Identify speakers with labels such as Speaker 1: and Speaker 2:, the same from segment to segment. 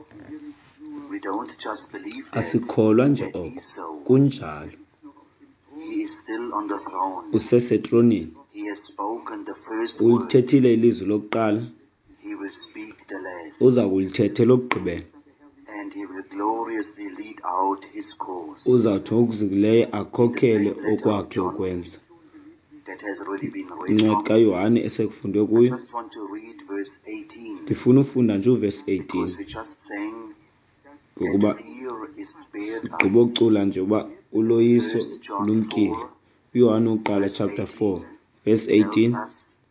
Speaker 1: We don't just believe that.
Speaker 2: Asikholwa nje oko, kunjalo.
Speaker 1: He is still on the throne.
Speaker 2: Usesetronini.
Speaker 1: He has spoken the first word.
Speaker 2: Ulithethile ilizwi lokuqala.
Speaker 1: He will speak the last.
Speaker 2: Uza kulithetha lokugqibela.
Speaker 1: And he will gloriously lead out his course.
Speaker 2: Uzawuthi ngokuzukileyo akhokhele okwakhe ukwenza.
Speaker 1: That has already been read.
Speaker 2: Incwadi kaYohane esekufundwe kuyo.
Speaker 1: I just want to read verse 18.
Speaker 2: Ndifuna ufunda nje uverse 18.
Speaker 1: Because we just sang
Speaker 2: Ngokuba sigqiba ukucula nje uba uloyiso lumkile. uYohane uqala chapter 4 verse 18.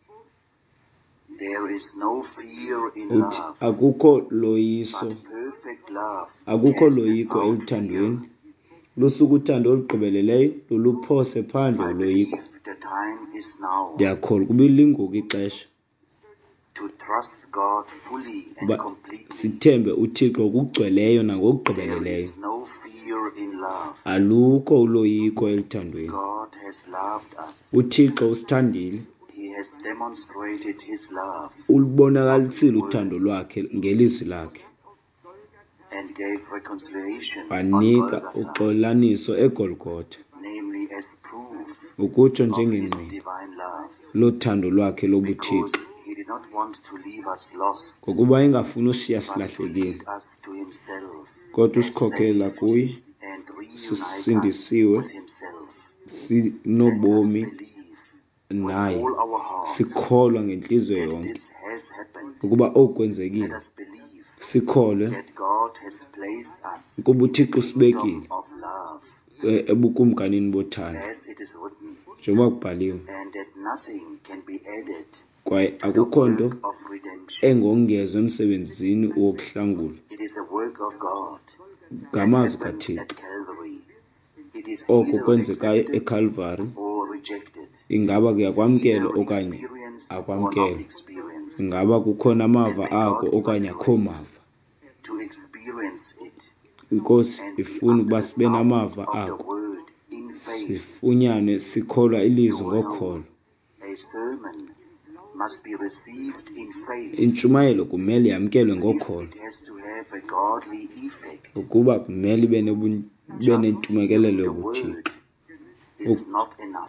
Speaker 1: There is no fear in
Speaker 2: Uthi
Speaker 1: love.
Speaker 2: akukho loyiso, akukho loyiko elithandweni. Lusuku uthando olugqibeleleyo luluphose phandle uloyiko.
Speaker 1: The time is now
Speaker 2: Ndiyakholwa kuba ilingoku ixesha
Speaker 1: to trust God fully and
Speaker 2: uba
Speaker 1: completely.
Speaker 2: sithembe uThixo ngokugcweleyo
Speaker 1: There
Speaker 2: nangokugqibeleleyo.
Speaker 1: is no fear in love.
Speaker 2: Alukho uloyiko elithandweni.
Speaker 1: God has loved us.
Speaker 2: uThixo usithandile.
Speaker 1: He has demonstrated his love
Speaker 2: Ulubonakalisile uthando lwakhe ngelizwi lakhe.
Speaker 1: and gave reconciliation on
Speaker 2: Wanika
Speaker 1: Golgotha,
Speaker 2: uxolaniso eGolgotha.
Speaker 1: namely as proof
Speaker 2: Ukutsho
Speaker 1: of his
Speaker 2: njengengqina
Speaker 1: divine love.
Speaker 2: lothando lwakhe
Speaker 1: Because
Speaker 2: lobuthixo.
Speaker 1: he did not want to leave us lost,
Speaker 2: Ngokuba engafuni ushiya
Speaker 1: but to
Speaker 2: silahlekile,
Speaker 1: lead us to himself
Speaker 2: kodwa usikhokhela kuye,
Speaker 1: and reunite us
Speaker 2: sisindisiwe,
Speaker 1: with himself.
Speaker 2: sinobomi
Speaker 1: Believe
Speaker 2: naye,
Speaker 1: all our hearts
Speaker 2: sikholwa ngenhliziyo
Speaker 1: that
Speaker 2: yonke
Speaker 1: this has happened.
Speaker 2: ukuba
Speaker 1: Let
Speaker 2: okwenzekile.
Speaker 1: us believe
Speaker 2: Sikholwe
Speaker 1: that God has placed us
Speaker 2: ukuba uThixo
Speaker 1: in the
Speaker 2: usibekile
Speaker 1: kingdom of love,
Speaker 2: ebukumkanini bothando,
Speaker 1: as it is written,
Speaker 2: njengoba kubhaliwe.
Speaker 1: and that nothing can be added
Speaker 2: Kwaye
Speaker 1: to the
Speaker 2: akukho nto
Speaker 1: work of redemption.
Speaker 2: engongezwe emsebenzini wokuhlangula.
Speaker 1: It is a work of God
Speaker 2: Ngamazwi
Speaker 1: that happened
Speaker 2: kaThixo,
Speaker 1: at Calvary. It is
Speaker 2: oko
Speaker 1: either
Speaker 2: kwenzekayo
Speaker 1: accepted
Speaker 2: eCalvary
Speaker 1: or rejected.
Speaker 2: ingaba kuyakwamkelwa
Speaker 1: Either
Speaker 2: okanye
Speaker 1: experienced or not
Speaker 2: akwamkelwa.
Speaker 1: experienced.
Speaker 2: Ingaba kukhona amava ako okanye akho mava.
Speaker 1: To experience it
Speaker 2: Inkosi
Speaker 1: and be
Speaker 2: ifuna
Speaker 1: under
Speaker 2: ukuba
Speaker 1: the
Speaker 2: sibe
Speaker 1: sound
Speaker 2: namava
Speaker 1: of the
Speaker 2: ako,
Speaker 1: word in faith.
Speaker 2: sifunyane sikholwa ilizwi
Speaker 1: You will
Speaker 2: ngokholo.
Speaker 1: know a sermon must be received in faith.
Speaker 2: Intshumayelo kumele yamkelwe
Speaker 1: If
Speaker 2: ngokholo,
Speaker 1: it has to have a godly effect.
Speaker 2: ukuba kumele ibe nentumekelelo
Speaker 1: The
Speaker 2: yobuthixo.
Speaker 1: word is not enough.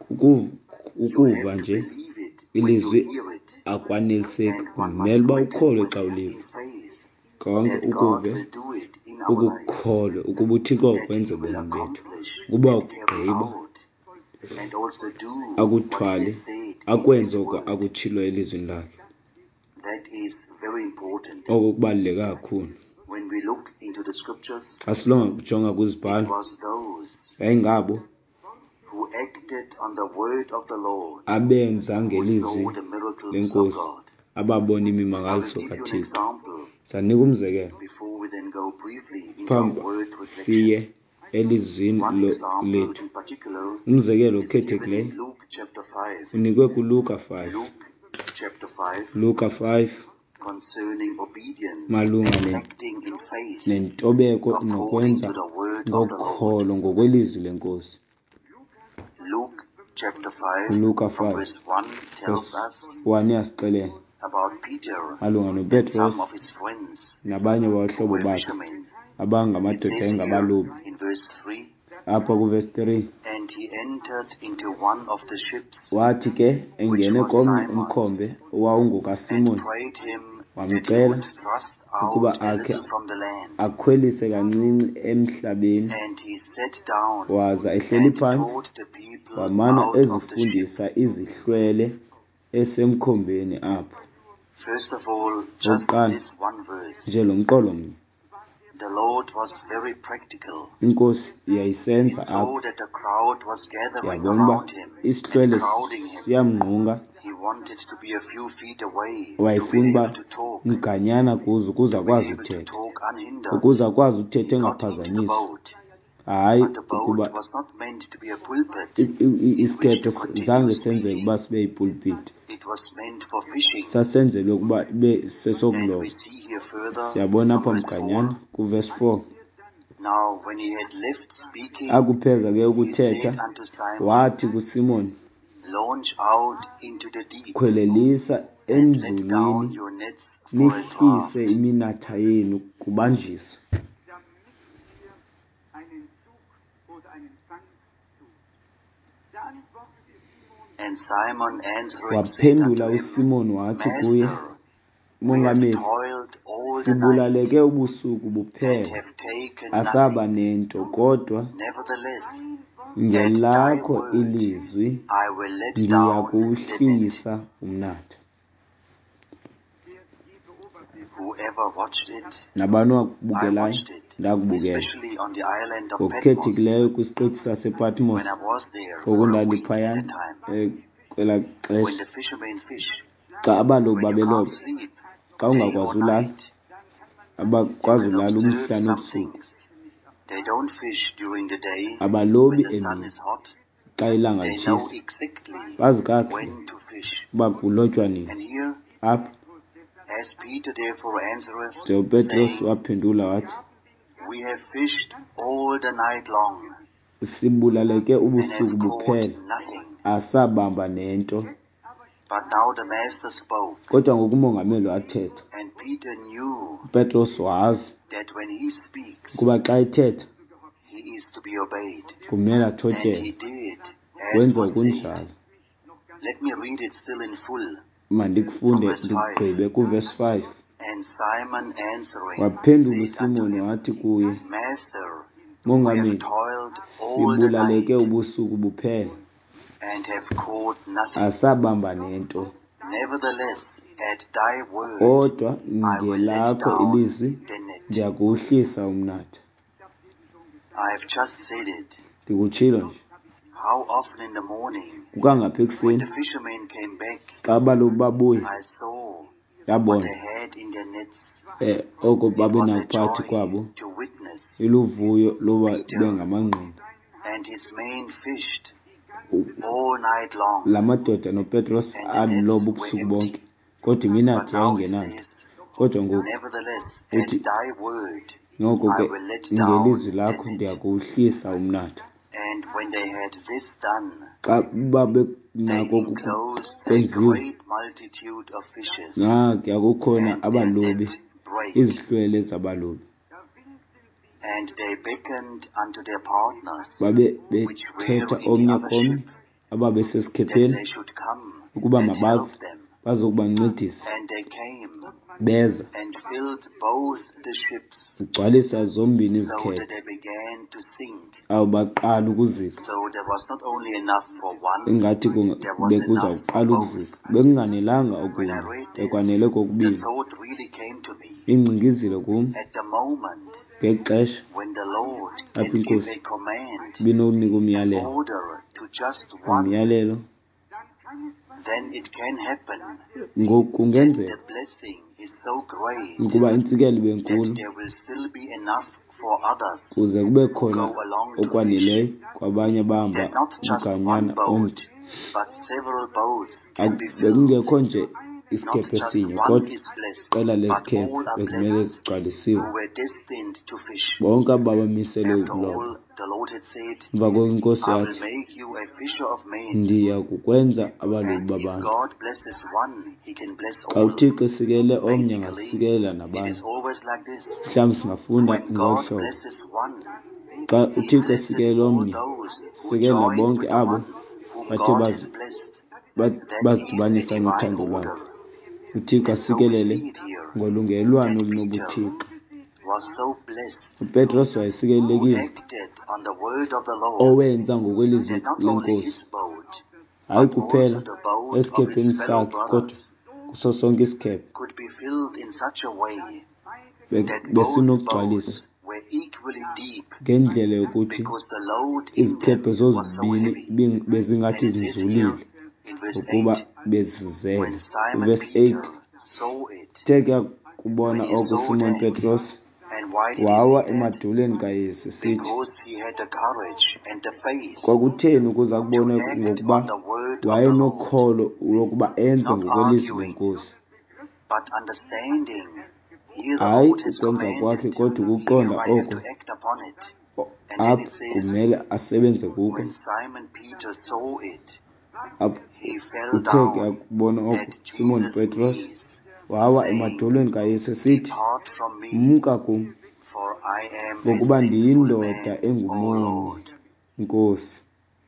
Speaker 2: Ukuva nje
Speaker 1: Believe it when you
Speaker 2: ilizwi
Speaker 1: hear it.
Speaker 2: akwaneliseki,
Speaker 1: And one
Speaker 2: kumele
Speaker 1: must
Speaker 2: uba
Speaker 1: wait
Speaker 2: ukholwe
Speaker 1: with
Speaker 2: xa
Speaker 1: it
Speaker 2: uliva.
Speaker 1: in faith
Speaker 2: Konke
Speaker 1: that God
Speaker 2: ukuve
Speaker 1: will do it in our life.
Speaker 2: ukukholwe ukuba uThixo
Speaker 1: That he
Speaker 2: ukwenza
Speaker 1: will
Speaker 2: ubomi bethu,
Speaker 1: accomplish
Speaker 2: ukuba
Speaker 1: and carry
Speaker 2: ugqiba
Speaker 1: out and also do what
Speaker 2: akuthwale
Speaker 1: he has said in
Speaker 2: akwenze
Speaker 1: his
Speaker 2: oku
Speaker 1: word.
Speaker 2: akutshilo elizwini lakhe.
Speaker 1: That is very important.
Speaker 2: Oko kubaluleke kakhulu.
Speaker 1: When we look into the scriptures,
Speaker 2: Xa silonga kujonga
Speaker 1: it
Speaker 2: kwizibhalo,
Speaker 1: was those
Speaker 2: yayingabo
Speaker 1: who acted on the word of the Lord
Speaker 2: abenza
Speaker 1: who
Speaker 2: ngelizwi
Speaker 1: saw the miracles of
Speaker 2: lenkosi,
Speaker 1: God.
Speaker 2: ababona
Speaker 1: I will
Speaker 2: imimangaliso
Speaker 1: give you an
Speaker 2: kaThixo.
Speaker 1: example
Speaker 2: Sanika umzekelo
Speaker 1: before we then go briefly into our
Speaker 2: phambi
Speaker 1: word reflection.
Speaker 2: siye elizwini
Speaker 1: One example
Speaker 2: lethu.
Speaker 1: in particular
Speaker 2: Umzekelo
Speaker 1: is given
Speaker 2: okhethekileyo
Speaker 1: in Luke chapter 5.
Speaker 2: unikwe kuLuka 5.
Speaker 1: Luke chapter 5
Speaker 2: Luka 5
Speaker 1: concerning obedience
Speaker 2: malunga
Speaker 1: and acting in faith
Speaker 2: nentobeko
Speaker 1: according
Speaker 2: nokwenza
Speaker 1: to the word of the Lord.
Speaker 2: ngokholo ngokwelizwi lenkosi.
Speaker 1: Luke chapter 5
Speaker 2: uLuka
Speaker 1: from
Speaker 2: 5
Speaker 1: verse 1 tells
Speaker 2: verse
Speaker 1: us
Speaker 2: 1 iyasixelela
Speaker 1: about Peter
Speaker 2: malunga
Speaker 1: and
Speaker 2: noPetros
Speaker 1: some of his friends
Speaker 2: nabanye
Speaker 1: who
Speaker 2: babahlobo
Speaker 1: were
Speaker 2: bakhe
Speaker 1: fishermen. It
Speaker 2: abangamadoda
Speaker 1: says here
Speaker 2: ayengabalobi.
Speaker 1: in verse 3,
Speaker 2: Apha kuverse 3
Speaker 1: and he entered into one of the ships
Speaker 2: wathi ke engene komnye umkhombe
Speaker 1: and
Speaker 2: owawungokaSimoni,
Speaker 1: prayed him that he
Speaker 2: wamcela
Speaker 1: would thrust
Speaker 2: ukuba
Speaker 1: out a
Speaker 2: akhe
Speaker 1: little from the land.
Speaker 2: akhwelise kancinci emhlabeni.
Speaker 1: And he sat down
Speaker 2: Waza ehleli
Speaker 1: and
Speaker 2: phansi
Speaker 1: taught the people
Speaker 2: wamana
Speaker 1: out of the ship.
Speaker 2: ezifundisa izihlwele esemkhombeni apho.
Speaker 1: First of all, just
Speaker 2: Okokuqala
Speaker 1: this one verse.
Speaker 2: nje lo mqolo mnye
Speaker 1: The Lord was very practical.
Speaker 2: inkosi
Speaker 1: He
Speaker 2: yayisenza
Speaker 1: saw
Speaker 2: apho,
Speaker 1: that the crowd was gathering
Speaker 2: yabona uba
Speaker 1: around him and
Speaker 2: isihlwele
Speaker 1: crowding him.
Speaker 2: siyamngqunga.
Speaker 1: He wanted to be a few feet away to be
Speaker 2: Wayefuna
Speaker 1: able
Speaker 2: uba
Speaker 1: to talk,
Speaker 2: mganyana kuzo ukuze
Speaker 1: to be
Speaker 2: akwazi
Speaker 1: able to
Speaker 2: uthetha,
Speaker 1: talk unhindered.
Speaker 2: ukuze akwazi
Speaker 1: He
Speaker 2: uthetha
Speaker 1: got into the
Speaker 2: engaphazanyiswa.
Speaker 1: boat,
Speaker 2: Hayi
Speaker 1: but the boat
Speaker 2: ukuba
Speaker 1: was not meant to be a pulpit in which
Speaker 2: isikephe
Speaker 1: to
Speaker 2: zange
Speaker 1: continue
Speaker 2: senzele
Speaker 1: speaking.
Speaker 2: ukuba sibe yipulpiti,
Speaker 1: It was meant for fishing.
Speaker 2: sasenzelwe ukuba ibe
Speaker 1: And we
Speaker 2: sesokuloba.
Speaker 1: see here further
Speaker 2: Siyabona apha
Speaker 1: from verse 4,
Speaker 2: mganyana kuverse 4,
Speaker 1: now when he had left speaking,
Speaker 2: akupheza ke
Speaker 1: he
Speaker 2: ukuthetha
Speaker 1: said unto Simon,
Speaker 2: wathi kuSimoni,
Speaker 1: launch out into the deep
Speaker 2: khwelelisa
Speaker 1: and let down
Speaker 2: emzulwini
Speaker 1: your nets
Speaker 2: nihlise iminatha yenu kubanjiso.
Speaker 1: And Simon answering said
Speaker 2: Waphendula
Speaker 1: unto him,
Speaker 2: uSimoni wathi kuye,
Speaker 1: Master, we have
Speaker 2: Mongameli,
Speaker 1: toiled all the night
Speaker 2: sibulaleke ubusuku
Speaker 1: and
Speaker 2: buphela,
Speaker 1: have taken
Speaker 2: asaba
Speaker 1: nothing.
Speaker 2: nento, kodwa
Speaker 1: Nevertheless,
Speaker 2: ngelakho
Speaker 1: word
Speaker 2: ilizwi
Speaker 1: I will let down the net.
Speaker 2: ndiyakuhlisa umnatha.
Speaker 1: Whoever watched it,
Speaker 2: Nabani
Speaker 1: I
Speaker 2: wakubukelayo?
Speaker 1: watched it,
Speaker 2: Ndakubukela.
Speaker 1: especially on the island of Patmos.
Speaker 2: Ngokukhethekileyo kwisiqithi
Speaker 1: When
Speaker 2: sasePatmos,
Speaker 1: I was there for a week at
Speaker 2: okundandiphayana
Speaker 1: a time,
Speaker 2: kwela
Speaker 1: when
Speaker 2: xesha,
Speaker 1: the fishermen fish,
Speaker 2: xa abalobi
Speaker 1: when you
Speaker 2: babeloba,
Speaker 1: can't sleep,
Speaker 2: xa
Speaker 1: day
Speaker 2: ungakwazi
Speaker 1: or
Speaker 2: ulala,
Speaker 1: night,
Speaker 2: abakwazi
Speaker 1: they will
Speaker 2: ulala
Speaker 1: observe
Speaker 2: umhla
Speaker 1: some
Speaker 2: nobusuku,
Speaker 1: things. They don't fish during the day
Speaker 2: abalobi
Speaker 1: when the sun
Speaker 2: emini,
Speaker 1: is hot.
Speaker 2: xa ilanga
Speaker 1: They know
Speaker 2: litshisa,
Speaker 1: exactly
Speaker 2: bazi kakuhle
Speaker 1: when to fish.
Speaker 2: uba kulotywa nini.
Speaker 1: And here,
Speaker 2: Apha
Speaker 1: as Peter therefore answereth,
Speaker 2: nje uPetros
Speaker 1: saying,
Speaker 2: waphendula wathi,
Speaker 1: we have fished all the night long
Speaker 2: sibulaleke
Speaker 1: and
Speaker 2: ubusuku
Speaker 1: have caught
Speaker 2: buphela,
Speaker 1: nothing.
Speaker 2: asabamba nento.
Speaker 1: But now the master spoke,
Speaker 2: Kodwa ngokumongameli wathetha,
Speaker 1: and Peter knew
Speaker 2: uPetros wazi
Speaker 1: that when he speaks,
Speaker 2: ukuba xa ethetha
Speaker 1: he is to be obeyed.
Speaker 2: kumele
Speaker 1: And he
Speaker 2: athotyelwe.
Speaker 1: did
Speaker 2: Wenza
Speaker 1: as was said.
Speaker 2: kunjalo.
Speaker 1: Let me read it still in full.
Speaker 2: Mandikufunde
Speaker 1: From verse 5.
Speaker 2: ndikugqibe kuverse 5.
Speaker 1: And Simon answering
Speaker 2: Waphendula
Speaker 1: said unto
Speaker 2: uSimoni
Speaker 1: him,
Speaker 2: wathi kuye,
Speaker 1: Master, we have
Speaker 2: Mongameli,
Speaker 1: toiled all the
Speaker 2: sibulaleke
Speaker 1: night
Speaker 2: ubusuku buphela,
Speaker 1: and have caught nothing.
Speaker 2: asabamba nento.
Speaker 1: Nevertheless, at thy word
Speaker 2: Kodwa
Speaker 1: I will let
Speaker 2: ngelakho
Speaker 1: down
Speaker 2: ilizwi
Speaker 1: the net.
Speaker 2: ndiyakuhlisa umnatha.
Speaker 1: I have just said it.
Speaker 2: Ndikutshilo nje.
Speaker 1: How often in the morning,
Speaker 2: Kukangaphi
Speaker 1: when
Speaker 2: ekuseni,
Speaker 1: the fishermen came back,
Speaker 2: xa abalobi babuya,
Speaker 1: I saw what
Speaker 2: ndabona
Speaker 1: they had in their nets.
Speaker 2: oko
Speaker 1: It was a
Speaker 2: babenakuphathi
Speaker 1: joy
Speaker 2: kwabo,
Speaker 1: to witness.
Speaker 2: iluvuyo loba bengamangqina.
Speaker 1: And his men fished all night long.
Speaker 2: La madoda noPetros aliloba ubusuku bonke, kodwa
Speaker 1: But
Speaker 2: iminatha
Speaker 1: now he
Speaker 2: yayingenanto.
Speaker 1: says,
Speaker 2: Kodwa ngoku
Speaker 1: nevertheless, at
Speaker 2: uthi,
Speaker 1: thy word
Speaker 2: noko
Speaker 1: I
Speaker 2: ke
Speaker 1: will let down
Speaker 2: ngelizwi
Speaker 1: the
Speaker 2: lakho
Speaker 1: net.
Speaker 2: ndiyakuhlisa umnatha.
Speaker 1: And when they had this done,
Speaker 2: Xa
Speaker 1: they
Speaker 2: babenako
Speaker 1: enclosed a
Speaker 2: kwenziwe,
Speaker 1: great multitude of fishes,
Speaker 2: ngake akukhona
Speaker 1: and their
Speaker 2: abalobi,
Speaker 1: net brake.
Speaker 2: izihlwele zabalobi.
Speaker 1: And they beckoned unto their partners,
Speaker 2: Babe
Speaker 1: which were
Speaker 2: bethetha
Speaker 1: in the
Speaker 2: omnye
Speaker 1: other
Speaker 2: komnye,
Speaker 1: ship, that
Speaker 2: ababesesikhepeni,
Speaker 1: they should come
Speaker 2: ukuba
Speaker 1: and help
Speaker 2: mabaze
Speaker 1: them.
Speaker 2: bazokubancedisa.
Speaker 1: And they came
Speaker 2: Beza
Speaker 1: and filled both the ships,
Speaker 2: ugcwalisa zombini
Speaker 1: so that
Speaker 2: izikhephe,
Speaker 1: they began to sink.
Speaker 2: awu baqala ukuzika.
Speaker 1: So there was not only enough for one,
Speaker 2: Engathi
Speaker 1: there was
Speaker 2: bekuza
Speaker 1: enough for
Speaker 2: kuqala
Speaker 1: both.
Speaker 2: ukuzika. Bekunganelanga
Speaker 1: When I
Speaker 2: okunye,
Speaker 1: read this,
Speaker 2: bekwanele
Speaker 1: the
Speaker 2: kokubili.
Speaker 1: thought really came to me.
Speaker 2: Ingcingizile kum
Speaker 1: At the moment
Speaker 2: ngexesha
Speaker 1: when the Lord can
Speaker 2: apho
Speaker 1: give
Speaker 2: inkosi
Speaker 1: a command,
Speaker 2: binokunika
Speaker 1: an
Speaker 2: umyalelo,
Speaker 1: order to just one,
Speaker 2: umyalelo,
Speaker 1: then it can happen.
Speaker 2: ngoku
Speaker 1: The
Speaker 2: kungenzeka
Speaker 1: blessing is so great
Speaker 2: ukuba intsikelo ibe
Speaker 1: that
Speaker 2: nkulu
Speaker 1: there will still be enough for others
Speaker 2: kuze kube
Speaker 1: who
Speaker 2: khona
Speaker 1: go along to
Speaker 2: okwaneleyo
Speaker 1: fish.
Speaker 2: kwabanye bahamba
Speaker 1: That not just one
Speaker 2: umganyana
Speaker 1: boat,
Speaker 2: omde.
Speaker 1: but several boats can be filled.
Speaker 2: Bekungekho nje
Speaker 1: Not
Speaker 2: isikephe
Speaker 1: just
Speaker 2: sinye,
Speaker 1: one
Speaker 2: kodwa
Speaker 1: is blessed,
Speaker 2: iqela
Speaker 1: but
Speaker 2: lezikephe
Speaker 1: all are
Speaker 2: bekumele
Speaker 1: blessed
Speaker 2: zigcwalisiwe.
Speaker 1: who were destined to fish.
Speaker 2: Bonke aba bamiselwe
Speaker 1: After
Speaker 2: ukuloba.
Speaker 1: all, the Lord had said,
Speaker 2: Emva koko inkosi
Speaker 1: I will
Speaker 2: yathi,
Speaker 1: make you a fisher of men.
Speaker 2: ndiya kukwenza abalobi
Speaker 1: And if
Speaker 2: babantu.
Speaker 1: God blesses one, he can bless
Speaker 2: Xa
Speaker 1: all.
Speaker 2: uThixo esikele omnye
Speaker 1: Basically,
Speaker 2: angasikela
Speaker 1: it
Speaker 2: nabanye.
Speaker 1: is always like this.
Speaker 2: Mhlawumbi singafunda
Speaker 1: When
Speaker 2: ngolu
Speaker 1: God
Speaker 2: hlobo.
Speaker 1: blesses one,
Speaker 2: Xa
Speaker 1: he
Speaker 2: uThixo
Speaker 1: blesses
Speaker 2: esikele
Speaker 1: all
Speaker 2: omnye,
Speaker 1: those who
Speaker 2: sikela
Speaker 1: join
Speaker 2: bonke
Speaker 1: with the
Speaker 2: abo
Speaker 1: one whom
Speaker 2: bathe
Speaker 1: God has blessed. That is a
Speaker 2: bazidibanisa
Speaker 1: divine
Speaker 2: nothando
Speaker 1: order.
Speaker 2: lwakhe. uThixo
Speaker 1: And so we
Speaker 2: asikelele
Speaker 1: see it here
Speaker 2: ngolungelwano
Speaker 1: that
Speaker 2: olunobuthixo.
Speaker 1: Peter was so blessed
Speaker 2: uPetros
Speaker 1: who
Speaker 2: wayesikelelekile,
Speaker 1: acted on the word of the Lord,
Speaker 2: owenza ngokwelizwi
Speaker 1: that not only his
Speaker 2: lenkosi,
Speaker 1: boat,
Speaker 2: hayi
Speaker 1: but also
Speaker 2: kuphela
Speaker 1: the boat of
Speaker 2: esikepheni
Speaker 1: his fellow
Speaker 2: sakhe,
Speaker 1: brothers
Speaker 2: kodwa kuso sonke isikephe
Speaker 1: could be filled in such a way that both
Speaker 2: besinokugcwaliswa
Speaker 1: boats were equally deep,
Speaker 2: ngendlela yokuthi
Speaker 1: because the load in them
Speaker 2: izikephe
Speaker 1: was so
Speaker 2: zozibini
Speaker 1: heavy.
Speaker 2: bezingathi
Speaker 1: And it says
Speaker 2: zinzulile
Speaker 1: here in verse
Speaker 2: ukuba
Speaker 1: 8,
Speaker 2: bezizele.
Speaker 1: when Simon
Speaker 2: Verse
Speaker 1: Peter
Speaker 2: 8,
Speaker 1: saw it,
Speaker 2: theke kubona
Speaker 1: when he
Speaker 2: oko
Speaker 1: saw
Speaker 2: Simon
Speaker 1: that,
Speaker 2: Petros
Speaker 1: and why did he
Speaker 2: wawa
Speaker 1: see that?
Speaker 2: emadoleni kaYesu sithi,
Speaker 1: Because he had the courage and the faith
Speaker 2: kwakutheni ukuza
Speaker 1: to
Speaker 2: kubona
Speaker 1: act
Speaker 2: ngokuba
Speaker 1: on the word of the Lord,
Speaker 2: wayenokholo lokuba enze
Speaker 1: not
Speaker 2: ngokwelizwi
Speaker 1: arguing,
Speaker 2: lenkosi,
Speaker 1: but understanding. Here the
Speaker 2: hayi
Speaker 1: Lord has
Speaker 2: ukwenza kwakhe,
Speaker 1: commanded,
Speaker 2: kodwa
Speaker 1: here
Speaker 2: ukuqonda
Speaker 1: I have
Speaker 2: oko
Speaker 1: to act upon it. And then
Speaker 2: apho
Speaker 1: it says,
Speaker 2: kumele asebenze kuko.
Speaker 1: when Simon Peter saw it,
Speaker 2: Apho
Speaker 1: he fell
Speaker 2: utheke
Speaker 1: down
Speaker 2: akubona oko
Speaker 1: at
Speaker 2: Simon
Speaker 1: Jesus'
Speaker 2: Petros
Speaker 1: knees
Speaker 2: wawa
Speaker 1: saying,
Speaker 2: emadolweni kaYesu esithi,
Speaker 1: "Depart from me,
Speaker 2: umka kum,
Speaker 1: for I am a
Speaker 2: ngokuba
Speaker 1: sinful
Speaker 2: ndiyindoda
Speaker 1: man, O
Speaker 2: engumoni,
Speaker 1: Lord."
Speaker 2: Nkosi.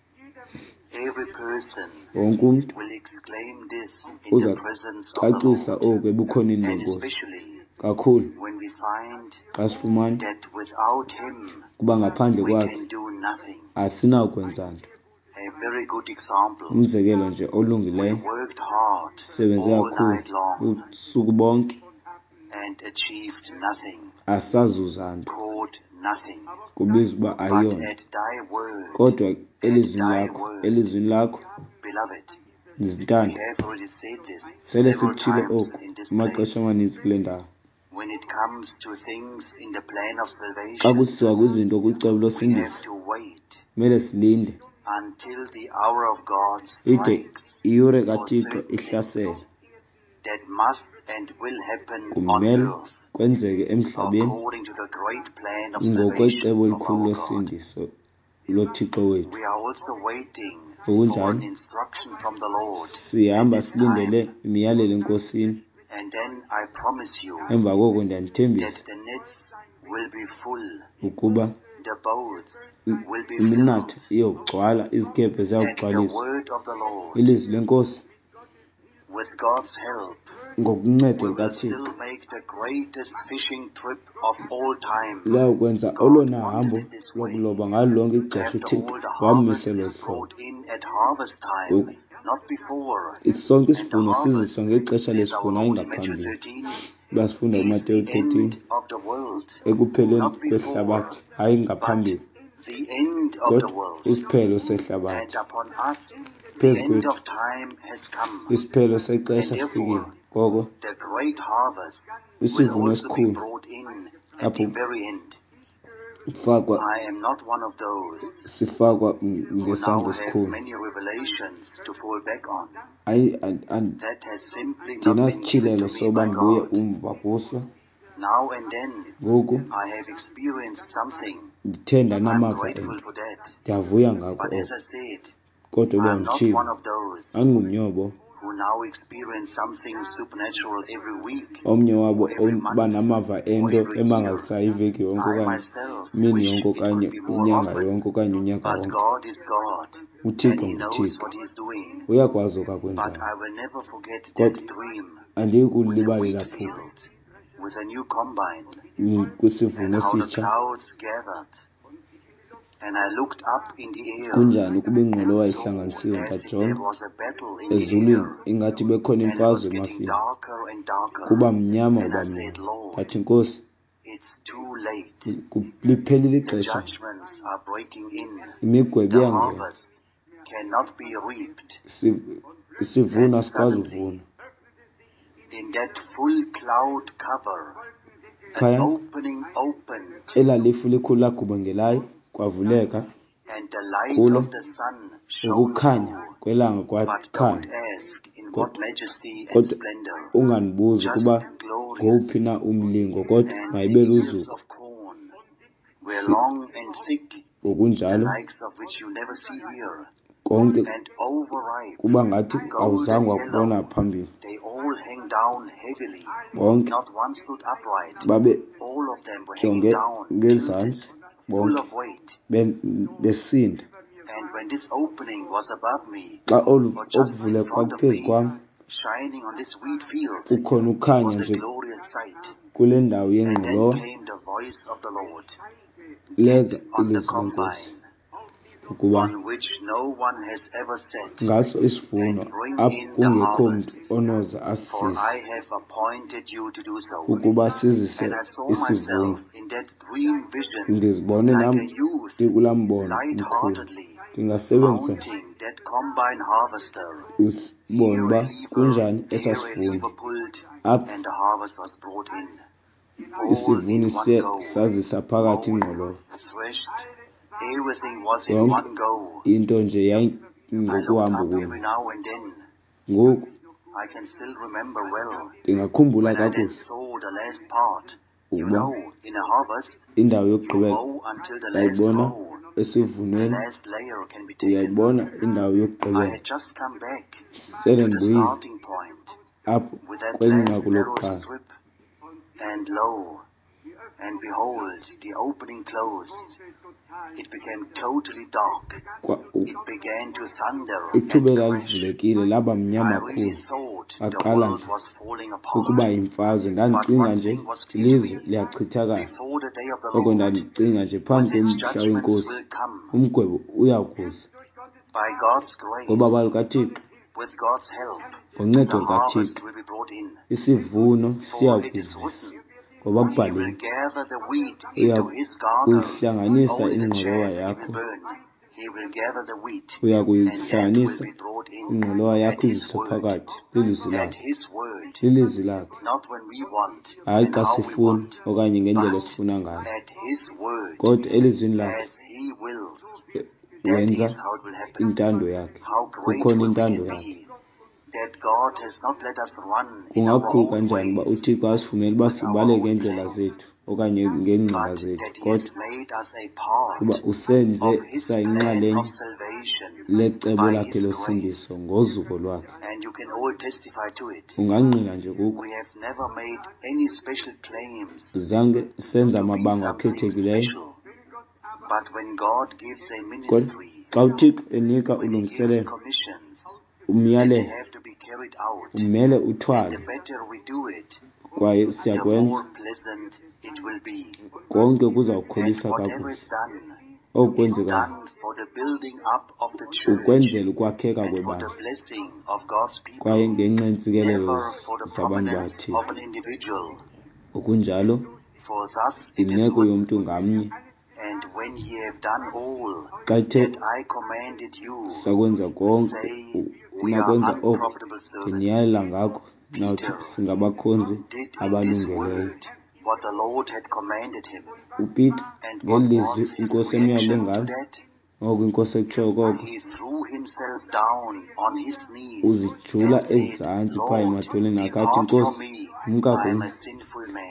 Speaker 1: Every person
Speaker 2: Wonke umntu
Speaker 1: will exclaim this in the
Speaker 2: uza
Speaker 1: presence of the
Speaker 2: cacisa
Speaker 1: Lord,
Speaker 2: oku ebukhoneni
Speaker 1: and
Speaker 2: benkosi,
Speaker 1: especially
Speaker 2: kakhulu
Speaker 1: when we find
Speaker 2: xa sifumana
Speaker 1: that without Him
Speaker 2: kuba ngaphandle
Speaker 1: we
Speaker 2: kwakhe
Speaker 1: can do nothing.
Speaker 2: asinawukwenza nto.
Speaker 1: A very good example.
Speaker 2: Umzekelo nje
Speaker 1: We
Speaker 2: olungileyo,
Speaker 1: worked hard
Speaker 2: sisebenze
Speaker 1: all
Speaker 2: kakhulu
Speaker 1: night long
Speaker 2: ubusuku bonke,
Speaker 1: and achieved nothing,
Speaker 2: asazuza nto,
Speaker 1: caught nothing.
Speaker 2: kubizwa uba
Speaker 1: But
Speaker 2: ayonto.
Speaker 1: at thy word,
Speaker 2: Kodwa elizwini lakho
Speaker 1: beloved, we
Speaker 2: ndizintanda,
Speaker 1: have already said this
Speaker 2: sele
Speaker 1: several
Speaker 2: sikutshilo
Speaker 1: times
Speaker 2: oku
Speaker 1: in this place.
Speaker 2: amaxesha amaninzi kule ndawo.
Speaker 1: When it comes to things in the plan of
Speaker 2: Xa
Speaker 1: salvation,
Speaker 2: kusiwa kwizinto kwicebo
Speaker 1: we have
Speaker 2: losindisa,
Speaker 1: to wait
Speaker 2: kumele silinde
Speaker 1: until the hour of God
Speaker 2: ide
Speaker 1: strikes.
Speaker 2: iyure
Speaker 1: For
Speaker 2: kaThixo
Speaker 1: certain
Speaker 2: ihlasele.
Speaker 1: things that must and will happen on
Speaker 2: Kumele
Speaker 1: earth
Speaker 2: kwenzeke emhlabeni
Speaker 1: according to the great plan of
Speaker 2: ngokwecebo
Speaker 1: salvation of
Speaker 2: elikhulu
Speaker 1: our God.
Speaker 2: losindiso loThixo wethu.
Speaker 1: We are also waiting for
Speaker 2: Ngokunjalo
Speaker 1: an instruction from the Lord.
Speaker 2: sihamba
Speaker 1: At this
Speaker 2: silindele
Speaker 1: time.
Speaker 2: imiyalelo enkosini.
Speaker 1: And then I promise you
Speaker 2: Emva koko
Speaker 1: that
Speaker 2: ndiyanithembisa
Speaker 1: the nets will be full,
Speaker 2: ukuba
Speaker 1: the boats will be
Speaker 2: iminatha
Speaker 1: filled,
Speaker 2: iyogcwala, izikebhe
Speaker 1: that the
Speaker 2: ziyawugcwaliswa.
Speaker 1: word of the Lord,
Speaker 2: Ilizwi lenkosi
Speaker 1: with God's help,
Speaker 2: ngokuncedo
Speaker 1: we will
Speaker 2: lukaThixo
Speaker 1: still make the greatest fishing trip of all time.
Speaker 2: liyawukwenza
Speaker 1: God
Speaker 2: olona
Speaker 1: wanted
Speaker 2: hambo
Speaker 1: it this way.
Speaker 2: lokuloba ngalo lonke ixesha
Speaker 1: After
Speaker 2: uThixo
Speaker 1: all, the harvest
Speaker 2: wamisela
Speaker 1: is
Speaker 2: hlobo.
Speaker 1: brought in at harvest time,
Speaker 2: Ngoku
Speaker 1: not before.
Speaker 2: sonke
Speaker 1: And the
Speaker 2: isivuno
Speaker 1: harvest,
Speaker 2: siziswa ngexesha
Speaker 1: says our
Speaker 2: lesivuno
Speaker 1: Lord in Matthew
Speaker 2: ayingaphambili.
Speaker 1: 13,
Speaker 2: Basifunda
Speaker 1: is
Speaker 2: kuMateyu
Speaker 1: the
Speaker 2: 13,
Speaker 1: end of the world,
Speaker 2: ekupheleni
Speaker 1: not before,
Speaker 2: kwehlabathi, hayi
Speaker 1: but
Speaker 2: ngaphambili,
Speaker 1: the end of the
Speaker 2: kodwa
Speaker 1: world.
Speaker 2: isiphelo
Speaker 1: And
Speaker 2: sehlabathi.
Speaker 1: upon us, the
Speaker 2: Phezu
Speaker 1: end
Speaker 2: kwethu
Speaker 1: of time has come.
Speaker 2: isiphelo sexesha
Speaker 1: And
Speaker 2: sifikile.
Speaker 1: therefore,
Speaker 2: Ngoko
Speaker 1: the great harvest will
Speaker 2: isivuno
Speaker 1: also be
Speaker 2: esikhulu
Speaker 1: brought in at the
Speaker 2: apho
Speaker 1: very end.
Speaker 2: kufakwa
Speaker 1: I am not one of those
Speaker 2: sifakwa
Speaker 1: who now
Speaker 2: ngesandla
Speaker 1: have
Speaker 2: esikhulu.
Speaker 1: many revelations to fall back on.
Speaker 2: That
Speaker 1: That has simply not
Speaker 2: thina
Speaker 1: been given
Speaker 2: sitshilelo
Speaker 1: to me
Speaker 2: soba
Speaker 1: by
Speaker 2: ndibuye
Speaker 1: God.
Speaker 2: umva kuso.
Speaker 1: Now and then,
Speaker 2: Ngoku
Speaker 1: I have experienced something.
Speaker 2: ndithe
Speaker 1: I'm
Speaker 2: ndanamava
Speaker 1: grateful
Speaker 2: ento,
Speaker 1: for that.
Speaker 2: ndiyavuya ngako
Speaker 1: But as
Speaker 2: oko.
Speaker 1: I said,
Speaker 2: Kodwa uba
Speaker 1: I'm not
Speaker 2: nditshilo,
Speaker 1: one of those
Speaker 2: andingumnyobo
Speaker 1: who now experience something supernatural every week
Speaker 2: omnye wabo
Speaker 1: or every month
Speaker 2: banamava
Speaker 1: or
Speaker 2: ento
Speaker 1: every year.
Speaker 2: emangalisayo iveki yonke
Speaker 1: I
Speaker 2: okanye
Speaker 1: myself
Speaker 2: imini
Speaker 1: wish
Speaker 2: yonke
Speaker 1: it
Speaker 2: okanye
Speaker 1: would be more
Speaker 2: inyanga
Speaker 1: often.
Speaker 2: yonke okanye unyaka
Speaker 1: But
Speaker 2: wonke.
Speaker 1: God is God, and
Speaker 2: uThixo
Speaker 1: He knows
Speaker 2: nguThixo,
Speaker 1: what He's doing.
Speaker 2: uyakwazi
Speaker 1: But
Speaker 2: okwakwenzayo.
Speaker 1: I will never forget that
Speaker 2: Kodwa
Speaker 1: dream
Speaker 2: andiyi
Speaker 1: with the
Speaker 2: kulibalela
Speaker 1: wheat
Speaker 2: phulo
Speaker 1: field, with a new combine, and
Speaker 2: kwisivuno
Speaker 1: how the
Speaker 2: esitsha,
Speaker 1: clouds gathered. And I looked up in the air
Speaker 2: kunjani ukuba ingqolo
Speaker 1: and
Speaker 2: wayihlanganisiwe
Speaker 1: saw as if there
Speaker 2: ndajonga
Speaker 1: was a battle in the
Speaker 2: ezulwini
Speaker 1: air,
Speaker 2: ingathi bekhona
Speaker 1: and it was
Speaker 2: imfazwe
Speaker 1: getting
Speaker 2: emafini,
Speaker 1: darker and darker.
Speaker 2: kuba mnyama
Speaker 1: And
Speaker 2: uba
Speaker 1: I said,
Speaker 2: mnyama.
Speaker 1: Lord,
Speaker 2: Ndathi Nkosi,
Speaker 1: it's too late.
Speaker 2: liphelile
Speaker 1: The
Speaker 2: ixesha,
Speaker 1: judgments are breaking in.
Speaker 2: imigwebo
Speaker 1: The
Speaker 2: iyangena,
Speaker 1: harvest cannot be reaped.
Speaker 2: isivuno
Speaker 1: And
Speaker 2: asikwazi
Speaker 1: suddenly,
Speaker 2: uvuna.
Speaker 1: in that full cloud cover, an
Speaker 2: Phaya
Speaker 1: opening opened,
Speaker 2: elalifu likhulu lagubungelayo kwavuleka,
Speaker 1: and the light
Speaker 2: kulo
Speaker 1: of the sun shone
Speaker 2: ukukhanya
Speaker 1: through.
Speaker 2: kwelanga
Speaker 1: But don't
Speaker 2: kwakhanya.
Speaker 1: ask in what majesty and
Speaker 2: Kodwa
Speaker 1: splendor,
Speaker 2: unganibuzi
Speaker 1: just
Speaker 2: ukuba
Speaker 1: glorious.
Speaker 2: ngowuphi na umlingo, kodwa
Speaker 1: And
Speaker 2: mayibe
Speaker 1: the ears
Speaker 2: luzuko.
Speaker 1: of corn were long and thick, the
Speaker 2: Ngokunjalo
Speaker 1: likes of which you never see here,
Speaker 2: konke
Speaker 1: and overripe,
Speaker 2: kuba ngathi
Speaker 1: golden
Speaker 2: awuzange wakubona
Speaker 1: yellow.
Speaker 2: phambili.
Speaker 1: They all hang down heavily.
Speaker 2: Bonke
Speaker 1: Not one stood upright.
Speaker 2: babe
Speaker 1: All of them were hanging
Speaker 2: jonge
Speaker 1: down,
Speaker 2: ngezantsi,
Speaker 1: tilted, full
Speaker 2: bonke
Speaker 1: of weight.
Speaker 2: besinda.
Speaker 1: And when this opening was above me,
Speaker 2: Xa
Speaker 1: or just in
Speaker 2: okuvuleka
Speaker 1: front of
Speaker 2: kwakuphezu
Speaker 1: me,
Speaker 2: kwam,
Speaker 1: shining on this wheat field,
Speaker 2: kukhona
Speaker 1: it
Speaker 2: ukhanya
Speaker 1: was a
Speaker 2: nje
Speaker 1: glorious sight.
Speaker 2: kule ndawo
Speaker 1: And then
Speaker 2: yengqolowa,
Speaker 1: came the voice of the Lord.
Speaker 2: leza
Speaker 1: Get on the
Speaker 2: ilizwi lenkosi,
Speaker 1: combine,
Speaker 2: ukuba
Speaker 1: on which no one has ever sat,
Speaker 2: ngaso isivuno
Speaker 1: and bring
Speaker 2: apho
Speaker 1: in the
Speaker 2: kungekho
Speaker 1: harvest.
Speaker 2: mntu onoza
Speaker 1: For
Speaker 2: asisise,
Speaker 1: I have appointed you to do so.
Speaker 2: ukuba sizise
Speaker 1: And I saw
Speaker 2: isivuno.
Speaker 1: myself in that dream vision,
Speaker 2: Ndizibone
Speaker 1: like
Speaker 2: nam
Speaker 1: a youth,
Speaker 2: ndikulaa mbono mkhulu,
Speaker 1: light-heartedly
Speaker 2: ndingasebenzisa
Speaker 1: mounting that combine harvester.
Speaker 2: usibone uba
Speaker 1: Here a lever,
Speaker 2: kunjani
Speaker 1: there a
Speaker 2: esasivuno
Speaker 1: lever pulled,
Speaker 2: apho
Speaker 1: and the harvest was brought in. All
Speaker 2: isivuno
Speaker 1: in one
Speaker 2: siye
Speaker 1: go,
Speaker 2: sazisa phakathi
Speaker 1: mowed,
Speaker 2: ingqolowa.
Speaker 1: threshed, everything was in
Speaker 2: Yonke
Speaker 1: one go.
Speaker 2: into nje
Speaker 1: I looked
Speaker 2: yayingokuhamba
Speaker 1: up
Speaker 2: kunye.
Speaker 1: every now and then.
Speaker 2: Ngoku
Speaker 1: I can still remember well
Speaker 2: ndingakhumbula
Speaker 1: when I then
Speaker 2: kakuhle
Speaker 1: saw the last part. You
Speaker 2: ukuba
Speaker 1: know, in a harvest,
Speaker 2: indawo
Speaker 1: you
Speaker 2: yokugqibela
Speaker 1: mow until the last
Speaker 2: uyayibona,
Speaker 1: row, the
Speaker 2: esivunweni
Speaker 1: last layer can be taken.
Speaker 2: uyayibona indawo
Speaker 1: I
Speaker 2: yokugqibela.
Speaker 1: had just come back
Speaker 2: Sele
Speaker 1: to the
Speaker 2: ndibuyile
Speaker 1: starting point,
Speaker 2: apho
Speaker 1: with that
Speaker 2: kwenqaku
Speaker 1: last narrow
Speaker 2: lokuqala.
Speaker 1: strip, and lo, and behold, the opening closed. It became totally dark. It began to thunder
Speaker 2: Ithuba
Speaker 1: and crash.
Speaker 2: lalivulekile laba
Speaker 1: I
Speaker 2: mnyama
Speaker 1: really
Speaker 2: khulu.
Speaker 1: thought the
Speaker 2: Aqala
Speaker 1: world
Speaker 2: nje
Speaker 1: was falling
Speaker 2: ukuba
Speaker 1: apart.
Speaker 2: imfazwe.
Speaker 1: But
Speaker 2: Ndandicinga
Speaker 1: one
Speaker 2: nje
Speaker 1: thing was clear to
Speaker 2: ilizwe
Speaker 1: me.
Speaker 2: liyachithakala.
Speaker 1: Before the day of the
Speaker 2: Oko
Speaker 1: Lord,
Speaker 2: ndandicinga nje phambi
Speaker 1: when His
Speaker 2: komhla
Speaker 1: judgments
Speaker 2: wenkosi
Speaker 1: will come,
Speaker 2: umgwebo uyakuza.
Speaker 1: by God's grace,
Speaker 2: Ngobaba lukaThixo,
Speaker 1: with God's help,
Speaker 2: ngoncedo
Speaker 1: the harvest
Speaker 2: lukaThixo,
Speaker 1: will be brought in.
Speaker 2: isivuno
Speaker 1: For
Speaker 2: siya
Speaker 1: it is
Speaker 2: kuziswa.
Speaker 1: written,
Speaker 2: Ngoba
Speaker 1: He will
Speaker 2: kubhaliwe,
Speaker 1: gather the wheat
Speaker 2: uya
Speaker 1: into His garner,
Speaker 2: kuyihlanganisa
Speaker 1: only the
Speaker 2: ingqolowa
Speaker 1: chaff He
Speaker 2: yakho,
Speaker 1: will burn. He will gather the wheat,
Speaker 2: uya
Speaker 1: and that will
Speaker 2: kuyihlanganisa
Speaker 1: be brought in
Speaker 2: ingqolowa
Speaker 1: at
Speaker 2: yakho
Speaker 1: His
Speaker 2: iziswe
Speaker 1: word.
Speaker 2: phakathi. Lilizwi
Speaker 1: At
Speaker 2: lakhe,
Speaker 1: His word,
Speaker 2: lilizwi lakhe,
Speaker 1: not when we want
Speaker 2: hayi
Speaker 1: and
Speaker 2: xa
Speaker 1: how we
Speaker 2: sifuna
Speaker 1: want,
Speaker 2: okanye ngendlela
Speaker 1: but
Speaker 2: esifuna ngayo,
Speaker 1: at His word,
Speaker 2: kodwa elizwini lakhe
Speaker 1: as He wills. That
Speaker 2: wenza
Speaker 1: is how it will happen.
Speaker 2: intando yakhe.
Speaker 1: How
Speaker 2: Kukhona
Speaker 1: grateful we
Speaker 2: intando
Speaker 1: can
Speaker 2: yakhe.
Speaker 1: be that God has not let us run in our
Speaker 2: Kungakhulu
Speaker 1: own
Speaker 2: kanjani uba
Speaker 1: ways,
Speaker 2: uThixo asivumele uba
Speaker 1: with our
Speaker 2: sibaleke
Speaker 1: own
Speaker 2: ngendlela
Speaker 1: plans,
Speaker 2: zethu okanye ngeengcinga
Speaker 1: but
Speaker 2: zethu,
Speaker 1: that He has
Speaker 2: kodwa
Speaker 1: made us a part
Speaker 2: uba usenze
Speaker 1: of His plan of
Speaker 2: sayinxalenye
Speaker 1: salvation
Speaker 2: lecebo
Speaker 1: by
Speaker 2: lakhe
Speaker 1: His grace.
Speaker 2: losindiso ngozuko lwakhe.
Speaker 1: And you can all testify to it.
Speaker 2: Ungangqina nje kuko.
Speaker 1: We have never made any special claims
Speaker 2: Zange senza
Speaker 1: to be
Speaker 2: amabanga
Speaker 1: something
Speaker 2: akhethekileyo,
Speaker 1: special. But when God gives a
Speaker 2: kodwa
Speaker 1: ministry,
Speaker 2: xa uThixo enika
Speaker 1: when He gives
Speaker 2: ulungiselelo,
Speaker 1: commissions, they
Speaker 2: umyalelo,
Speaker 1: have to be carried out.
Speaker 2: umele
Speaker 1: And the
Speaker 2: uthwale,
Speaker 1: better we do it,
Speaker 2: kwaye
Speaker 1: the
Speaker 2: siyakwenza
Speaker 1: more pleasant it will be.
Speaker 2: konke
Speaker 1: And
Speaker 2: kuzawukholisa
Speaker 1: whatever
Speaker 2: kakuhle.
Speaker 1: is done,
Speaker 2: Oku
Speaker 1: is
Speaker 2: kwenzekayo
Speaker 1: done for the building up of the church
Speaker 2: ukwenzela ukwakheka
Speaker 1: and for the
Speaker 2: kwebandla,
Speaker 1: blessing of God's
Speaker 2: kwaye
Speaker 1: people,
Speaker 2: ngenxa yeentsikelelo
Speaker 1: never for the
Speaker 2: zabantu
Speaker 1: prominence
Speaker 2: bathile.
Speaker 1: of an individual.
Speaker 2: Okunjalo
Speaker 1: For thus it is
Speaker 2: imeko
Speaker 1: written,
Speaker 2: yomntu ngamnye.
Speaker 1: and when ye have done all
Speaker 2: Xa ithe
Speaker 1: that I commanded you,
Speaker 2: sakwenza konke
Speaker 1: say, we are
Speaker 2: unakwenza oku
Speaker 1: unprofitable servants.
Speaker 2: ndiniyalela ngako, nawuthi singabakhonzi
Speaker 1: Did in this
Speaker 2: abalungeleyo.
Speaker 1: word what the Lord had commanded him.
Speaker 2: uPeter
Speaker 1: And what
Speaker 2: ngeli
Speaker 1: was
Speaker 2: lizwi
Speaker 1: his
Speaker 2: inkosi emyale
Speaker 1: reaction to
Speaker 2: ngalo,
Speaker 1: that?
Speaker 2: ngoku inkosi ekutshoyo koko,
Speaker 1: He threw himself down on his knees
Speaker 2: uzijula
Speaker 1: and said,
Speaker 2: ezantsi phaa
Speaker 1: Lord,
Speaker 2: emadolweni akhe athi,
Speaker 1: depart from
Speaker 2: Nkosi,
Speaker 1: me,
Speaker 2: mka
Speaker 1: I am
Speaker 2: kum,
Speaker 1: a sinful man.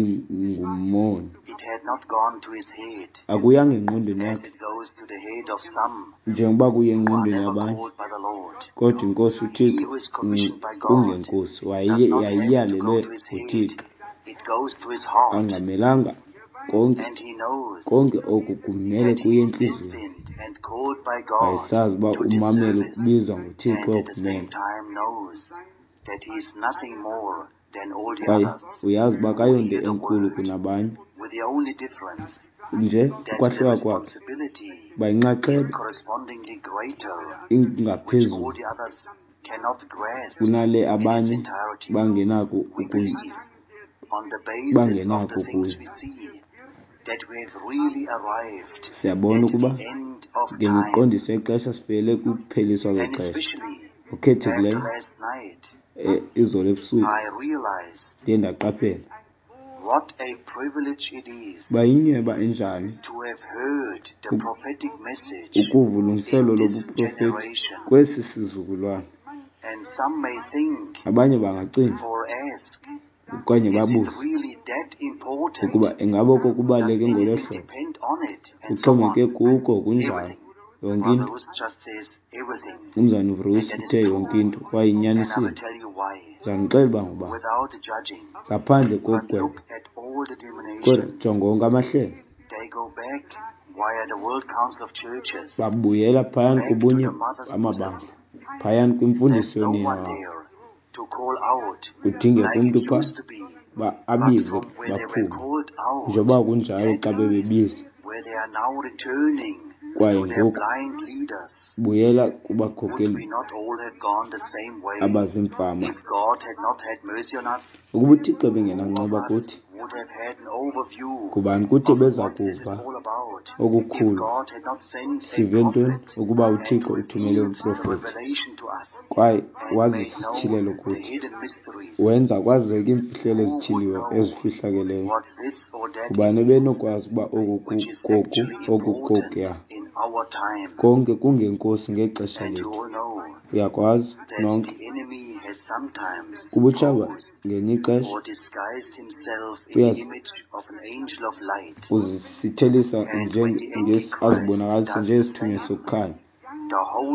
Speaker 2: ndingumoni.
Speaker 1: It had not gone to his head,
Speaker 2: Akuyanga engqondweni
Speaker 1: as
Speaker 2: yakhe
Speaker 1: it goes to the head of some
Speaker 2: njengoba kuye
Speaker 1: who are
Speaker 2: engqondweni
Speaker 1: never
Speaker 2: yabanye,
Speaker 1: called by the Lord.
Speaker 2: kodwa inkosi
Speaker 1: He
Speaker 2: uThixo
Speaker 1: who is commissioned by God
Speaker 2: kungenkosi
Speaker 1: does not have to
Speaker 2: yayiyalelwe
Speaker 1: go to his head.
Speaker 2: nguThixo,
Speaker 1: It goes to his heart,
Speaker 2: angamelanga konke
Speaker 1: and he knows
Speaker 2: konke oku kumele
Speaker 1: that
Speaker 2: kuye
Speaker 1: he is
Speaker 2: entliziyweni.
Speaker 1: destined and called by God
Speaker 2: Wayesazi uba
Speaker 1: to
Speaker 2: umamele
Speaker 1: deserve it,
Speaker 2: ukubizwa
Speaker 1: and
Speaker 2: nguThixo
Speaker 1: at the same
Speaker 2: okumele,
Speaker 1: time knows that he is nothing more than all the
Speaker 2: kwaye
Speaker 1: others
Speaker 2: uyazi uba
Speaker 1: who
Speaker 2: kayonto
Speaker 1: hear the
Speaker 2: enkulu
Speaker 1: word,
Speaker 2: kunabanye,
Speaker 1: with the only difference
Speaker 2: nje
Speaker 1: that the
Speaker 2: ukwahluka kwakhe
Speaker 1: responsibility
Speaker 2: uba
Speaker 1: is
Speaker 2: inxaxheba
Speaker 1: correspondingly greater, which
Speaker 2: ingaphezulu
Speaker 1: all the others cannot grasp
Speaker 2: kunale
Speaker 1: in its
Speaker 2: abanye
Speaker 1: entirety.
Speaker 2: bangenako
Speaker 1: We believe, on the basis of
Speaker 2: bangenako
Speaker 1: the things
Speaker 2: kuyo.
Speaker 1: we see, that we have really arrived
Speaker 2: Siyabona
Speaker 1: at
Speaker 2: ukuba
Speaker 1: the end of time,
Speaker 2: ngemiqondiso yexesha sifele kupheliswa
Speaker 1: and
Speaker 2: kwexesha.
Speaker 1: especially after
Speaker 2: Okhethekileyo,
Speaker 1: last night,
Speaker 2: izolo ebusuku
Speaker 1: I realized
Speaker 2: ndiye ndaqaphela
Speaker 1: what a privilege it is
Speaker 2: uba yinyeba enjani
Speaker 1: to have heard the prophetic message
Speaker 2: ukuva ulungiselo
Speaker 1: in this
Speaker 2: lobuprofethi
Speaker 1: generation.
Speaker 2: kwesi sizukulwane.
Speaker 1: And some may think
Speaker 2: Abanye bangacinga
Speaker 1: or ask,
Speaker 2: okanye
Speaker 1: is it
Speaker 2: babuze
Speaker 1: really that important?
Speaker 2: ukuba ingaba oku
Speaker 1: Does
Speaker 2: kubaluleke ngolo
Speaker 1: anything
Speaker 2: hlobo,
Speaker 1: depend on it? And so
Speaker 2: kuxhomeke
Speaker 1: on.
Speaker 2: kuko kunjalo.
Speaker 1: Everything.
Speaker 2: Yonke
Speaker 1: Brother
Speaker 2: into,
Speaker 1: Ruth just says everything.
Speaker 2: umzana
Speaker 1: And
Speaker 2: uVrusi
Speaker 1: that is
Speaker 2: uthe
Speaker 1: true.
Speaker 2: yonke into kwaye
Speaker 1: And I will
Speaker 2: inyanisile.
Speaker 1: tell you why.
Speaker 2: Ndizanixela uba ngoba
Speaker 1: Without judging.
Speaker 2: ngaphandle
Speaker 1: But
Speaker 2: kokugweba,
Speaker 1: look at all the
Speaker 2: kodwa
Speaker 1: denominations.
Speaker 2: jonga onke amahlelo,
Speaker 1: They go back via the World Council of Churches.
Speaker 2: babuyela phayani
Speaker 1: Back to
Speaker 2: kubunye
Speaker 1: the mother's
Speaker 2: amabandla,
Speaker 1: bosom.
Speaker 2: phayani kwimfundiso
Speaker 1: There's no
Speaker 2: yonina
Speaker 1: one
Speaker 2: wabo.
Speaker 1: there to call out
Speaker 2: Kudingeka
Speaker 1: like
Speaker 2: umntu
Speaker 1: it
Speaker 2: phaa
Speaker 1: used to be.
Speaker 2: ba
Speaker 1: But
Speaker 2: abize
Speaker 1: from where they were
Speaker 2: baphume,
Speaker 1: called out,
Speaker 2: njengoba kunjalo xa
Speaker 1: and
Speaker 2: bebebiza,
Speaker 1: where they are now returning
Speaker 2: kwaye
Speaker 1: to their
Speaker 2: ngoku
Speaker 1: blind leaders,
Speaker 2: buyela
Speaker 1: would
Speaker 2: kubakhokeli
Speaker 1: we not all have gone the same way
Speaker 2: abazimfama.
Speaker 1: if God had not had mercy on us?
Speaker 2: Ukuba uThixo
Speaker 1: Who of
Speaker 2: bengenanceba
Speaker 1: us
Speaker 2: kuthi,
Speaker 1: would have had an overview
Speaker 2: kubani kuthi
Speaker 1: of
Speaker 2: beza
Speaker 1: what this is
Speaker 2: kuva
Speaker 1: all about if
Speaker 2: okukhulu,
Speaker 1: God had not sent a
Speaker 2: sive ntoni
Speaker 1: prophet
Speaker 2: ukuba
Speaker 1: and
Speaker 2: uThixo uthumele
Speaker 1: revealed the
Speaker 2: umprofethi,
Speaker 1: revelation to us
Speaker 2: kwaye
Speaker 1: and
Speaker 2: wazisa
Speaker 1: made known
Speaker 2: isitshilelo
Speaker 1: the
Speaker 2: kuthi,
Speaker 1: hidden mysteries?
Speaker 2: wenza kwazeka iimfihlelo
Speaker 1: Who would
Speaker 2: ezitshiliwe
Speaker 1: know
Speaker 2: ezifihlakeleyo.
Speaker 1: what this or that
Speaker 2: Kubani
Speaker 1: is,
Speaker 2: ebenokwazi uba oku
Speaker 1: which is
Speaker 2: koku
Speaker 1: actually
Speaker 2: oku
Speaker 1: important
Speaker 2: kokuya
Speaker 1: in our time?
Speaker 2: konke kungenkosi ngexesha
Speaker 1: And you
Speaker 2: lethu.
Speaker 1: all know
Speaker 2: Uyakwazi
Speaker 1: that
Speaker 2: nonke
Speaker 1: the enemy has sometimes
Speaker 2: kubutshaba
Speaker 1: posed
Speaker 2: ngenye ixesha
Speaker 1: or disguised himself in the
Speaker 2: Yes.
Speaker 1: image of an angel of light.
Speaker 2: uzisithelisa
Speaker 1: And when the Antichrist
Speaker 2: azibonakalisa
Speaker 1: does the
Speaker 2: njengesithunywa
Speaker 1: same,
Speaker 2: sokukhanya.
Speaker 1: the whole world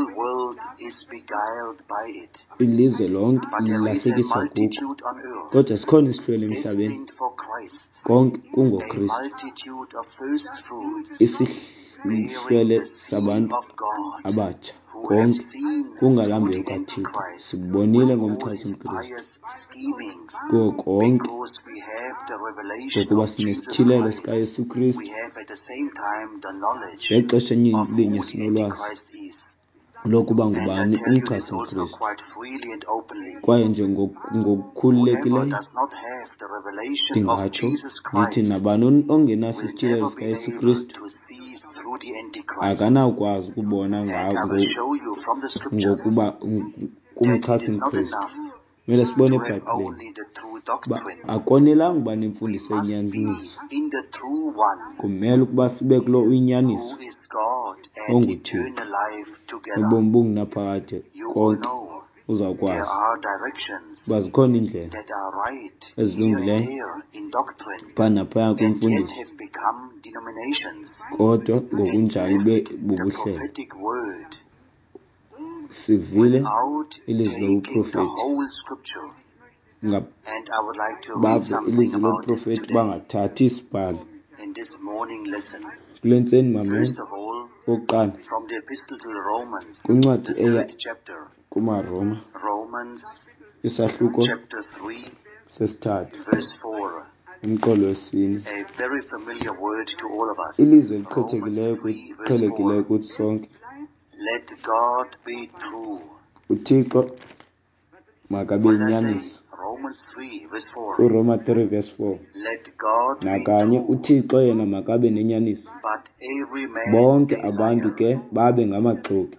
Speaker 1: world is beguiled by it.
Speaker 2: ilizwe lonke
Speaker 1: But there is a
Speaker 2: lilahlekiswa kukho,
Speaker 1: multitude on earth
Speaker 2: kodwa sikhona isihlwele emhlabeni
Speaker 1: destined for Christ,
Speaker 2: konke
Speaker 1: a
Speaker 2: kungoKristu.
Speaker 1: multitude of first fruits,
Speaker 2: Isihlwele
Speaker 1: bearing the seed
Speaker 2: sabantu
Speaker 1: of God,
Speaker 2: abatsha
Speaker 1: who have
Speaker 2: konke
Speaker 1: seen
Speaker 2: kungalambiyo
Speaker 1: through the
Speaker 2: kaThixo,
Speaker 1: Antichrist
Speaker 2: sikubonile
Speaker 1: all
Speaker 2: ngomchasi
Speaker 1: his
Speaker 2: mKristu
Speaker 1: pious schemings,
Speaker 2: kuwo konke,
Speaker 1: because we have the revelation
Speaker 2: ngokuba
Speaker 1: of Jesus
Speaker 2: sinesithilelo
Speaker 1: Christ.
Speaker 2: sikaYesu
Speaker 1: We
Speaker 2: Kristu,
Speaker 1: have at the same time the knowledge
Speaker 2: ngexesha
Speaker 1: of who
Speaker 2: linye
Speaker 1: the
Speaker 2: sinolwazi
Speaker 1: Antichrist is.
Speaker 2: lokuba
Speaker 1: And I
Speaker 2: ngubani
Speaker 1: tell you this
Speaker 2: umchasi
Speaker 1: also
Speaker 2: mKristu,
Speaker 1: quite freely and openly.
Speaker 2: kwaye nje
Speaker 1: Whoever
Speaker 2: ngokukhululekileyo
Speaker 1: does not have the revelation of
Speaker 2: ndingatsho
Speaker 1: Jesus
Speaker 2: ndithi
Speaker 1: Christ
Speaker 2: nabani ongenaso
Speaker 1: will
Speaker 2: isithilelo
Speaker 1: never be
Speaker 2: sikaYesu
Speaker 1: able
Speaker 2: Kristu
Speaker 1: to see through the Antichrist.
Speaker 2: akanawukwazi ukubona
Speaker 1: And I will show you from the scriptures
Speaker 2: ngokuba
Speaker 1: that it
Speaker 2: kumchasi
Speaker 1: is not
Speaker 2: mKristu.
Speaker 1: enough
Speaker 2: Mele sibone
Speaker 1: to have
Speaker 2: eBhayibhileni
Speaker 1: only the true
Speaker 2: ba
Speaker 1: doctrine.
Speaker 2: akonelanga uba
Speaker 1: We
Speaker 2: nemfundiso
Speaker 1: must be
Speaker 2: yenyaniso,
Speaker 1: in the true one,
Speaker 2: kumele ukuba sibe kulo
Speaker 1: who
Speaker 2: uyinyaniso
Speaker 1: is God and
Speaker 2: onguThixo,
Speaker 1: eternal life together.
Speaker 2: ubomi bungunaphakade
Speaker 1: You will
Speaker 2: konke
Speaker 1: know there
Speaker 2: uzawukwazi
Speaker 1: are directions
Speaker 2: uba zikhona iindlela
Speaker 1: that are right here and
Speaker 2: ezilungileyo
Speaker 1: there in doctrine,
Speaker 2: phaa naphaya
Speaker 1: and yet
Speaker 2: kwimfundiso,
Speaker 1: have become denominations.
Speaker 2: kodwa
Speaker 1: And
Speaker 2: ngokunjalo
Speaker 1: left the
Speaker 2: bubuhlelo.
Speaker 1: prophetic word
Speaker 2: Sivile
Speaker 1: without
Speaker 2: ilizwi
Speaker 1: taking the
Speaker 2: lobuprofethi,
Speaker 1: whole scripture. And I would like to read
Speaker 2: bave
Speaker 1: something
Speaker 2: ilizwi
Speaker 1: about this
Speaker 2: lobuprofethi
Speaker 1: today
Speaker 2: bangathathi isibhalo.
Speaker 1: in this morning lesson.
Speaker 2: Kule ntseni mamela,
Speaker 1: First of all,
Speaker 2: okokuqala
Speaker 1: from the Epistle to the Romans,
Speaker 2: kwincwadi
Speaker 1: the
Speaker 2: eya
Speaker 1: 3rd chapter.
Speaker 2: kumaRoma
Speaker 1: Romans
Speaker 2: isahluko
Speaker 1: chapter 3,
Speaker 2: sesithathu
Speaker 1: verse 4.
Speaker 2: umqolo wesine.
Speaker 1: A very familiar word to all of us.
Speaker 2: Ilizwe
Speaker 1: Romans
Speaker 2: eliqhethekileyo
Speaker 1: 3, verse
Speaker 2: kuqhelekileyo
Speaker 1: 4.
Speaker 2: kuthi sonke,
Speaker 1: Let God be true.
Speaker 2: uThixo makabe
Speaker 1: What does that
Speaker 2: inyaniso.
Speaker 1: say? Romans 3, verse 4.
Speaker 2: uRoma 3 verse 4.
Speaker 1: Let God be
Speaker 2: Nakanye
Speaker 1: true,
Speaker 2: uThixo yena makabe nenyaniso,
Speaker 1: but every man
Speaker 2: bonke
Speaker 1: a
Speaker 2: abantu
Speaker 1: liar.
Speaker 2: ke babe ngamaxoki,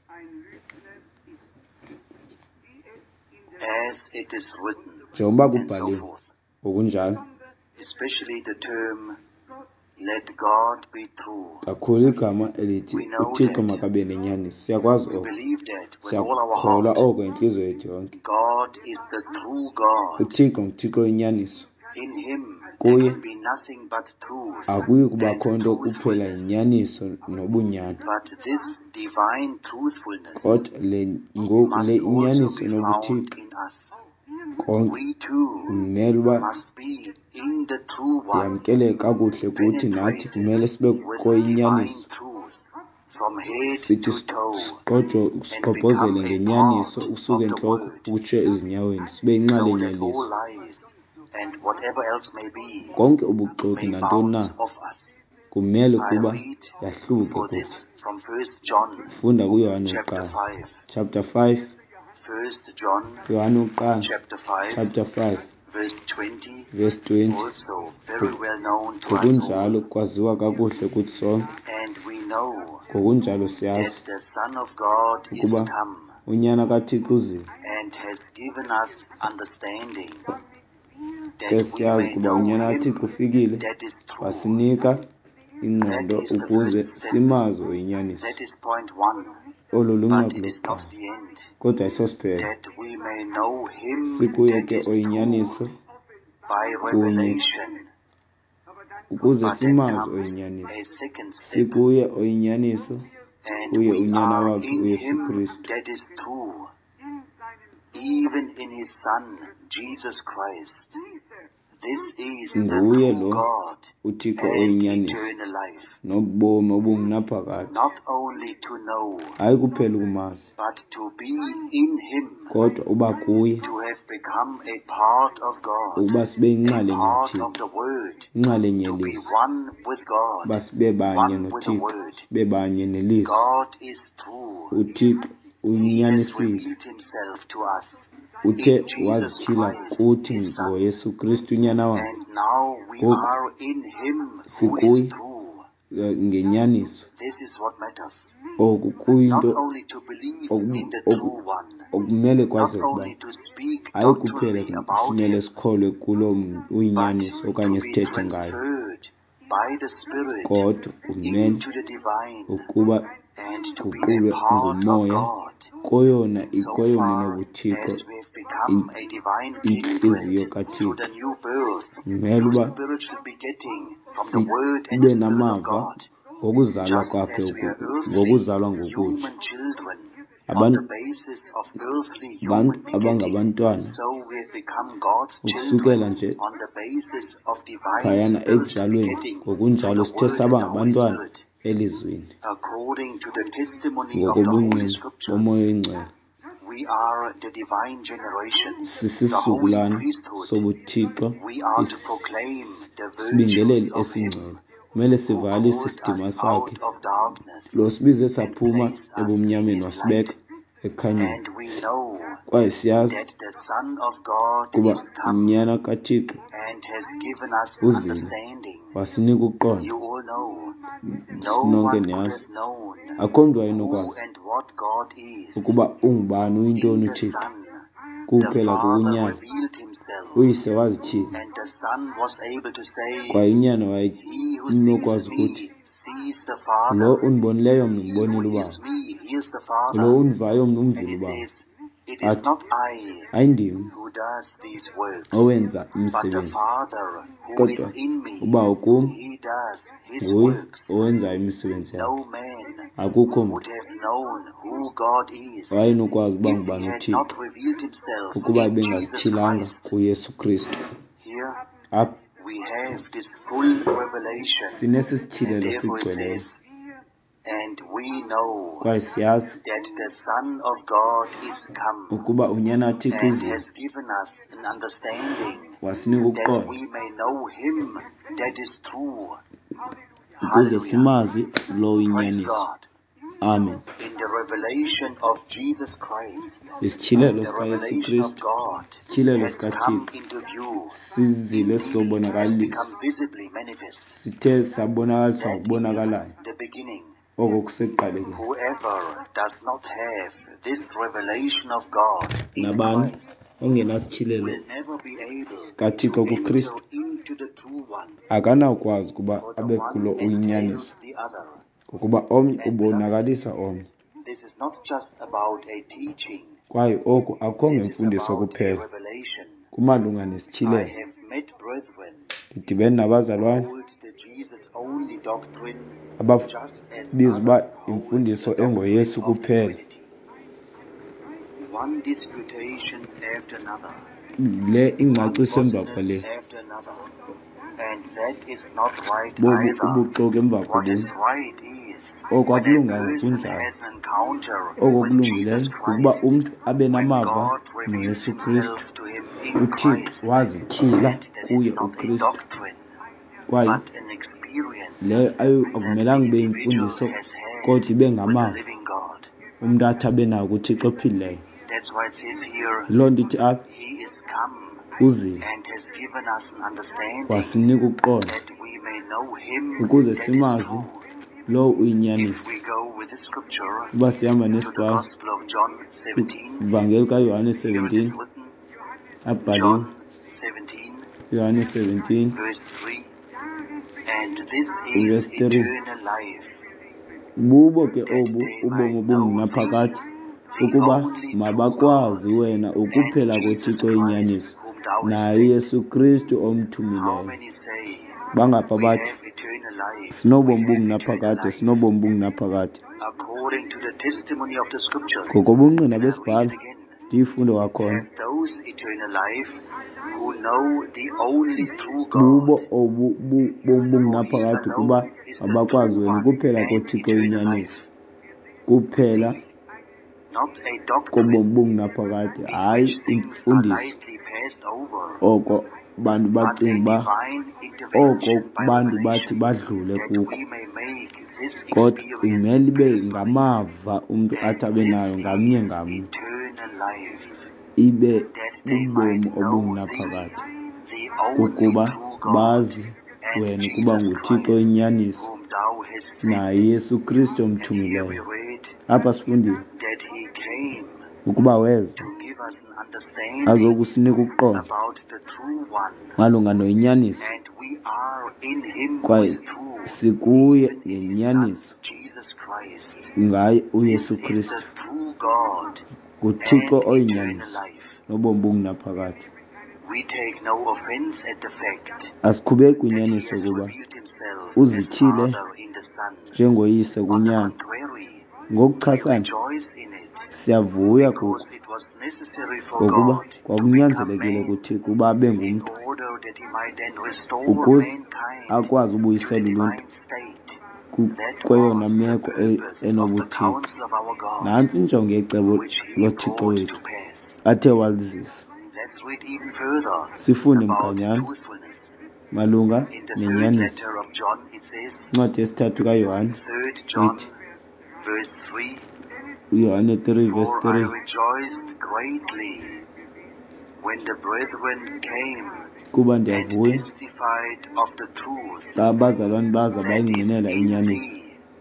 Speaker 1: As it is written,
Speaker 2: njengoba
Speaker 1: and so
Speaker 2: kubhaliwe.
Speaker 1: forth.
Speaker 2: Ngokunjalo
Speaker 1: Especially the term, let God be true.
Speaker 2: kakhulu igama elithi uThixo makabe nenyaniso. Siyakwazi
Speaker 1: We
Speaker 2: oko,
Speaker 1: believe that with all our
Speaker 2: siyakholwa
Speaker 1: heart.
Speaker 2: oko inhliziyo yethu yonke.
Speaker 1: God is the true God.
Speaker 2: uThixo nguThixo inyaniso,
Speaker 1: In Him
Speaker 2: kuye
Speaker 1: there can be nothing but truth.
Speaker 2: akuyi kubakho
Speaker 1: and
Speaker 2: nto kuphela
Speaker 1: truthfulness.
Speaker 2: inyaniso nobunyani,
Speaker 1: But this divine truthfulness
Speaker 2: kodwa le
Speaker 1: must
Speaker 2: inyaniso
Speaker 1: also be found
Speaker 2: nobuthixo
Speaker 1: in us.
Speaker 2: konke
Speaker 1: We too
Speaker 2: kumele uba
Speaker 1: must be in the true one,
Speaker 2: yamkele kakuhle kuthi nathi kumele sibe
Speaker 1: with divine
Speaker 2: koyinyaniso,
Speaker 1: truth from head
Speaker 2: sithi
Speaker 1: to toe,
Speaker 2: siqhobhozele ngenyaniso usuke entloko ukutsho ezinyaweni, sibe
Speaker 1: so
Speaker 2: yinxalenye
Speaker 1: that all
Speaker 2: yelizwe.
Speaker 1: lies and whatever else may be
Speaker 2: Konke ubuxoki
Speaker 1: may
Speaker 2: nantoni na
Speaker 1: bounce off us.
Speaker 2: kumele
Speaker 1: I
Speaker 2: ukuba
Speaker 1: read
Speaker 2: yahluke
Speaker 1: for this
Speaker 2: kuthi.
Speaker 1: from 1 John
Speaker 2: Funda kuYohane
Speaker 1: chapter
Speaker 2: wokuqala
Speaker 1: 5.
Speaker 2: chapter 5,
Speaker 1: 1 John
Speaker 2: Yohane wokuqala
Speaker 1: chapter 5,
Speaker 2: chapter 5
Speaker 1: verse 20,
Speaker 2: verse 20.
Speaker 1: also very well known to us all.
Speaker 2: Ngokunjalo kwaziwa kakuhle kuthi sonke,
Speaker 1: And we know
Speaker 2: ngokunjalo
Speaker 1: that
Speaker 2: siyazi
Speaker 1: the Son of God is
Speaker 2: ukuba
Speaker 1: come
Speaker 2: unyana kaThixo uzile,
Speaker 1: and has given us understanding,
Speaker 2: ke
Speaker 1: that we
Speaker 2: siyazi
Speaker 1: may
Speaker 2: ukuba
Speaker 1: know
Speaker 2: unyana
Speaker 1: Him
Speaker 2: kaThixo ufikile,
Speaker 1: that is true.
Speaker 2: wasinika ingqondo
Speaker 1: That is the
Speaker 2: ukuze
Speaker 1: first step.
Speaker 2: simazi oyinyaniso.
Speaker 1: That is point 1.
Speaker 2: Olo
Speaker 1: But
Speaker 2: luncedo
Speaker 1: it is not
Speaker 2: lokuqala,
Speaker 1: the end.
Speaker 2: kodwa ayisosiphelo.
Speaker 1: That we may know Him
Speaker 2: Sikuye
Speaker 1: that
Speaker 2: ke
Speaker 1: is true
Speaker 2: oyinyaniso
Speaker 1: by
Speaker 2: kunye,
Speaker 1: revelation.
Speaker 2: ukuze
Speaker 1: But then
Speaker 2: simazi
Speaker 1: comes
Speaker 2: oyinyaniso.
Speaker 1: a second step.
Speaker 2: Sikuye oyinyaniso
Speaker 1: And
Speaker 2: kuye
Speaker 1: we
Speaker 2: unyana
Speaker 1: are
Speaker 2: wakhe
Speaker 1: in
Speaker 2: uYesu
Speaker 1: Him
Speaker 2: Kristu,
Speaker 1: that is true, even in His Son, Jesus Christ. This is the
Speaker 2: nguye
Speaker 1: true
Speaker 2: lo
Speaker 1: God
Speaker 2: uThixo
Speaker 1: and
Speaker 2: oyinyaniso
Speaker 1: eternal life.
Speaker 2: nobomi obungunaphakade,
Speaker 1: Not only to know,
Speaker 2: hayi kuphela ukumazi,
Speaker 1: but to be in Him,
Speaker 2: kodwa uba kuye,
Speaker 1: to have become a part of God,
Speaker 2: ukuba sibe
Speaker 1: a
Speaker 2: yinxalenye
Speaker 1: part
Speaker 2: yoThixo,
Speaker 1: of the Word,
Speaker 2: inxalenye
Speaker 1: to be
Speaker 2: yelizwi,
Speaker 1: one with God,
Speaker 2: uba sibe banye
Speaker 1: one with the
Speaker 2: noThixo,
Speaker 1: Word.
Speaker 2: sibe banye nelizwi.
Speaker 1: God is true.
Speaker 2: uThixo
Speaker 1: He has
Speaker 2: unyanisile,
Speaker 1: revealed Himself to us
Speaker 2: uthe
Speaker 1: in Jesus
Speaker 2: wazithila
Speaker 1: Christ,
Speaker 2: kuthi
Speaker 1: His Son.
Speaker 2: ngoYesu Kristu unyana wakhe,
Speaker 1: And now we
Speaker 2: Ngoku
Speaker 1: are in Him who
Speaker 2: sikuye
Speaker 1: is true.
Speaker 2: ngenyaniso.
Speaker 1: This is what matters.
Speaker 2: Oku
Speaker 1: Not
Speaker 2: kuyinto
Speaker 1: only to believe in the true one,
Speaker 2: okumele
Speaker 1: not
Speaker 2: kwaze kuba
Speaker 1: only to speak
Speaker 2: hayi kuphela
Speaker 1: doctrinally about
Speaker 2: simele
Speaker 1: Him,
Speaker 2: sikholwe kulo
Speaker 1: but
Speaker 2: uyinyaniso okanye
Speaker 1: to be
Speaker 2: sithethe ngayo,
Speaker 1: transferred by the Spirit
Speaker 2: kodwa kumele
Speaker 1: into the divine
Speaker 2: ukuba
Speaker 1: and to be
Speaker 2: siguqulwe
Speaker 1: a part of
Speaker 2: ngumoya
Speaker 1: God.
Speaker 2: koyona
Speaker 1: So
Speaker 2: ikoyona
Speaker 1: far
Speaker 2: nobuthixo,
Speaker 1: as we have become a divine
Speaker 2: intliziyo
Speaker 1: kindred through
Speaker 2: kaThixo.
Speaker 1: the new birth,
Speaker 2: Kumele
Speaker 1: through
Speaker 2: uba
Speaker 1: spiritual begetting from the Word and
Speaker 2: sibe
Speaker 1: the Spirit of
Speaker 2: namava
Speaker 1: God.
Speaker 2: ngokuzalwa
Speaker 1: Just
Speaker 2: kwakhe,
Speaker 1: as we are earthly
Speaker 2: ngokuzalwa ngokutsha.
Speaker 1: human children,
Speaker 2: abantu
Speaker 1: basis of earthly human dignity.
Speaker 2: abangabantwana
Speaker 1: So we've become God's
Speaker 2: ukusukela
Speaker 1: children
Speaker 2: nje
Speaker 1: on the basis of divine
Speaker 2: phayana
Speaker 1: spiritual
Speaker 2: ekuzalweni
Speaker 1: begetting
Speaker 2: ngokunjalo
Speaker 1: through the
Speaker 2: sithe
Speaker 1: word
Speaker 2: saba
Speaker 1: and the Holy
Speaker 2: ngabantwana
Speaker 1: Spirit,
Speaker 2: elizwini
Speaker 1: according to the testimony of the Holy
Speaker 2: ngokobungqina
Speaker 1: Scriptures.
Speaker 2: bomoya oyingcwele.
Speaker 1: We are the divine generation, the holy
Speaker 2: Sisisizukulwana
Speaker 1: priesthood.
Speaker 2: sobuthixo,
Speaker 1: We are to proclaim the
Speaker 2: isibingeleli
Speaker 1: virtues of
Speaker 2: esingcwele.
Speaker 1: Him
Speaker 2: Kumele
Speaker 1: who
Speaker 2: sivale
Speaker 1: called
Speaker 2: isidima
Speaker 1: us out
Speaker 2: sakhe
Speaker 1: of darkness
Speaker 2: lo sibize
Speaker 1: and
Speaker 2: saphuma
Speaker 1: placed us in
Speaker 2: ebumnyameni
Speaker 1: His
Speaker 2: wasibeka
Speaker 1: light.
Speaker 2: ekhanyeni.
Speaker 1: And we know
Speaker 2: Kwaye siyazi
Speaker 1: that the Son of God
Speaker 2: kuba
Speaker 1: is come
Speaker 2: unyana kaThixo
Speaker 1: and has given us
Speaker 2: uzile
Speaker 1: understanding.
Speaker 2: wasinika ukuqonda.
Speaker 1: You all know, no
Speaker 2: Sinonke
Speaker 1: one could
Speaker 2: niyazi
Speaker 1: have known
Speaker 2: akho mntu
Speaker 1: who
Speaker 2: wayenokwazi
Speaker 1: and what God is.
Speaker 2: ukuba ungubani uyintoni
Speaker 1: In the
Speaker 2: uThixo.
Speaker 1: Son, the
Speaker 2: Kuphela
Speaker 1: Father
Speaker 2: kukunyana
Speaker 1: revealed Himself,
Speaker 2: uyise wazitshila,
Speaker 1: and the Son was able to say,
Speaker 2: kwaye unyana
Speaker 1: He who
Speaker 2: wayenokwazi
Speaker 1: sees
Speaker 2: ukuthi
Speaker 1: me sees the
Speaker 2: lo
Speaker 1: Father.
Speaker 2: undibonileyo mna
Speaker 1: He
Speaker 2: umbonile
Speaker 1: who
Speaker 2: uBaba,
Speaker 1: hears me hears the
Speaker 2: lo
Speaker 1: Father.
Speaker 2: undivayo mna
Speaker 1: And
Speaker 2: umvile
Speaker 1: it
Speaker 2: uBaba.
Speaker 1: says, It is
Speaker 2: Athi
Speaker 1: not I
Speaker 2: ayindim
Speaker 1: who does these works,
Speaker 2: owenza
Speaker 1: but the
Speaker 2: imisebenzi,
Speaker 1: Father who is
Speaker 2: kodwa
Speaker 1: in me.
Speaker 2: uBawo kum
Speaker 1: He does His
Speaker 2: nguye
Speaker 1: works.
Speaker 2: owenzayo imisebenzi
Speaker 1: No
Speaker 2: yakhe.
Speaker 1: man
Speaker 2: Akukho
Speaker 1: would
Speaker 2: mntu
Speaker 1: have known who God is
Speaker 2: wayenokwazi uba
Speaker 1: if He
Speaker 2: ngubani
Speaker 1: had
Speaker 2: uThixo
Speaker 1: not revealed Himself
Speaker 2: ukuba
Speaker 1: in Jesus
Speaker 2: ebengazitshilanga
Speaker 1: Christ.
Speaker 2: kuYesu Kristu.
Speaker 1: Here
Speaker 2: Apha
Speaker 1: we have this full revelation,
Speaker 2: sinesi
Speaker 1: and
Speaker 2: sitshilelo
Speaker 1: therefore it
Speaker 2: sigcweleyo,
Speaker 1: says, and we know
Speaker 2: kwaye siyazi
Speaker 1: that the Son of God is come
Speaker 2: ukuba unyana kaThixo
Speaker 1: and
Speaker 2: uzile
Speaker 1: has given us an understanding
Speaker 2: wasinika
Speaker 1: that
Speaker 2: ukuqonda
Speaker 1: we may know Him that is true.
Speaker 2: ukuze
Speaker 1: Hallelujah.
Speaker 2: simazi lo
Speaker 1: Praise
Speaker 2: uyinyaniso.
Speaker 1: God.
Speaker 2: Amen.
Speaker 1: In the revelation of Jesus Christ,
Speaker 2: Isitshilelo
Speaker 1: the
Speaker 2: sikaYesu
Speaker 1: revelation of
Speaker 2: Kristu,
Speaker 1: God
Speaker 2: isitshilelo
Speaker 1: has come
Speaker 2: sikaThixo
Speaker 1: into view.
Speaker 2: sizile
Speaker 1: Indeed, has
Speaker 2: sizobonakalisa,
Speaker 1: become visibly manifest.
Speaker 2: sithe sabonakaliswa
Speaker 1: That
Speaker 2: ngokubonakalayo.
Speaker 1: is the beginning.
Speaker 2: Oko kusekuqalekeni.
Speaker 1: Whoever does not have this revelation of God in
Speaker 2: Nabani
Speaker 1: Christ
Speaker 2: ongenasitshilelo
Speaker 1: will never be able
Speaker 2: sikaThixo
Speaker 1: to enter
Speaker 2: kuKristu
Speaker 1: into the true one.
Speaker 2: akanawukwazi ukuba
Speaker 1: For the
Speaker 2: abe
Speaker 1: one
Speaker 2: kulo
Speaker 1: entails
Speaker 2: uyinyaniso,
Speaker 1: the other.
Speaker 2: ngokuba omnye ubonakalisa omnye.
Speaker 1: This is not just about a teaching.
Speaker 2: Kwaye oku akho
Speaker 1: This is
Speaker 2: ngemfundiso
Speaker 1: about a
Speaker 2: kuphela,
Speaker 1: revelation.
Speaker 2: kumalunga
Speaker 1: I
Speaker 2: nesitshilelo.
Speaker 1: have met brethren
Speaker 2: Ndidibene nabazalwane
Speaker 1: who hold the Jesus-only doctrine just
Speaker 2: ababizwa
Speaker 1: as
Speaker 2: uba
Speaker 1: others hold
Speaker 2: imfundiso
Speaker 1: the
Speaker 2: engoYesu
Speaker 1: doctrine of the
Speaker 2: kuphela.
Speaker 1: Trinity. One disputation after another,
Speaker 2: Le
Speaker 1: one
Speaker 2: ingcaciso emva
Speaker 1: falseness
Speaker 2: kwale,
Speaker 1: after another, and that is not right
Speaker 2: bobu
Speaker 1: either.
Speaker 2: ubuxoki emva
Speaker 1: What is
Speaker 2: kobunye.
Speaker 1: right is
Speaker 2: Oku
Speaker 1: when a
Speaker 2: akulunganga
Speaker 1: person
Speaker 2: kunjalo.
Speaker 1: has an encounter
Speaker 2: Oku
Speaker 1: with
Speaker 2: kulungileyo
Speaker 1: Jesus
Speaker 2: kukuba
Speaker 1: Christ,
Speaker 2: umntu abe
Speaker 1: when
Speaker 2: namava
Speaker 1: God reveals
Speaker 2: noYesu
Speaker 1: Himself
Speaker 2: Kristu,
Speaker 1: to him in
Speaker 2: uThixo
Speaker 1: Christ,
Speaker 2: wazitshila
Speaker 1: and that
Speaker 2: kuye
Speaker 1: is not a
Speaker 2: uKristu.
Speaker 1: doctrine,
Speaker 2: Kwaye
Speaker 1: but an experience
Speaker 2: leyo
Speaker 1: that the
Speaker 2: akumelanga ibe
Speaker 1: individual
Speaker 2: yimfundiso,
Speaker 1: has had
Speaker 2: kodwa ibe
Speaker 1: with the
Speaker 2: ngamava
Speaker 1: living God.
Speaker 2: umntu athi abe nawo kuThixo ophilileyo.
Speaker 1: That's why it says here,
Speaker 2: Yiloo nto ithi apha
Speaker 1: He is come
Speaker 2: uzile
Speaker 1: and has given us an understanding
Speaker 2: wasinika ukuqonda
Speaker 1: that we may know Him
Speaker 2: ukuze
Speaker 1: that is
Speaker 2: simazi
Speaker 1: true.
Speaker 2: lo
Speaker 1: If
Speaker 2: uyinyaniso.
Speaker 1: we go with the scripture
Speaker 2: Uba sihamba
Speaker 1: to the
Speaker 2: nesibhalo
Speaker 1: Gospel of John 17,
Speaker 2: kwivangeli kaYohane
Speaker 1: here it is
Speaker 2: 17
Speaker 1: written,
Speaker 2: abhaliwe
Speaker 1: John 17,
Speaker 2: Yohane 17
Speaker 1: verse 3, and this
Speaker 2: verse
Speaker 1: is
Speaker 2: 3.
Speaker 1: eternal life,
Speaker 2: Bubo ke
Speaker 1: that
Speaker 2: obu
Speaker 1: they
Speaker 2: ubomi
Speaker 1: might know
Speaker 2: obungunaphakade,
Speaker 1: thee, the
Speaker 2: ukuba
Speaker 1: only true
Speaker 2: mabakwazi
Speaker 1: God,
Speaker 2: wena
Speaker 1: and
Speaker 2: ukuphela
Speaker 1: Jesus
Speaker 2: koThixo
Speaker 1: Christ,
Speaker 2: inyaniso,
Speaker 1: whom thou hast
Speaker 2: naye
Speaker 1: sent.
Speaker 2: Yesu Kristu
Speaker 1: How
Speaker 2: omthumileyo.
Speaker 1: many say,
Speaker 2: Bangapha
Speaker 1: we
Speaker 2: bathi
Speaker 1: have eternal life, we
Speaker 2: sinobomi
Speaker 1: have eternal
Speaker 2: bungunaphakade,
Speaker 1: life.
Speaker 2: sinobomi bungunaphakade.
Speaker 1: According to the testimony of the scriptures,
Speaker 2: Ngokobungqina
Speaker 1: and I read
Speaker 2: besibhalo
Speaker 1: it again,
Speaker 2: ndiyifunde kwakhona,
Speaker 1: have those eternal life who know the only true
Speaker 2: bubo
Speaker 1: God,
Speaker 2: obu bomi
Speaker 1: for He
Speaker 2: bungunaphakade kuba
Speaker 1: alone is the
Speaker 2: abakwazi
Speaker 1: true
Speaker 2: wena
Speaker 1: one
Speaker 2: ukuphela
Speaker 1: and
Speaker 2: koThixo
Speaker 1: eternal
Speaker 2: inyaniso,
Speaker 1: life.
Speaker 2: kuphela
Speaker 1: Not a doctrine
Speaker 2: kobomi bungunaphakade,
Speaker 1: in
Speaker 2: hayi
Speaker 1: which things are
Speaker 2: imfundiso.
Speaker 1: lightly passed over,
Speaker 2: Oko bantu
Speaker 1: but a
Speaker 2: bacinga uba
Speaker 1: divine
Speaker 2: oko
Speaker 1: intervention by
Speaker 2: bantu bathi
Speaker 1: revelation,
Speaker 2: badlule
Speaker 1: that
Speaker 2: kuko,
Speaker 1: we may make this
Speaker 2: kodwa
Speaker 1: experience
Speaker 2: imele ibe
Speaker 1: personally.
Speaker 2: ngamava umntu
Speaker 1: And
Speaker 2: athi abe
Speaker 1: this
Speaker 2: nayo ngamnye
Speaker 1: is
Speaker 2: ngamnye,
Speaker 1: eternal life,
Speaker 2: ibe
Speaker 1: that they might
Speaker 2: bubomi
Speaker 1: know
Speaker 2: obungunaphakade,
Speaker 1: thee, the only
Speaker 2: kukuba
Speaker 1: true God,
Speaker 2: bazi
Speaker 1: and
Speaker 2: wena ukuba
Speaker 1: Jesus
Speaker 2: nguThixo
Speaker 1: Christ,
Speaker 2: inyaniso,
Speaker 1: whom thou hast
Speaker 2: naye
Speaker 1: sent.
Speaker 2: Yesu Kristu
Speaker 1: And here we
Speaker 2: omthumileyo.
Speaker 1: read
Speaker 2: Apha sifundile
Speaker 1: that He came
Speaker 2: ukuba weza
Speaker 1: to give us an understanding
Speaker 2: azokusinika ukuqonda
Speaker 1: about the true one,
Speaker 2: malunga noyinyaniso,
Speaker 1: and we are in Him who
Speaker 2: kwaye
Speaker 1: is true,
Speaker 2: sikuye
Speaker 1: even in His Son,
Speaker 2: ngenyaniso,
Speaker 1: Jesus Christ.
Speaker 2: ngaye
Speaker 1: This
Speaker 2: uYesu
Speaker 1: is the
Speaker 2: Kristu,
Speaker 1: true God
Speaker 2: nguThixo
Speaker 1: and eternal
Speaker 2: oyinyaniso
Speaker 1: life.
Speaker 2: nobomi bungunaphakade.
Speaker 1: We take no offense at the fact
Speaker 2: Asikhubeki
Speaker 1: that He
Speaker 2: kwinyaniso
Speaker 1: has
Speaker 2: ukuba
Speaker 1: revealed Himself as
Speaker 2: uzitshile
Speaker 1: Father in the Son.
Speaker 2: njengoyise
Speaker 1: On the
Speaker 2: kunyana.
Speaker 1: contrary, we
Speaker 2: Ngokuchasana
Speaker 1: rejoice in it,
Speaker 2: Siyavuya
Speaker 1: because
Speaker 2: kuko
Speaker 1: it was necessary for
Speaker 2: ngokuba
Speaker 1: God to become
Speaker 2: kwakunyanzelekile
Speaker 1: man
Speaker 2: kuThixo uba abe
Speaker 1: in
Speaker 2: ngumntu
Speaker 1: order that he might then restore
Speaker 2: ukuze
Speaker 1: mankind
Speaker 2: akwazi
Speaker 1: to the
Speaker 2: ubuyisela uluntu
Speaker 1: divine state. That
Speaker 2: kweyona
Speaker 1: was the
Speaker 2: meko
Speaker 1: purpose of the
Speaker 2: enobuthixo.
Speaker 1: counsel of our God,
Speaker 2: Nantsi injongo yecebo
Speaker 1: which he
Speaker 2: loThixo
Speaker 1: brought
Speaker 2: wethu
Speaker 1: to pass.
Speaker 2: athe walizisa.
Speaker 1: Let's read even further
Speaker 2: Sifunde
Speaker 1: about
Speaker 2: mkanyana
Speaker 1: truthfulness.
Speaker 2: malunga
Speaker 1: In the third
Speaker 2: nenyaniso.
Speaker 1: letter of John, it says,
Speaker 2: Incwadi yesithathu kaYohane
Speaker 1: 3 John,
Speaker 2: ithi,
Speaker 1: verse 3,
Speaker 2: uYohane 3 verse
Speaker 1: For I
Speaker 2: 3,
Speaker 1: rejoiced greatly when the brethren came
Speaker 2: kuba
Speaker 1: and
Speaker 2: ndiyavuya
Speaker 1: testified of the truth
Speaker 2: xa abazalwane baza
Speaker 1: that is
Speaker 2: bayingqinela
Speaker 1: in
Speaker 2: inyaniso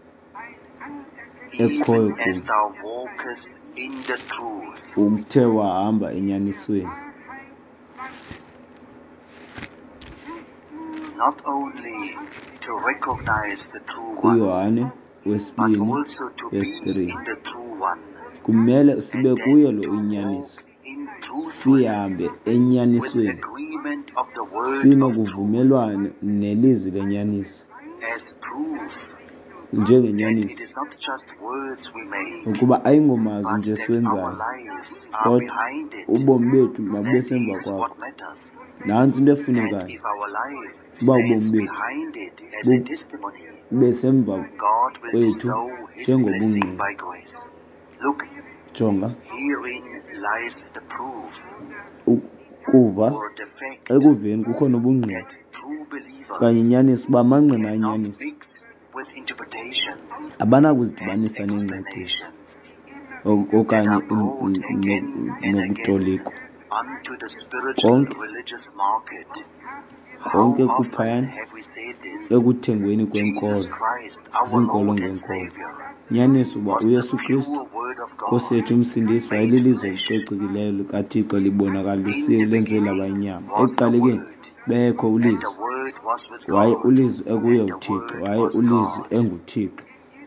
Speaker 1: thee,
Speaker 2: ekhoyo
Speaker 1: even as
Speaker 2: kum,
Speaker 1: thou walkest in the truth.
Speaker 2: uthe wahamba enyanisweni.
Speaker 1: Not only to recognize the true one,
Speaker 2: KuYohane
Speaker 1: but
Speaker 2: wesibini
Speaker 1: also to be
Speaker 2: verse 3,
Speaker 1: in the true one,
Speaker 2: kumele sibe
Speaker 1: and
Speaker 2: kuyo
Speaker 1: then
Speaker 2: lo
Speaker 1: to walk
Speaker 2: inyaniso,
Speaker 1: in truthfulness
Speaker 2: sihambe
Speaker 1: with
Speaker 2: enyanisweni,
Speaker 1: agreement of the word of truth
Speaker 2: sinokuvumelwana nelizwi lenyaniso
Speaker 1: as proof that
Speaker 2: njengenyaniso,
Speaker 1: it is not just words we make,
Speaker 2: ukuba ayingomazwi
Speaker 1: but
Speaker 2: nje
Speaker 1: that our
Speaker 2: siwenzayo,
Speaker 1: lives are
Speaker 2: kodwa
Speaker 1: behind it.
Speaker 2: ubomi bethu
Speaker 1: That
Speaker 2: mabube
Speaker 1: is
Speaker 2: semva
Speaker 1: what
Speaker 2: kwakho.
Speaker 1: matters.
Speaker 2: Nantsi into
Speaker 1: And
Speaker 2: efunekayo,
Speaker 1: if our life
Speaker 2: uba
Speaker 1: stands
Speaker 2: ubomi bethu
Speaker 1: behind it as
Speaker 2: bu-
Speaker 1: a testimony,
Speaker 2: bube semva
Speaker 1: God will
Speaker 2: kwethu
Speaker 1: bestow his
Speaker 2: njengobungqina.
Speaker 1: blessing by grace. Look,
Speaker 2: Jonga
Speaker 1: herein lies the proof,
Speaker 2: ukuva
Speaker 1: or the fact,
Speaker 2: ekuveni kukho nobungqina
Speaker 1: that true believers
Speaker 2: kanye inyaniso uba amangqina
Speaker 1: cannot
Speaker 2: enyaniso
Speaker 1: mix with interpretations
Speaker 2: abanakuzidibanisa
Speaker 1: and
Speaker 2: neengcaciso
Speaker 1: explanations
Speaker 2: okanye
Speaker 1: that are brought again and
Speaker 2: nokutolikwa.
Speaker 1: unto the spiritual
Speaker 2: Konke
Speaker 1: religious market. How
Speaker 2: konke
Speaker 1: often
Speaker 2: kuphayana
Speaker 1: have we said this?
Speaker 2: ekuthengweni
Speaker 1: Jesus
Speaker 2: kwenkolo
Speaker 1: Christ, our
Speaker 2: ziinkolo
Speaker 1: Lord and
Speaker 2: ngeenkolo.
Speaker 1: Savior,
Speaker 2: Inyaniso uba
Speaker 1: was
Speaker 2: uYesu
Speaker 1: the
Speaker 2: Kristu
Speaker 1: pure word of
Speaker 2: Nkosi
Speaker 1: God,
Speaker 2: yethu umsindisi
Speaker 1: made
Speaker 2: wayelilizwi
Speaker 1: flesh.
Speaker 2: elicocekileyo likaThixo libonakala
Speaker 1: In
Speaker 2: lusiya
Speaker 1: the
Speaker 2: lenziwe laba
Speaker 1: beginning
Speaker 2: inyama.
Speaker 1: was the
Speaker 2: Ekuqalekeni
Speaker 1: Word,
Speaker 2: bekho
Speaker 1: and
Speaker 2: ulizwi,
Speaker 1: the Word was with
Speaker 2: waye
Speaker 1: God,
Speaker 2: ulizwi ekuye
Speaker 1: and the
Speaker 2: uThixo,
Speaker 1: Word
Speaker 2: waye
Speaker 1: was
Speaker 2: ulizwi
Speaker 1: God.
Speaker 2: enguThixo.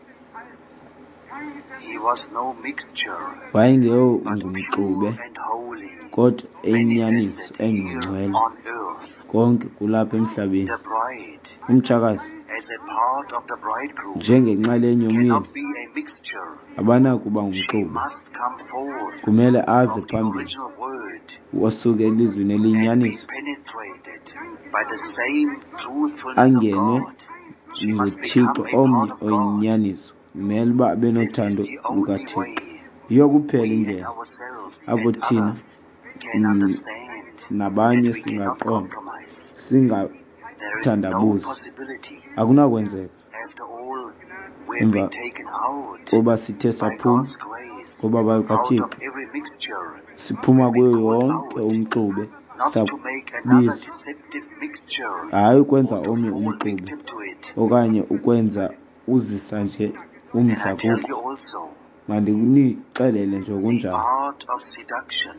Speaker 1: He was no mixture,
Speaker 2: Wayengeyo
Speaker 1: but
Speaker 2: ngumxube
Speaker 1: pure and holy,
Speaker 2: kodwa eyinyaniso
Speaker 1: manifested here
Speaker 2: engcwele.
Speaker 1: on earth.
Speaker 2: Konke kulapha emhlabeni.
Speaker 1: The bride,
Speaker 2: Umtshakazi
Speaker 1: as a part of the bridegroom,
Speaker 2: njengenxalenye yomyeni
Speaker 1: cannot be a mixture.
Speaker 2: abanakuba
Speaker 1: She
Speaker 2: ngumxube,
Speaker 1: must come forth
Speaker 2: kumele aze
Speaker 1: from the
Speaker 2: phambili
Speaker 1: original word
Speaker 2: wasuka elizwini
Speaker 1: and be
Speaker 2: eliyinyaniso
Speaker 1: penetrated by the same truthfulness of
Speaker 2: angenwe
Speaker 1: God. She must
Speaker 2: nguThixo
Speaker 1: become a part
Speaker 2: omnye
Speaker 1: of God.
Speaker 2: oyinyaniso, kumele uba abe
Speaker 1: This is
Speaker 2: nothando
Speaker 1: the only
Speaker 2: lukaThixo.
Speaker 1: way
Speaker 2: Yiyo kuphela
Speaker 1: we and
Speaker 2: indlela
Speaker 1: ourselves
Speaker 2: apho
Speaker 1: and
Speaker 2: thina
Speaker 1: others can understand
Speaker 2: nabanye
Speaker 1: that we cannot
Speaker 2: singaqonda
Speaker 1: compromise. There is no
Speaker 2: singathandabuzi.
Speaker 1: possibility.
Speaker 2: Akunakwenzeka
Speaker 1: After all, we have
Speaker 2: emva
Speaker 1: been taken out
Speaker 2: koba sithe
Speaker 1: by
Speaker 2: saphuma
Speaker 1: God's grace
Speaker 2: ngobaba
Speaker 1: out of
Speaker 2: lukaThixo,
Speaker 1: every mixture.
Speaker 2: siphuma
Speaker 1: We've
Speaker 2: kuyo
Speaker 1: been called
Speaker 2: yonke
Speaker 1: out,
Speaker 2: umxube
Speaker 1: not to make another
Speaker 2: sabizwa,
Speaker 1: deceptive mixture
Speaker 2: hayi ukwenza
Speaker 1: or to
Speaker 2: omnye
Speaker 1: fall
Speaker 2: umxube
Speaker 1: victim to it.
Speaker 2: okanye ukwenza uzisa nje
Speaker 1: And
Speaker 2: umdla
Speaker 1: I tell you
Speaker 2: kukho.
Speaker 1: also,
Speaker 2: Mandinixelele nje
Speaker 1: the
Speaker 2: kunjalo,
Speaker 1: art of seduction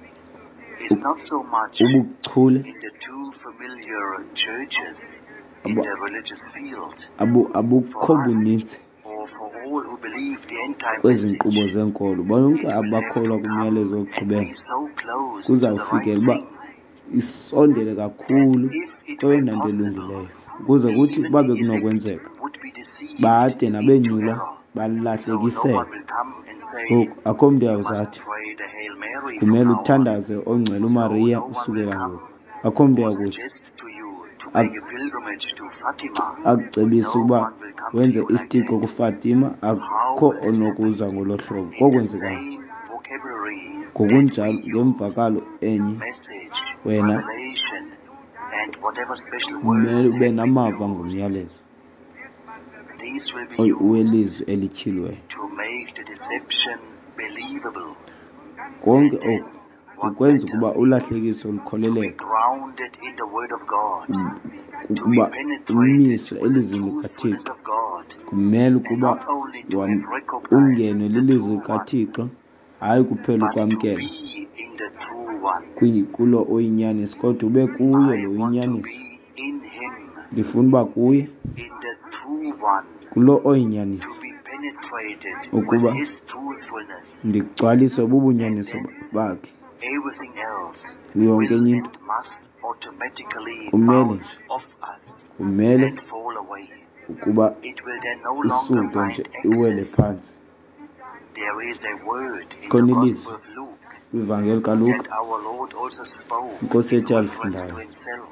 Speaker 1: is not so much
Speaker 2: ubuchule
Speaker 1: in the two familiar churches in
Speaker 2: Abo-
Speaker 1: the religious field,
Speaker 2: abukho buninzi
Speaker 1: or for all who believe the end time
Speaker 2: kwezi
Speaker 1: message.
Speaker 2: nkqubo zenkolo. Bonke
Speaker 1: It will have
Speaker 2: abakholwa
Speaker 1: to
Speaker 2: kumyalezo
Speaker 1: come and
Speaker 2: wokugqibela
Speaker 1: be so close to the right
Speaker 2: kuzawufikela uba
Speaker 1: thing
Speaker 2: isondele kakhulu
Speaker 1: that if it
Speaker 2: kweyona
Speaker 1: were
Speaker 2: nto
Speaker 1: possible,
Speaker 2: elungileyo, ukuze kuthi
Speaker 1: even
Speaker 2: uba
Speaker 1: the elect
Speaker 2: bekunokwenzeka
Speaker 1: would be deceived
Speaker 2: bade
Speaker 1: into
Speaker 2: nabenyulwa
Speaker 1: error. So no one
Speaker 2: balahlekiseka.
Speaker 1: will come and say,
Speaker 2: Ngoku akho mntu
Speaker 1: you must
Speaker 2: uyawuzathi
Speaker 1: pray the Hail Mary from
Speaker 2: kumele
Speaker 1: now on.
Speaker 2: uthandaze ongcwele
Speaker 1: No,
Speaker 2: uMariya
Speaker 1: no one will
Speaker 2: usukela
Speaker 1: come
Speaker 2: ngoku. Akho mntu
Speaker 1: or
Speaker 2: uyakuza
Speaker 1: suggest to you to make a pilgrimage to Fatima.
Speaker 2: akucebisa
Speaker 1: No
Speaker 2: ukuba
Speaker 1: one will come to
Speaker 2: wenze
Speaker 1: you like
Speaker 2: isitixo
Speaker 1: that.
Speaker 2: kuFatima. Akho
Speaker 1: How will it
Speaker 2: onokuza
Speaker 1: happen?
Speaker 2: ngolo hlobo.
Speaker 1: In the
Speaker 2: Kokwenzekana
Speaker 1: same vocabulary
Speaker 2: ngokunjalo
Speaker 1: that we use,
Speaker 2: ngemvakalo enye,
Speaker 1: message,
Speaker 2: wena
Speaker 1: revelation, and whatever special
Speaker 2: kumele
Speaker 1: words
Speaker 2: ube
Speaker 1: have been
Speaker 2: namava
Speaker 1: used.
Speaker 2: ngomyalezo
Speaker 1: These will be used
Speaker 2: welizwi elityhilweyo.
Speaker 1: to make the deception believable.
Speaker 2: Konke
Speaker 1: And then
Speaker 2: oku
Speaker 1: what
Speaker 2: ukwenza
Speaker 1: matters
Speaker 2: ukuba ulahlekiso
Speaker 1: to be
Speaker 2: lukholeleke,
Speaker 1: grounded in the Word of God, to be
Speaker 2: ukuba
Speaker 1: penetrated
Speaker 2: umiswe
Speaker 1: with the
Speaker 2: elizwini
Speaker 1: truthfulness
Speaker 2: likaThixo.
Speaker 1: of God,
Speaker 2: Kumele
Speaker 1: and
Speaker 2: ukuba
Speaker 1: not only to have recognized
Speaker 2: ungenwe
Speaker 1: the
Speaker 2: lilizwi
Speaker 1: true one,
Speaker 2: likaThixo, hayi kuphela
Speaker 1: but to
Speaker 2: ukwamkela
Speaker 1: be in the true one.
Speaker 2: kulo oyinyaniso, kodwa ube kuye
Speaker 1: I
Speaker 2: lo
Speaker 1: want to
Speaker 2: oyinyaniso.
Speaker 1: be in Him,
Speaker 2: Ndifuna uba kuye
Speaker 1: in the true one,
Speaker 2: kulo
Speaker 1: to
Speaker 2: oyinyaniso,
Speaker 1: be penetrated
Speaker 2: ukuba
Speaker 1: with His truthfulness,
Speaker 2: ndigcwaliswe bubunyaniso bakhe.
Speaker 1: everything else
Speaker 2: Yonke
Speaker 1: will
Speaker 2: enye
Speaker 1: and
Speaker 2: into
Speaker 1: must automatically
Speaker 2: kumele
Speaker 1: bounce
Speaker 2: nje
Speaker 1: off us
Speaker 2: kumele
Speaker 1: and fall away.
Speaker 2: ukuba
Speaker 1: It will then no longer
Speaker 2: isuke nje
Speaker 1: find
Speaker 2: iwele
Speaker 1: access.
Speaker 2: phantsi.
Speaker 1: There is a word in the
Speaker 2: khona
Speaker 1: Gospel
Speaker 2: ilizwi
Speaker 1: of Luke
Speaker 2: kwivangeli
Speaker 1: that
Speaker 2: kaLuka
Speaker 1: our Lord also spoke
Speaker 2: inkosi
Speaker 1: in
Speaker 2: yethu
Speaker 1: reference to
Speaker 2: alifundayo,
Speaker 1: himself,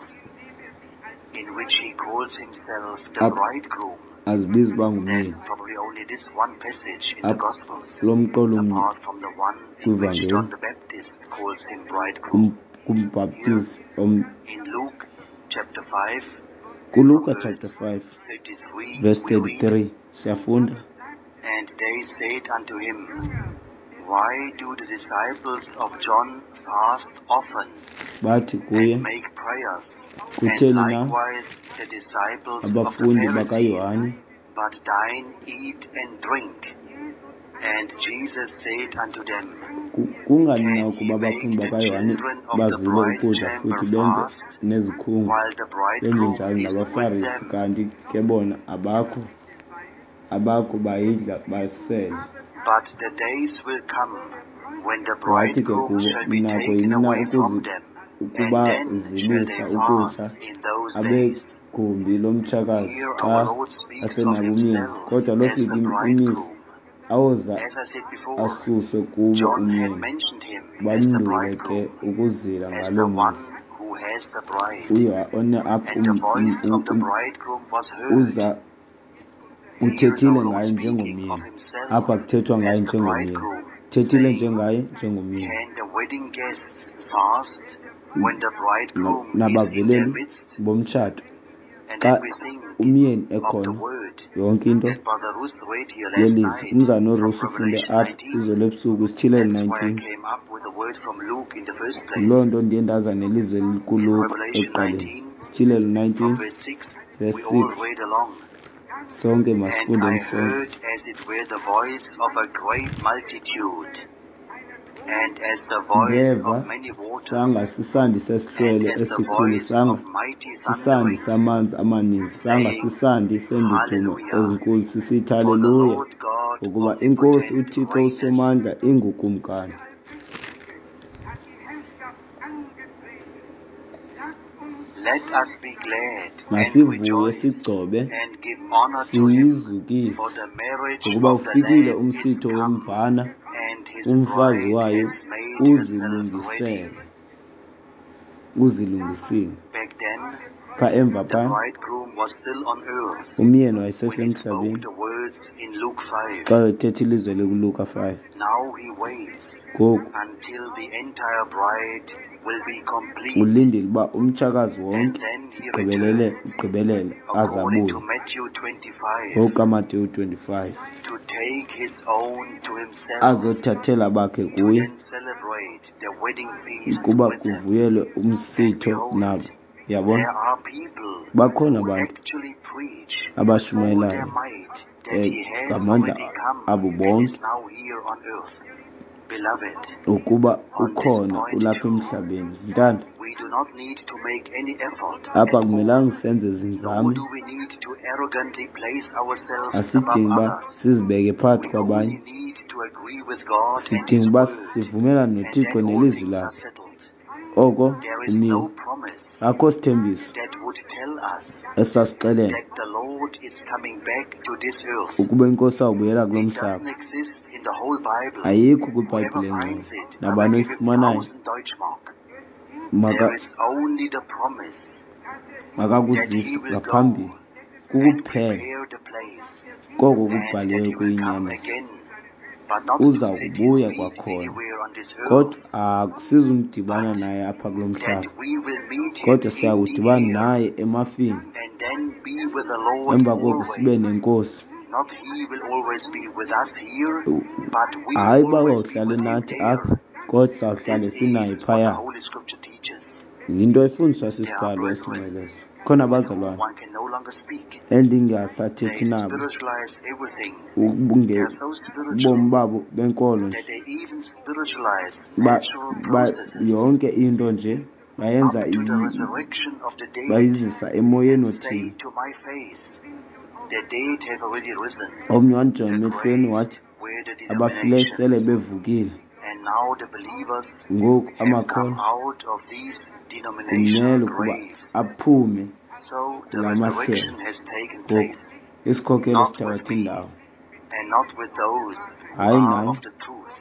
Speaker 1: in which he calls himself the
Speaker 2: apho
Speaker 1: bridegroom.
Speaker 2: azibiza uba
Speaker 1: There's
Speaker 2: ngumyeni.
Speaker 1: probably only this one passage in the
Speaker 2: Apho
Speaker 1: Gospels,
Speaker 2: lo mqolo umnye
Speaker 1: apart from the one in which
Speaker 2: kwivangeli
Speaker 1: John the Baptist calls him bridegroom.
Speaker 2: kumbhaptizi
Speaker 1: In Luke chapter 5,
Speaker 2: kuLuka
Speaker 1: verse
Speaker 2: chapter 5
Speaker 1: 33,
Speaker 2: verse
Speaker 1: we read,
Speaker 2: 33 siyafunda,
Speaker 1: And they said unto him, Why do the disciples of John fast often
Speaker 2: bathi kuye,
Speaker 1: and make prayers, and
Speaker 2: kutheni na
Speaker 1: likewise the disciples of the
Speaker 2: abafundi
Speaker 1: Pharisees,
Speaker 2: bakaYohane
Speaker 1: but dine, eat, and drink? And Jesus said unto them,
Speaker 2: kungani
Speaker 1: Can
Speaker 2: na
Speaker 1: ye
Speaker 2: ukuba
Speaker 1: make
Speaker 2: abafundi
Speaker 1: the
Speaker 2: bakaYohane
Speaker 1: children of the
Speaker 2: bazile
Speaker 1: bride
Speaker 2: ukudla
Speaker 1: chamber
Speaker 2: futhi benze
Speaker 1: fast,
Speaker 2: nezikhungo
Speaker 1: while the
Speaker 2: benze
Speaker 1: bridegroom
Speaker 2: njalo
Speaker 1: is with
Speaker 2: nabaFarisi,
Speaker 1: them?
Speaker 2: kanti ke bona abakho bayidla basele?
Speaker 1: But the days will come when the
Speaker 2: Wathi ke
Speaker 1: bridegroom
Speaker 2: kubo,
Speaker 1: shall be
Speaker 2: nako
Speaker 1: taken
Speaker 2: yini na
Speaker 1: away from them, and then shall
Speaker 2: ukubazilisa
Speaker 1: they
Speaker 2: ukudla
Speaker 1: fast in those days.
Speaker 2: abegumbi lomtshakazi
Speaker 1: Here
Speaker 2: xa
Speaker 1: our Lord speaks of
Speaker 2: asenabo umyeni,
Speaker 1: himself
Speaker 2: kodwa
Speaker 1: as
Speaker 2: lofika
Speaker 1: the
Speaker 2: imihla
Speaker 1: bridegroom.
Speaker 2: awuza
Speaker 1: As I said before,
Speaker 2: asuswe kubo
Speaker 1: John had
Speaker 2: umyeni,
Speaker 1: mentioned him as the
Speaker 2: bandule ke
Speaker 1: bridegroom,
Speaker 2: ukuzila
Speaker 1: as
Speaker 2: ngaloo
Speaker 1: the one
Speaker 2: mihla.
Speaker 1: who has the bride.
Speaker 2: uYohane apho
Speaker 1: And the voice of the bridegroom was
Speaker 2: uza
Speaker 1: heard. Here is
Speaker 2: uthethile
Speaker 1: our Lord
Speaker 2: ngaye
Speaker 1: speaking of
Speaker 2: njengomyeni,
Speaker 1: himself
Speaker 2: apha kuthethwa ngaye
Speaker 1: as the
Speaker 2: njengomyeni,
Speaker 1: bridegroom,
Speaker 2: thethile
Speaker 1: saying,
Speaker 2: njengaye njengomyeni.
Speaker 1: Can the wedding guests fast when the bridegroom is in their
Speaker 2: Nabaveleli
Speaker 1: midst?
Speaker 2: bomtshato
Speaker 1: And
Speaker 2: xa
Speaker 1: then we think
Speaker 2: umyeni
Speaker 1: of the
Speaker 2: ekhona,
Speaker 1: word
Speaker 2: yonke into
Speaker 1: that Brother Ruth read here last
Speaker 2: yelizwi.
Speaker 1: night
Speaker 2: Umzana
Speaker 1: from
Speaker 2: uRusi ufunde
Speaker 1: Revelation
Speaker 2: apha
Speaker 1: 19.
Speaker 2: izolo ebusuku isitshilelo
Speaker 1: That's why I
Speaker 2: 19.
Speaker 1: came up with the word from Luke in the first place.
Speaker 2: Yiloo nto ndiye ndaza nelizwi
Speaker 1: In
Speaker 2: elikuluka
Speaker 1: Revelation
Speaker 2: ekuqaleni.
Speaker 1: 19,
Speaker 2: Isitshilelo
Speaker 1: from
Speaker 2: 19
Speaker 1: verse 6,
Speaker 2: verse
Speaker 1: we all
Speaker 2: 6,
Speaker 1: read along.
Speaker 2: sonke
Speaker 1: And
Speaker 2: masifundeni
Speaker 1: I
Speaker 2: sonke.
Speaker 1: heard as it were the voice of a great multitude, and as the voice
Speaker 2: Ndeva
Speaker 1: of many waters,
Speaker 2: sanga sisandi
Speaker 1: and
Speaker 2: sesihlwele
Speaker 1: as the
Speaker 2: esikhulu,
Speaker 1: voice
Speaker 2: sanga
Speaker 1: of mighty
Speaker 2: sisandi
Speaker 1: thunderings,
Speaker 2: samanzi amaninzi, sanga
Speaker 1: saying,
Speaker 2: sisandi sendudumo
Speaker 1: Hallelujah,
Speaker 2: ezinkulu, sisithi
Speaker 1: for the
Speaker 2: haleluya,
Speaker 1: Lord God
Speaker 2: ukuba inkosi
Speaker 1: omnipotent
Speaker 2: uThixo
Speaker 1: reigneth.
Speaker 2: usomandla ingukumkani.
Speaker 1: Let us be glad and
Speaker 2: Masivuye
Speaker 1: rejoice
Speaker 2: sigcobe
Speaker 1: and give honor to him, for
Speaker 2: siyizukise
Speaker 1: the marriage
Speaker 2: ukuba
Speaker 1: of the
Speaker 2: ufikile
Speaker 1: Lamb is
Speaker 2: umsitho
Speaker 1: come,
Speaker 2: wemvana,
Speaker 1: and his
Speaker 2: umfazi
Speaker 1: bride
Speaker 2: wayo
Speaker 1: has made herself
Speaker 2: uzilungisele.
Speaker 1: ready.
Speaker 2: Uzilungisile.
Speaker 1: Back then,
Speaker 2: Pha emva
Speaker 1: the
Speaker 2: pha
Speaker 1: bridegroom was still on earth
Speaker 2: umyeni
Speaker 1: when he spoke
Speaker 2: wayesesemhlabeni
Speaker 1: the words in Luke 5.
Speaker 2: xa ethetha ilizwi lekuLuka 5.
Speaker 1: Now he waits
Speaker 2: Ngoku
Speaker 1: until the entire bride will be complete,
Speaker 2: ulindile uba umtshakazi
Speaker 1: and
Speaker 2: wonke
Speaker 1: then he returns,
Speaker 2: ugqibelele aze
Speaker 1: according
Speaker 2: abuye.
Speaker 1: to Matthew 25,
Speaker 2: Ngoku kaMateyu 25
Speaker 1: to take his own to himself,
Speaker 2: azothathela bakhe
Speaker 1: to
Speaker 2: kuye
Speaker 1: then celebrate the wedding feast
Speaker 2: ukuba
Speaker 1: with them.
Speaker 2: kuvuyelwe
Speaker 1: And
Speaker 2: umsitho
Speaker 1: behold,
Speaker 2: nabo.
Speaker 1: there
Speaker 2: Yabona,
Speaker 1: are people
Speaker 2: bakhona
Speaker 1: who
Speaker 2: abantu
Speaker 1: actually preach with all their
Speaker 2: abashumayelayo
Speaker 1: might that he has
Speaker 2: ngamandla
Speaker 1: already come
Speaker 2: abo
Speaker 1: and
Speaker 2: bonke
Speaker 1: is now here on earth. Beloved,
Speaker 2: ukuba
Speaker 1: on this
Speaker 2: ukhona
Speaker 1: point
Speaker 2: ulapha
Speaker 1: too,
Speaker 2: emhlabeni. Zintanda,
Speaker 1: we do not need to make any effort
Speaker 2: apha
Speaker 1: at all,
Speaker 2: akumelanga senze
Speaker 1: nor
Speaker 2: zinzame,
Speaker 1: do we need to arrogantly place ourselves
Speaker 2: asidingi
Speaker 1: above
Speaker 2: uba
Speaker 1: others.
Speaker 2: sizibeke phakathi
Speaker 1: We
Speaker 2: kwabanye,
Speaker 1: only need to agree with God and His
Speaker 2: sidinga uba
Speaker 1: word,
Speaker 2: sivumelane
Speaker 1: and
Speaker 2: noThixo
Speaker 1: then all
Speaker 2: nelizwi
Speaker 1: things are
Speaker 2: lakhe.
Speaker 1: settled.
Speaker 2: Oko
Speaker 1: There is
Speaker 2: kumile,
Speaker 1: no promise
Speaker 2: akho sithembiso
Speaker 1: that would tell us
Speaker 2: esasixelela
Speaker 1: that the Lord is coming back to this earth.
Speaker 2: ukuba inkosi awubuyela kulo
Speaker 1: It
Speaker 2: mhlaba.
Speaker 1: doesn't exist in the whole Bible.
Speaker 2: Ayikho
Speaker 1: Whoever
Speaker 2: kwibhayibhile
Speaker 1: finds
Speaker 2: engcwele.
Speaker 1: it, I will
Speaker 2: Nabani
Speaker 1: give him
Speaker 2: oyifumanayo
Speaker 1: 1,000 Deutschmark.
Speaker 2: maka
Speaker 1: There is only the promise that
Speaker 2: makakuzise
Speaker 1: he will
Speaker 2: ngaphambili
Speaker 1: go and
Speaker 2: kukuphela
Speaker 1: prepare the place,
Speaker 2: koko
Speaker 1: and that
Speaker 2: kubhaliweyo
Speaker 1: he will come
Speaker 2: kuyinyaniso.
Speaker 1: again, but not to
Speaker 2: Uza
Speaker 1: sit his
Speaker 2: kubuya
Speaker 1: feet
Speaker 2: kwakhona,
Speaker 1: anywhere on this earth,
Speaker 2: kodwa akusizumdibana naye apha kulo
Speaker 1: that
Speaker 2: mhlaba,
Speaker 1: we will meet him
Speaker 2: kodwa
Speaker 1: in
Speaker 2: siyakudibana
Speaker 1: the air,
Speaker 2: naye emafini.
Speaker 1: and then be with the Lord
Speaker 2: Emva koko sibe
Speaker 1: always.
Speaker 2: nenkosi.
Speaker 1: Not he will always be with us here, but we
Speaker 2: Hayi
Speaker 1: will always be
Speaker 2: bawuhlale
Speaker 1: with him
Speaker 2: nathi
Speaker 1: there.
Speaker 2: apha, kodwa sawuhlale
Speaker 1: This
Speaker 2: sinaye
Speaker 1: is what the
Speaker 2: phaya.
Speaker 1: Holy Scripture teaches.
Speaker 2: Yinto efundiswa
Speaker 1: There are
Speaker 2: sisibhalo
Speaker 1: brethren
Speaker 2: esingcweleza. Khona
Speaker 1: with whom
Speaker 2: bazalwane
Speaker 1: one can no longer speak.
Speaker 2: endingasathethi
Speaker 1: They
Speaker 2: nabo
Speaker 1: spiritualize everything.
Speaker 2: ubunge
Speaker 1: They are so
Speaker 2: ubomi
Speaker 1: spiritual
Speaker 2: babo benkolo
Speaker 1: that
Speaker 2: nje,
Speaker 1: they even spiritualize
Speaker 2: ba,
Speaker 1: natural
Speaker 2: ba,
Speaker 1: processes
Speaker 2: yonke into nje
Speaker 1: up
Speaker 2: bayenza
Speaker 1: to the resurrection of the dead,
Speaker 2: bayizisa emoyeni
Speaker 1: and say
Speaker 2: othile.
Speaker 1: to my face, the dead have already risen.
Speaker 2: Omnye wandijonga
Speaker 1: The
Speaker 2: emehlweni
Speaker 1: graves
Speaker 2: wathi
Speaker 1: were the
Speaker 2: abafileyo
Speaker 1: denomination,
Speaker 2: sele bevukile.
Speaker 1: and now the believers
Speaker 2: Ngoku
Speaker 1: have come
Speaker 2: amakholwa
Speaker 1: out of these
Speaker 2: kumele
Speaker 1: denominational
Speaker 2: ukuba
Speaker 1: graves.
Speaker 2: aphume
Speaker 1: So the
Speaker 2: kula
Speaker 1: resurrection
Speaker 2: mahlelo.
Speaker 1: has taken
Speaker 2: Ngoku
Speaker 1: place,
Speaker 2: isikhokelo
Speaker 1: not
Speaker 2: sithabatha
Speaker 1: with me,
Speaker 2: indawo,
Speaker 1: and not with those who
Speaker 2: Hayi
Speaker 1: are
Speaker 2: nayo
Speaker 1: of the truth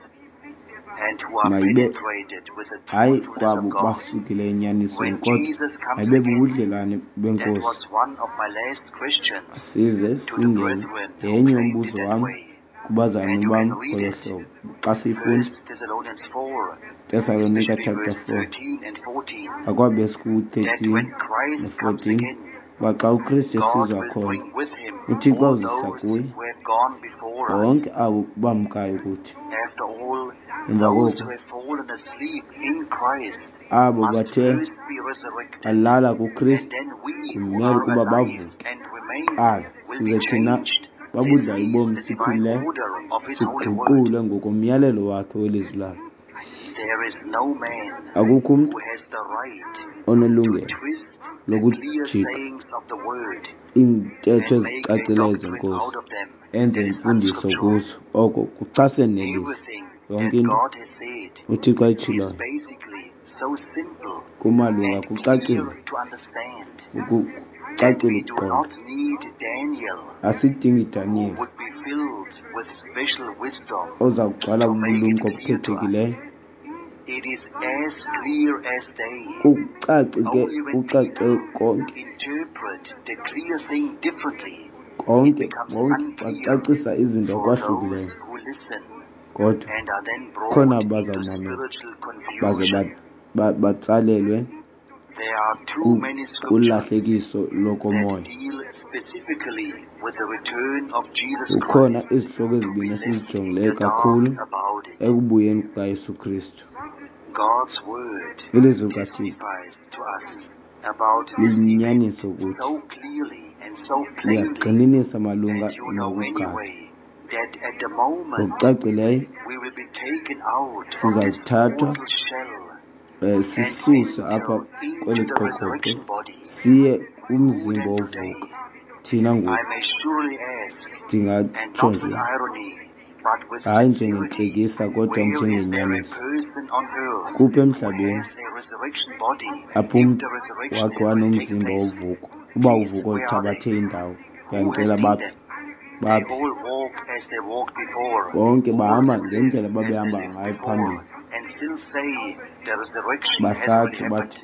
Speaker 1: and who are
Speaker 2: mayibe
Speaker 1: penetrated with the
Speaker 2: hayi
Speaker 1: truthfulness
Speaker 2: kwabo
Speaker 1: of God.
Speaker 2: basukile enyanisweni
Speaker 1: When
Speaker 2: kodwa
Speaker 1: Jesus comes
Speaker 2: mayibe
Speaker 1: again,
Speaker 2: bubudlelwane
Speaker 1: that
Speaker 2: benkosi.
Speaker 1: was one of my last questions
Speaker 2: Size
Speaker 1: to the
Speaker 2: singene
Speaker 1: brethren who
Speaker 2: yenye
Speaker 1: claimed it
Speaker 2: umbuzo
Speaker 1: that
Speaker 2: wami
Speaker 1: way.
Speaker 2: kubazalwane
Speaker 1: And you
Speaker 2: bami
Speaker 1: can read
Speaker 2: ngolo
Speaker 1: it.
Speaker 2: hlobo. Xa sifunda
Speaker 1: 1 Thessalonians 4,
Speaker 2: Thessalonica
Speaker 1: especially
Speaker 2: chapter
Speaker 1: verse
Speaker 2: 4
Speaker 1: 13 and 14,
Speaker 2: akwabe
Speaker 1: that
Speaker 2: siku-13
Speaker 1: when Christ comes
Speaker 2: no-14
Speaker 1: again,
Speaker 2: uba xa uKristu
Speaker 1: God
Speaker 2: esizwa
Speaker 1: will
Speaker 2: khona
Speaker 1: bring with him
Speaker 2: uThixo
Speaker 1: all
Speaker 2: uzisa
Speaker 1: those
Speaker 2: kuye
Speaker 1: who have gone before us.
Speaker 2: bonke abo bamkayo kuthi.
Speaker 1: After all,
Speaker 2: Emva
Speaker 1: those
Speaker 2: koko
Speaker 1: who have fallen asleep in Christ
Speaker 2: abo
Speaker 1: must
Speaker 2: bathe
Speaker 1: first be resurrected,
Speaker 2: balala
Speaker 1: and
Speaker 2: kuKristu
Speaker 1: then we who
Speaker 2: kumele
Speaker 1: are
Speaker 2: ukuba
Speaker 1: alive
Speaker 2: bavuke
Speaker 1: and remain
Speaker 2: kuqala,
Speaker 1: will be
Speaker 2: size thina
Speaker 1: changed.
Speaker 2: babudla
Speaker 1: This
Speaker 2: ibomi
Speaker 1: is the divine
Speaker 2: siphilileyo
Speaker 1: order of His holy word.
Speaker 2: siguqule ngokomyalelo wakhe welizwi lakhe.
Speaker 1: There is no man
Speaker 2: Akukho
Speaker 1: who
Speaker 2: umntu
Speaker 1: has the right to
Speaker 2: onelungelo
Speaker 1: twist the
Speaker 2: lokujika
Speaker 1: clear sayings of the word
Speaker 2: iintetho
Speaker 1: and make a
Speaker 2: ezicacileyo
Speaker 1: doctrine
Speaker 2: zenkosi
Speaker 1: out of them
Speaker 2: enze
Speaker 1: that is
Speaker 2: imfundiso
Speaker 1: unscriptural.
Speaker 2: kuzo, oko kuchasene nelizwi.
Speaker 1: Everything
Speaker 2: Yonke
Speaker 1: that
Speaker 2: into
Speaker 1: God has said
Speaker 2: uThixo
Speaker 1: is
Speaker 2: ayitshiloyo
Speaker 1: basically so simple
Speaker 2: kumalunga
Speaker 1: and clear
Speaker 2: kucacile,
Speaker 1: to understand that
Speaker 2: kucacile
Speaker 1: we do
Speaker 2: ukuqonda.
Speaker 1: not need Daniel,
Speaker 2: Asidingi
Speaker 1: who
Speaker 2: Daniel
Speaker 1: would be filled with special wisdom
Speaker 2: oza kugcwala
Speaker 1: to make it
Speaker 2: bubulumko
Speaker 1: clear to us.
Speaker 2: obukhethekileyo.
Speaker 1: It is as clear as day.
Speaker 2: Kucace ke
Speaker 1: Only when
Speaker 2: kucace
Speaker 1: people
Speaker 2: konke
Speaker 1: interpret the clear thing differently, it
Speaker 2: konke
Speaker 1: becomes
Speaker 2: bonke
Speaker 1: unclear
Speaker 2: bacacisa izinto
Speaker 1: for those
Speaker 2: okwahlukileyo,
Speaker 1: who listen
Speaker 2: kodwa
Speaker 1: and are then brought
Speaker 2: khona
Speaker 1: into
Speaker 2: abazawumamela
Speaker 1: spiritual
Speaker 2: baze
Speaker 1: confusion.
Speaker 2: batsalelwe
Speaker 1: There are too many scriptures
Speaker 2: kulahlekiso
Speaker 1: that
Speaker 2: lokomoya.
Speaker 1: deal specifically with the return of Jesus
Speaker 2: Kukhona
Speaker 1: Christ
Speaker 2: izihloko
Speaker 1: to be
Speaker 2: ezibini
Speaker 1: left
Speaker 2: esizijongileyo
Speaker 1: in the
Speaker 2: kakhulu
Speaker 1: dark about it.
Speaker 2: ekubuyeni kukaYesu Kristu.
Speaker 1: God's word
Speaker 2: Ilizwi likaThixo
Speaker 1: testifies to us about this
Speaker 2: liyinyaniso
Speaker 1: event
Speaker 2: ukuthi
Speaker 1: so clearly and so plainly
Speaker 2: liyagxininisa malunga
Speaker 1: that you know
Speaker 2: nokugada.
Speaker 1: anyway that at the moment
Speaker 2: Ngokucacileyo
Speaker 1: we will be taken out of this
Speaker 2: sizawuthathwa
Speaker 1: mortal shell
Speaker 2: sisuswe apha kweli
Speaker 1: into the
Speaker 2: qoqoqo
Speaker 1: resurrection body.
Speaker 2: siye
Speaker 1: Who
Speaker 2: kumzimba
Speaker 1: then
Speaker 2: ovuka.
Speaker 1: today,
Speaker 2: Thina
Speaker 1: I
Speaker 2: ngoku
Speaker 1: may surely ask, and
Speaker 2: ndingatsho
Speaker 1: not with
Speaker 2: nje
Speaker 1: irony, but with
Speaker 2: hayi
Speaker 1: sincerity,
Speaker 2: njengentlekisa kodwa
Speaker 1: where is there a
Speaker 2: njengenyaniso.
Speaker 1: person on earth
Speaker 2: Kuphi
Speaker 1: who
Speaker 2: emhlabeni
Speaker 1: has a resurrection body
Speaker 2: apho
Speaker 1: if
Speaker 2: umntu
Speaker 1: the resurrection
Speaker 2: wakhe
Speaker 1: has already taken
Speaker 2: wanomzimba
Speaker 1: place?
Speaker 2: ovuko, uba
Speaker 1: Please,
Speaker 2: uvuko
Speaker 1: where are
Speaker 2: luthabathe
Speaker 1: they?
Speaker 2: indawo?
Speaker 1: Who has
Speaker 2: Ndiyanicela
Speaker 1: seen
Speaker 2: baphi
Speaker 1: them? They
Speaker 2: baphi
Speaker 1: all walk as they walked before,
Speaker 2: bonke bahamba
Speaker 1: all
Speaker 2: ngendlela
Speaker 1: live as
Speaker 2: babehamba
Speaker 1: they lived
Speaker 2: ngayo
Speaker 1: before,
Speaker 2: phambili,
Speaker 1: and still say the resurrection has already
Speaker 2: basatsho
Speaker 1: happened.
Speaker 2: bathi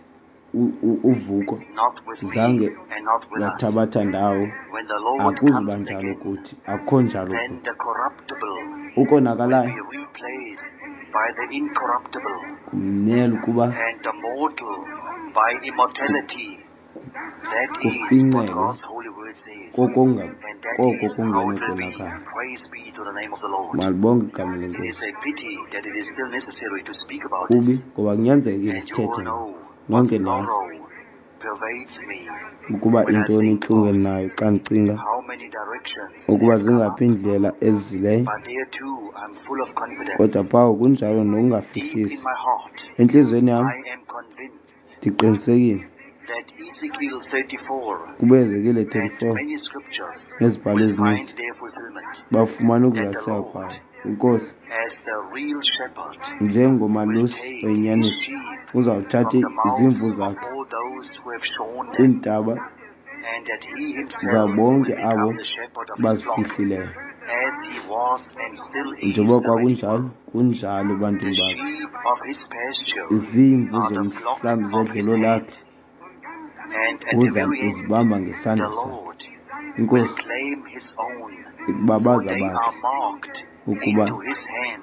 Speaker 2: uvuko
Speaker 1: Not with me
Speaker 2: zange
Speaker 1: and not with us.
Speaker 2: lathabatha ndawo.
Speaker 1: When the Lord
Speaker 2: Akuzuba
Speaker 1: comes
Speaker 2: njalo
Speaker 1: again,
Speaker 2: kuthi, akho njalo
Speaker 1: then
Speaker 2: kuthi.
Speaker 1: the corruptible
Speaker 2: Ukonakalayo
Speaker 1: will be replaced by the incorruptible,
Speaker 2: kumele ukuba
Speaker 1: and the mortal by immortality. That is what
Speaker 2: kufincelwe
Speaker 1: God's holy word says.
Speaker 2: koko
Speaker 1: And that
Speaker 2: koko
Speaker 1: is how
Speaker 2: kungena
Speaker 1: it will be.
Speaker 2: ukonakala.
Speaker 1: Praise be to the name of the Lord.
Speaker 2: Malibonke igama
Speaker 1: It is
Speaker 2: lenkosi.
Speaker 1: a pity that it is still necessary to speak about
Speaker 2: Kubi
Speaker 1: it.
Speaker 2: ngoba kunyanzelekile
Speaker 1: And you all
Speaker 2: sithethe
Speaker 1: know
Speaker 2: ngayo.
Speaker 1: what
Speaker 2: Nonke niyazi
Speaker 1: sorrow pervades me
Speaker 2: ukuba
Speaker 1: when I
Speaker 2: intoni
Speaker 1: think
Speaker 2: intlungu
Speaker 1: of
Speaker 2: endinayo xa ndicinga
Speaker 1: how many directions
Speaker 2: ukuba
Speaker 1: have come
Speaker 2: zingaphi
Speaker 1: up.
Speaker 2: iindlela ezizileyo,
Speaker 1: But there too, I'm full of confidence.
Speaker 2: kodwa phawo kunjalo
Speaker 1: Deep in
Speaker 2: nokungafihlisi.
Speaker 1: my heart,
Speaker 2: Entliziyweni yam
Speaker 1: I am convinced
Speaker 2: ndiqinisekile
Speaker 1: that Ezekiel 34
Speaker 2: kuba Ezekile
Speaker 1: and
Speaker 2: 34
Speaker 1: many scriptures
Speaker 2: nezibhalo
Speaker 1: will find
Speaker 2: ezininzi
Speaker 1: their fulfillment.
Speaker 2: bafumana
Speaker 1: That the
Speaker 2: ukuzaseka
Speaker 1: Lord,
Speaker 2: kwayo. Inkosi
Speaker 1: as the real shepherd, will
Speaker 2: njengomalusi
Speaker 1: take his
Speaker 2: wenyaniso
Speaker 1: sheep
Speaker 2: uzawuthatha
Speaker 1: from the mouth
Speaker 2: izimvu
Speaker 1: of
Speaker 2: zakhe
Speaker 1: all those who have shown them,
Speaker 2: kwiintaba
Speaker 1: and that he himself
Speaker 2: zabo
Speaker 1: will
Speaker 2: bonke abo
Speaker 1: become the shepherd of his flock,
Speaker 2: bazifihlileyo.
Speaker 1: as he was and still is
Speaker 2: Njengoba
Speaker 1: the
Speaker 2: kwakunjalo
Speaker 1: Redeemer.
Speaker 2: kunjalo
Speaker 1: The
Speaker 2: ebantwini bakhe.
Speaker 1: sheep of his pasture
Speaker 2: Izimvu
Speaker 1: are the flock
Speaker 2: zomhlambi
Speaker 1: of his
Speaker 2: zedlelo
Speaker 1: hand.
Speaker 2: lakhe
Speaker 1: And at the
Speaker 2: uza
Speaker 1: very end,
Speaker 2: uzibamba
Speaker 1: the
Speaker 2: ngesandla sakhe.
Speaker 1: Lord will
Speaker 2: Inkosi
Speaker 1: claim his own, for
Speaker 2: ibabaza
Speaker 1: they
Speaker 2: bakhe
Speaker 1: are marked
Speaker 2: ukuba
Speaker 1: into his hands.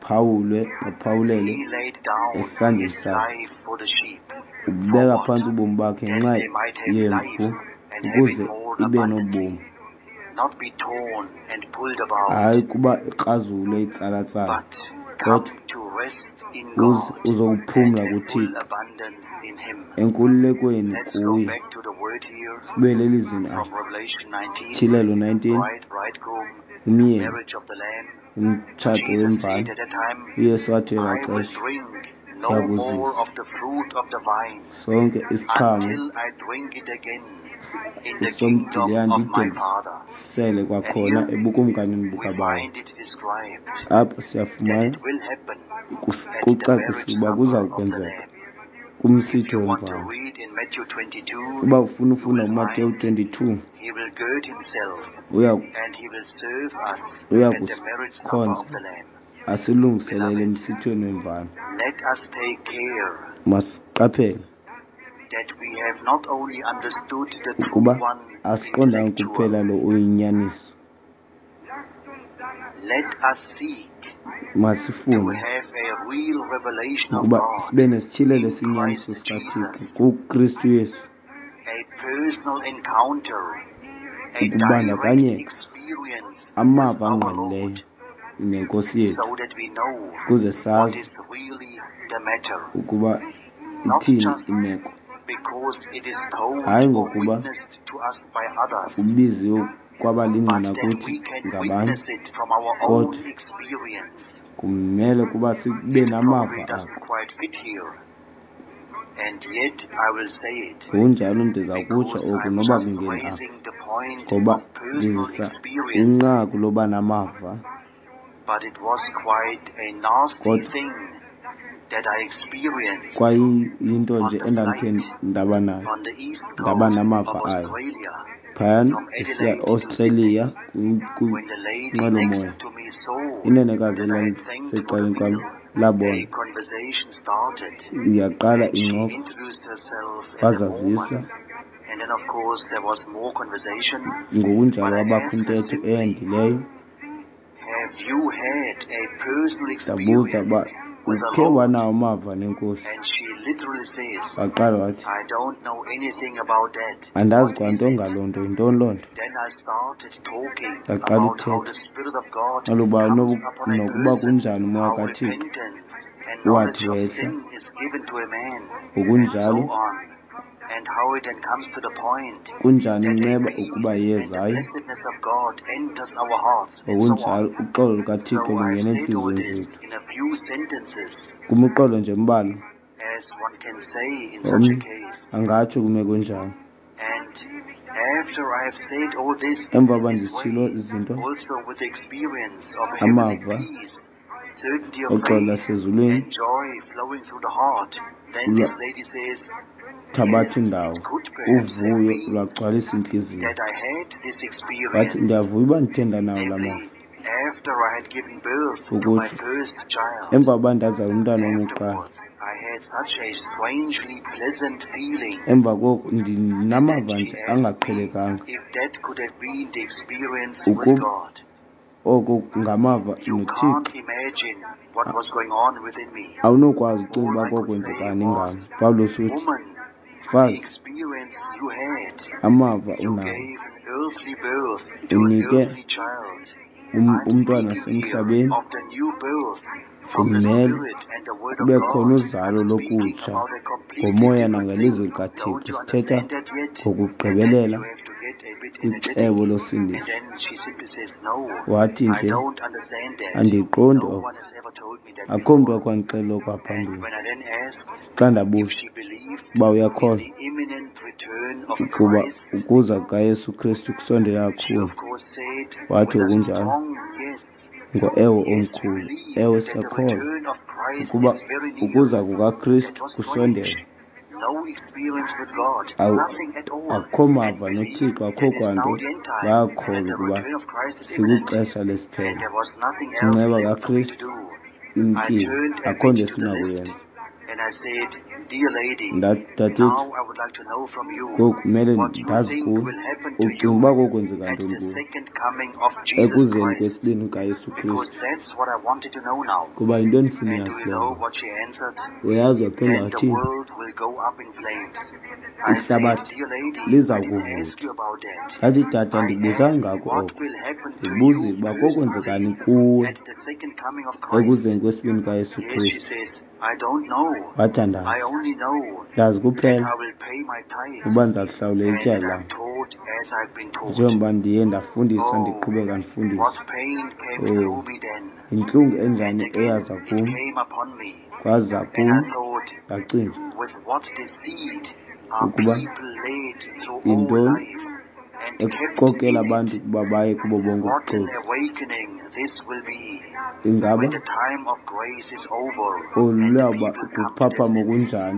Speaker 2: baphawulele
Speaker 1: He laid down
Speaker 2: esandleni
Speaker 1: his
Speaker 2: sakhe.
Speaker 1: life for the sheep. For
Speaker 2: Ubeka
Speaker 1: what?
Speaker 2: phantsi ubomi bakhe
Speaker 1: That
Speaker 2: ngenxa
Speaker 1: they might have
Speaker 2: yemvu
Speaker 1: life and have
Speaker 2: ukuze
Speaker 1: it more
Speaker 2: ibe
Speaker 1: abundantly.
Speaker 2: nobomi,
Speaker 1: Not be torn and pulled about,
Speaker 2: hayi kuba ikrazule itsalatsala,
Speaker 1: but come
Speaker 2: kodwa
Speaker 1: to rest in God and
Speaker 2: uzokuphumla
Speaker 1: have full
Speaker 2: kuThixo
Speaker 1: abundance in him.
Speaker 2: enkululekweni
Speaker 1: Let's go
Speaker 2: kuye.
Speaker 1: back to the word here
Speaker 2: Sibuyele elizweni
Speaker 1: from
Speaker 2: apha.
Speaker 1: Revelation 19.
Speaker 2: Sitshilelo 19
Speaker 1: Bride, bridegroom,
Speaker 2: umyeni
Speaker 1: marriage of the Lamb.
Speaker 2: umtshato
Speaker 1: Jesus said
Speaker 2: wemvana.
Speaker 1: at that time,
Speaker 2: uYesu wathi
Speaker 1: I
Speaker 2: elaa
Speaker 1: will
Speaker 2: xesha
Speaker 1: drink no
Speaker 2: ndiyakuzisa
Speaker 1: more of the fruit of the vine
Speaker 2: sonke isiqhamo
Speaker 1: until I drink it again in the
Speaker 2: somdiliya
Speaker 1: kingdom of
Speaker 2: ndide
Speaker 1: my Father.
Speaker 2: ndisele
Speaker 1: And
Speaker 2: kwakhona
Speaker 1: here
Speaker 2: ebukumkanini
Speaker 1: we
Speaker 2: bukabawo.
Speaker 1: find it described
Speaker 2: Apha
Speaker 1: that
Speaker 2: siyafumana
Speaker 1: it will happen at the
Speaker 2: kucacisiwe
Speaker 1: marriage
Speaker 2: uba
Speaker 1: supper
Speaker 2: kuza
Speaker 1: of the
Speaker 2: kwenzeka
Speaker 1: Lamb.
Speaker 2: kumsitho
Speaker 1: you want to
Speaker 2: wemvana.
Speaker 1: read in Matthew 22,
Speaker 2: Uba ufuna
Speaker 1: you
Speaker 2: ufunda
Speaker 1: will
Speaker 2: uMateyu
Speaker 1: find
Speaker 2: 22
Speaker 1: he will gird himself
Speaker 2: uya
Speaker 1: and he will serve us at the marriage supper of
Speaker 2: kusikhonza
Speaker 1: the Lamb.
Speaker 2: asilungiselele emsithweni wemvana.
Speaker 1: Let us take care
Speaker 2: Masiqaphele
Speaker 1: that we have not only understood the true
Speaker 2: ukuba
Speaker 1: one
Speaker 2: asiqondanga kuphela
Speaker 1: intellectual.
Speaker 2: lo uyinyaniso.
Speaker 1: Let us seek to
Speaker 2: Masifune
Speaker 1: have a real revelation of
Speaker 2: ukuba
Speaker 1: God
Speaker 2: sibe nesitshilelo
Speaker 1: in
Speaker 2: esinyaniso
Speaker 1: Christ
Speaker 2: sikaThixo
Speaker 1: Jesus,
Speaker 2: kuKristu Yesu,
Speaker 1: a personal encounter, a direct
Speaker 2: ukubandakanyeka
Speaker 1: experience
Speaker 2: amava
Speaker 1: with our
Speaker 2: angqalileyo
Speaker 1: Lord,
Speaker 2: nenkosi yethu,
Speaker 1: so that we know
Speaker 2: kuze
Speaker 1: what
Speaker 2: sazi
Speaker 1: is really the matter,
Speaker 2: ukuba
Speaker 1: not
Speaker 2: ithini
Speaker 1: just
Speaker 2: imeko,
Speaker 1: because it is told
Speaker 2: hayi
Speaker 1: or
Speaker 2: ngokuba
Speaker 1: witnessed to us by others,
Speaker 2: ubiziwe kwabalingqina
Speaker 1: but that
Speaker 2: kuthi
Speaker 1: we can
Speaker 2: ngabanye,
Speaker 1: witness it from our own
Speaker 2: kodwa
Speaker 1: experience.
Speaker 2: kumele kuba sibe
Speaker 1: It
Speaker 2: namava
Speaker 1: probably doesn't
Speaker 2: akho.
Speaker 1: quite fit here, and yet I will say it
Speaker 2: Ngokunjalo ndiza kutsho
Speaker 1: because
Speaker 2: oku
Speaker 1: I'm
Speaker 2: noba
Speaker 1: just
Speaker 2: kungeni apha,
Speaker 1: raising the point
Speaker 2: ngoba
Speaker 1: of personal
Speaker 2: ndizisa
Speaker 1: experience,
Speaker 2: inqaku loba namava,
Speaker 1: but it was quite a nasty
Speaker 2: kodwa
Speaker 1: thing that I experienced
Speaker 2: kwayinto nje
Speaker 1: on the
Speaker 2: endandithe
Speaker 1: flight
Speaker 2: ndaba nayo,
Speaker 1: on the east
Speaker 2: ndaba
Speaker 1: coast of
Speaker 2: namava ayo.
Speaker 1: Australia
Speaker 2: Phayana
Speaker 1: from
Speaker 2: ndisiya
Speaker 1: Adelaide to
Speaker 2: Australia
Speaker 1: Sydney. When the lady
Speaker 2: kwinqwelomoya,
Speaker 1: next to me saw
Speaker 2: inenekazi
Speaker 1: that I had thanked for the
Speaker 2: elisecaleni kwam
Speaker 1: meal, a
Speaker 2: labona
Speaker 1: conversation started,
Speaker 2: yaqala
Speaker 1: and she
Speaker 2: incoko,
Speaker 1: introduced herself as a
Speaker 2: wazazisa,
Speaker 1: woman. And then, of course, there was more conversation.
Speaker 2: ngokunjalo
Speaker 1: But I
Speaker 2: wabakho
Speaker 1: asked her
Speaker 2: intetho
Speaker 1: simply,
Speaker 2: eyandileyo.
Speaker 1: have you had a personal
Speaker 2: Ndabuza
Speaker 1: experience
Speaker 2: uba
Speaker 1: with the
Speaker 2: ukhe
Speaker 1: Lord?
Speaker 2: wanawo amava nenkosi.
Speaker 1: And she literally says,
Speaker 2: Waqala wathi,
Speaker 1: I don't know anything about that.
Speaker 2: andazi
Speaker 1: What is
Speaker 2: kwanto
Speaker 1: it?
Speaker 2: ngaloo nto, yintoni loo nto?
Speaker 1: Then I started talking
Speaker 2: Ndaqala
Speaker 1: about how the
Speaker 2: uthetha
Speaker 1: Spirit of God
Speaker 2: maluba
Speaker 1: comes upon a
Speaker 2: nokuba
Speaker 1: person,
Speaker 2: kunjani umoya
Speaker 1: how
Speaker 2: kaThixo
Speaker 1: repentance and knowledge
Speaker 2: wathi
Speaker 1: of
Speaker 2: wehla,
Speaker 1: sin is given to a man, and so
Speaker 2: ngokunjalo
Speaker 1: on, and how it then comes to the point
Speaker 2: kunjani
Speaker 1: that a
Speaker 2: inceba
Speaker 1: peace
Speaker 2: ukuba
Speaker 1: and the
Speaker 2: yezayo,
Speaker 1: blessedness of God enters our hearts, and so on.
Speaker 2: ngokunjalo uxolo
Speaker 1: So
Speaker 2: lukaThixo
Speaker 1: I've
Speaker 2: lungena
Speaker 1: said all
Speaker 2: entliziyweni
Speaker 1: this
Speaker 2: zethu.
Speaker 1: in a few sentences,
Speaker 2: Kumuxolo nje mbalo,
Speaker 1: as one can say in such a
Speaker 2: omnye
Speaker 1: case.
Speaker 2: angatsho kumeko njani.
Speaker 1: And after I have said all this
Speaker 2: Emva
Speaker 1: in
Speaker 2: uba
Speaker 1: this
Speaker 2: ndizitshilo
Speaker 1: way,
Speaker 2: izinto,
Speaker 1: also with the experience of a heavenly
Speaker 2: amava,
Speaker 1: peace, certainty of
Speaker 2: oxolo
Speaker 1: faith,
Speaker 2: lasezulwini,
Speaker 1: and joy flowing through the heart, then this lady says,
Speaker 2: thabatha
Speaker 1: yes,
Speaker 2: indawo,
Speaker 1: it could perhaps have
Speaker 2: uvuyo
Speaker 1: been
Speaker 2: lwagcwalisa intliziyo.
Speaker 1: that I had this
Speaker 2: Wathi
Speaker 1: experience,
Speaker 2: ndiyavuya uba ndithenda nawo la
Speaker 1: namely,
Speaker 2: mava,
Speaker 1: after I had given birth to my
Speaker 2: ukutsho
Speaker 1: first child.
Speaker 2: emva uba ndazala umntwana wokuqala,
Speaker 1: Afterwards, I had such a strangely pleasant feeling
Speaker 2: emva koko ndinamava
Speaker 1: that she
Speaker 2: nje
Speaker 1: asked me
Speaker 2: angaqhelekanga,
Speaker 1: if that could have been the experience with
Speaker 2: ukuba
Speaker 1: God.
Speaker 2: oko ngamava
Speaker 1: You
Speaker 2: noThixo.
Speaker 1: can't imagine what was going on within me.
Speaker 2: Awunokwazi ucinga
Speaker 1: All
Speaker 2: uba
Speaker 1: I could say
Speaker 2: kokwenzekani
Speaker 1: was,
Speaker 2: ngam. Pawulos uthi,
Speaker 1: woman, the
Speaker 2: mfazi,
Speaker 1: experience you had,
Speaker 2: amava
Speaker 1: you
Speaker 2: unawo,
Speaker 1: gave an earthly birth to an
Speaker 2: unike
Speaker 1: earthly child. I'm
Speaker 2: umntwana
Speaker 1: speaking here
Speaker 2: wasemhlabeni,
Speaker 1: of the new birth from the
Speaker 2: kumele
Speaker 1: Spirit and the Word of
Speaker 2: kube
Speaker 1: God.
Speaker 2: khona uzalo
Speaker 1: I'm speaking
Speaker 2: lokutsha
Speaker 1: about a completely
Speaker 2: ngomoya
Speaker 1: different
Speaker 2: nangelizwi
Speaker 1: thing.
Speaker 2: likaThixo.
Speaker 1: Don't you
Speaker 2: Sithetha
Speaker 1: understand that yet? And then
Speaker 2: ngokugqibelela
Speaker 1: you have to get a bit
Speaker 2: kwicebo
Speaker 1: energetic. And
Speaker 2: losindiso.
Speaker 1: then she simply says, no,
Speaker 2: Wathi
Speaker 1: I
Speaker 2: nje,
Speaker 1: don't understand that.
Speaker 2: andiqondi
Speaker 1: No
Speaker 2: oko,
Speaker 1: one has ever told me that
Speaker 2: akho mntu
Speaker 1: before.
Speaker 2: wakwandixelela oku
Speaker 1: And
Speaker 2: ngaphambili.
Speaker 1: when I then asked
Speaker 2: Xa
Speaker 1: if
Speaker 2: ndabuza
Speaker 1: she believed
Speaker 2: uba
Speaker 1: in
Speaker 2: uyakholwa
Speaker 1: the imminent return of
Speaker 2: ukuba
Speaker 1: Christ,
Speaker 2: ukuza kukaYesu Kristu kusondela
Speaker 1: she
Speaker 2: kakhulu,
Speaker 1: of course said
Speaker 2: wathi
Speaker 1: with a
Speaker 2: ngokunjalo,
Speaker 1: strong yes.
Speaker 2: ngo-ewe
Speaker 1: Yes, we
Speaker 2: omkhulu,
Speaker 1: believe
Speaker 2: ewe
Speaker 1: that the
Speaker 2: siyakholwa
Speaker 1: return of Christ
Speaker 2: ukuba
Speaker 1: is very near.
Speaker 2: ukuza
Speaker 1: That
Speaker 2: kukaKristu
Speaker 1: was
Speaker 2: kusondele.
Speaker 1: strange. No experience with God, nothing at all.
Speaker 2: Akho
Speaker 1: And
Speaker 2: mava
Speaker 1: believe
Speaker 2: noThixo,
Speaker 1: that
Speaker 2: akho
Speaker 1: it's now
Speaker 2: kwanto,
Speaker 1: the end time, and
Speaker 2: bayakholwa
Speaker 1: the
Speaker 2: ukuba
Speaker 1: return of Christ is imminent.
Speaker 2: sikwixesha
Speaker 1: And
Speaker 2: lesiphelo.
Speaker 1: there was nothing else
Speaker 2: Inceba
Speaker 1: left for me to
Speaker 2: kaKristu
Speaker 1: do. I
Speaker 2: imkile,
Speaker 1: turned a
Speaker 2: akho
Speaker 1: bit
Speaker 2: nto
Speaker 1: to the
Speaker 2: esinakuyenza.
Speaker 1: left, and I said, dear lady,
Speaker 2: Ndadithi,
Speaker 1: now I would like to know from you
Speaker 2: ngoku kumele
Speaker 1: what you
Speaker 2: ndazi
Speaker 1: think
Speaker 2: kuwe,
Speaker 1: will happen to
Speaker 2: ucinga
Speaker 1: you
Speaker 2: uba kokwenzeka
Speaker 1: at
Speaker 2: ntoni
Speaker 1: the
Speaker 2: kuwe
Speaker 1: second coming of Jesus
Speaker 2: ekuzeni
Speaker 1: Christ.
Speaker 2: kwesibini kukaYesu
Speaker 1: Because
Speaker 2: Kristu.
Speaker 1: that's what I wanted to know now.
Speaker 2: Kuba yinto endifuna
Speaker 1: And do you
Speaker 2: uyasileyo.
Speaker 1: know what she answered?
Speaker 2: Uyazi waphendula
Speaker 1: Then the
Speaker 2: wathini?
Speaker 1: world will go up in flames. I said,
Speaker 2: Ihlabathi
Speaker 1: dear lady,
Speaker 2: liza
Speaker 1: I didn't ask
Speaker 2: kuvuthwa.
Speaker 1: you about that.
Speaker 2: Ndathi tata,
Speaker 1: I
Speaker 2: ndikubuzanga
Speaker 1: asked
Speaker 2: ngako
Speaker 1: what
Speaker 2: oko,
Speaker 1: will happen to
Speaker 2: ndibuze
Speaker 1: you
Speaker 2: uba
Speaker 1: personally
Speaker 2: kokwenzekani kuwe
Speaker 1: at the second coming of Christ.
Speaker 2: ekuzeni kwesibini kukaYesu
Speaker 1: Yes, she
Speaker 2: Kristu.
Speaker 1: says, I don't know.
Speaker 2: Wathi
Speaker 1: I
Speaker 2: andazi,
Speaker 1: only know
Speaker 2: ndazi
Speaker 1: that
Speaker 2: kuphela
Speaker 1: I will pay my tithe
Speaker 2: uba ndizakuhlawulela
Speaker 1: and
Speaker 2: ityala
Speaker 1: that
Speaker 2: lam,
Speaker 1: I'm taught as I've been taught.
Speaker 2: njengoba ndiye ndafundiswa
Speaker 1: Oh,
Speaker 2: ndiqhubeka
Speaker 1: what
Speaker 2: ndifundiswa.
Speaker 1: pain came
Speaker 2: Oh,
Speaker 1: through me then.
Speaker 2: intlungu
Speaker 1: And
Speaker 2: enjani
Speaker 1: again,
Speaker 2: eyaza
Speaker 1: it
Speaker 2: kum,
Speaker 1: came upon me.
Speaker 2: kwaza
Speaker 1: And
Speaker 2: kum,
Speaker 1: I thought,
Speaker 2: ndacinga
Speaker 1: with what deceit are
Speaker 2: ukuba
Speaker 1: people led through all
Speaker 2: yintoni
Speaker 1: life and kept
Speaker 2: ekukokela
Speaker 1: in
Speaker 2: abantu
Speaker 1: it.
Speaker 2: ukuba baye kubo bonke
Speaker 1: What an
Speaker 2: ubuxoki.
Speaker 1: awakening this will be
Speaker 2: Ingaba
Speaker 1: when the time of grace is over and the
Speaker 2: oluyawuba
Speaker 1: people come to their
Speaker 2: kuphaphama
Speaker 1: senses.
Speaker 2: kunjani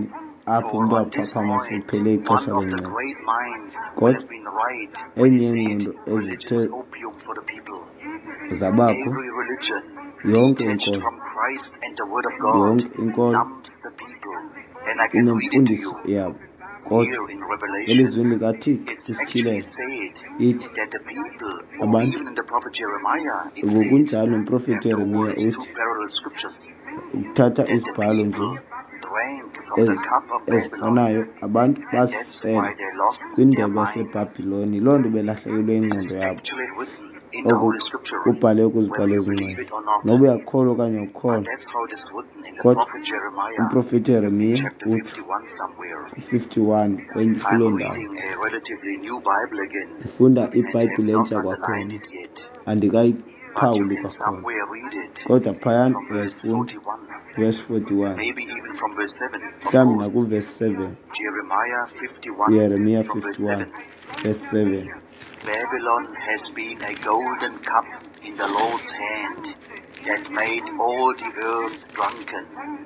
Speaker 2: apho
Speaker 1: For
Speaker 2: umntu
Speaker 1: on this
Speaker 2: aphaphama
Speaker 1: point,
Speaker 2: sephele
Speaker 1: one
Speaker 2: ixesha
Speaker 1: of the
Speaker 2: lengcebo.
Speaker 1: great minds who
Speaker 2: Kodwa
Speaker 1: has been right when
Speaker 2: enye
Speaker 1: he
Speaker 2: yeengqondo
Speaker 1: said religion
Speaker 2: ezithe
Speaker 1: is opium for the people.
Speaker 2: zabakho,
Speaker 1: Every religion
Speaker 2: yonke
Speaker 1: detached
Speaker 2: inkolo,
Speaker 1: from Christ and the Word of God
Speaker 2: yonke inkolo
Speaker 1: numbs the people. And I can read it to
Speaker 2: inemfundiso
Speaker 1: you
Speaker 2: yabo. Kodwa
Speaker 1: here in Revelation.
Speaker 2: elizwini likaThixo
Speaker 1: It's actually
Speaker 2: kwisitshilelo
Speaker 1: said
Speaker 2: ithi
Speaker 1: that the people, or
Speaker 2: abantu,
Speaker 1: even in the prophet Jeremiah, it says,
Speaker 2: ngokunjalo nomprofeti
Speaker 1: to all
Speaker 2: Yeremiya
Speaker 1: these
Speaker 2: uthi
Speaker 1: two parallel scriptures,
Speaker 2: ukuthatha
Speaker 1: that the
Speaker 2: izibhalo nje
Speaker 1: people drank from the cup of Babylon,
Speaker 2: ezifanayo, abantu
Speaker 1: and that's why
Speaker 2: basela
Speaker 1: they lost their
Speaker 2: kwindebe
Speaker 1: mind.
Speaker 2: yaseBhabhiloni. Loo nto belahlekelwe ingqondo yabo.
Speaker 1: Actually written in the
Speaker 2: Oku
Speaker 1: Holy Scripture,
Speaker 2: kubhalwe kwizibhalo
Speaker 1: whether you
Speaker 2: ezingcwele,
Speaker 1: believe it or not.
Speaker 2: noba uyakholwa okanye
Speaker 1: But
Speaker 2: ukholwa.
Speaker 1: that's how it is written in the
Speaker 2: Kodwa
Speaker 1: prophet Jeremiah,
Speaker 2: umprofeti Yeremiya
Speaker 1: chapter
Speaker 2: utsho
Speaker 1: 51 somewhere.
Speaker 2: ku-51
Speaker 1: I'm
Speaker 2: kuloo ndawo.
Speaker 1: reading a relatively new Bible again,
Speaker 2: Ndifunda
Speaker 1: and have
Speaker 2: iBhayibhile
Speaker 1: not
Speaker 2: entsha
Speaker 1: underlined
Speaker 2: kwakhona,
Speaker 1: it yet. But you
Speaker 2: andikayiphawuli
Speaker 1: can
Speaker 2: kwakhona.
Speaker 1: somewhere read it
Speaker 2: Kodwa phayana
Speaker 1: from verse
Speaker 2: uyayifunda
Speaker 1: 41,
Speaker 2: verse 41,
Speaker 1: maybe even from verse 7. Of
Speaker 2: mhlawumbi
Speaker 1: course,
Speaker 2: nakuverse 7,
Speaker 1: Jeremiah 51
Speaker 2: Yeremiya
Speaker 1: from verse
Speaker 2: 51
Speaker 1: 7.
Speaker 2: verse 7.
Speaker 1: Babylon has been a golden cup in the Lord's hand that made all the earth drunken.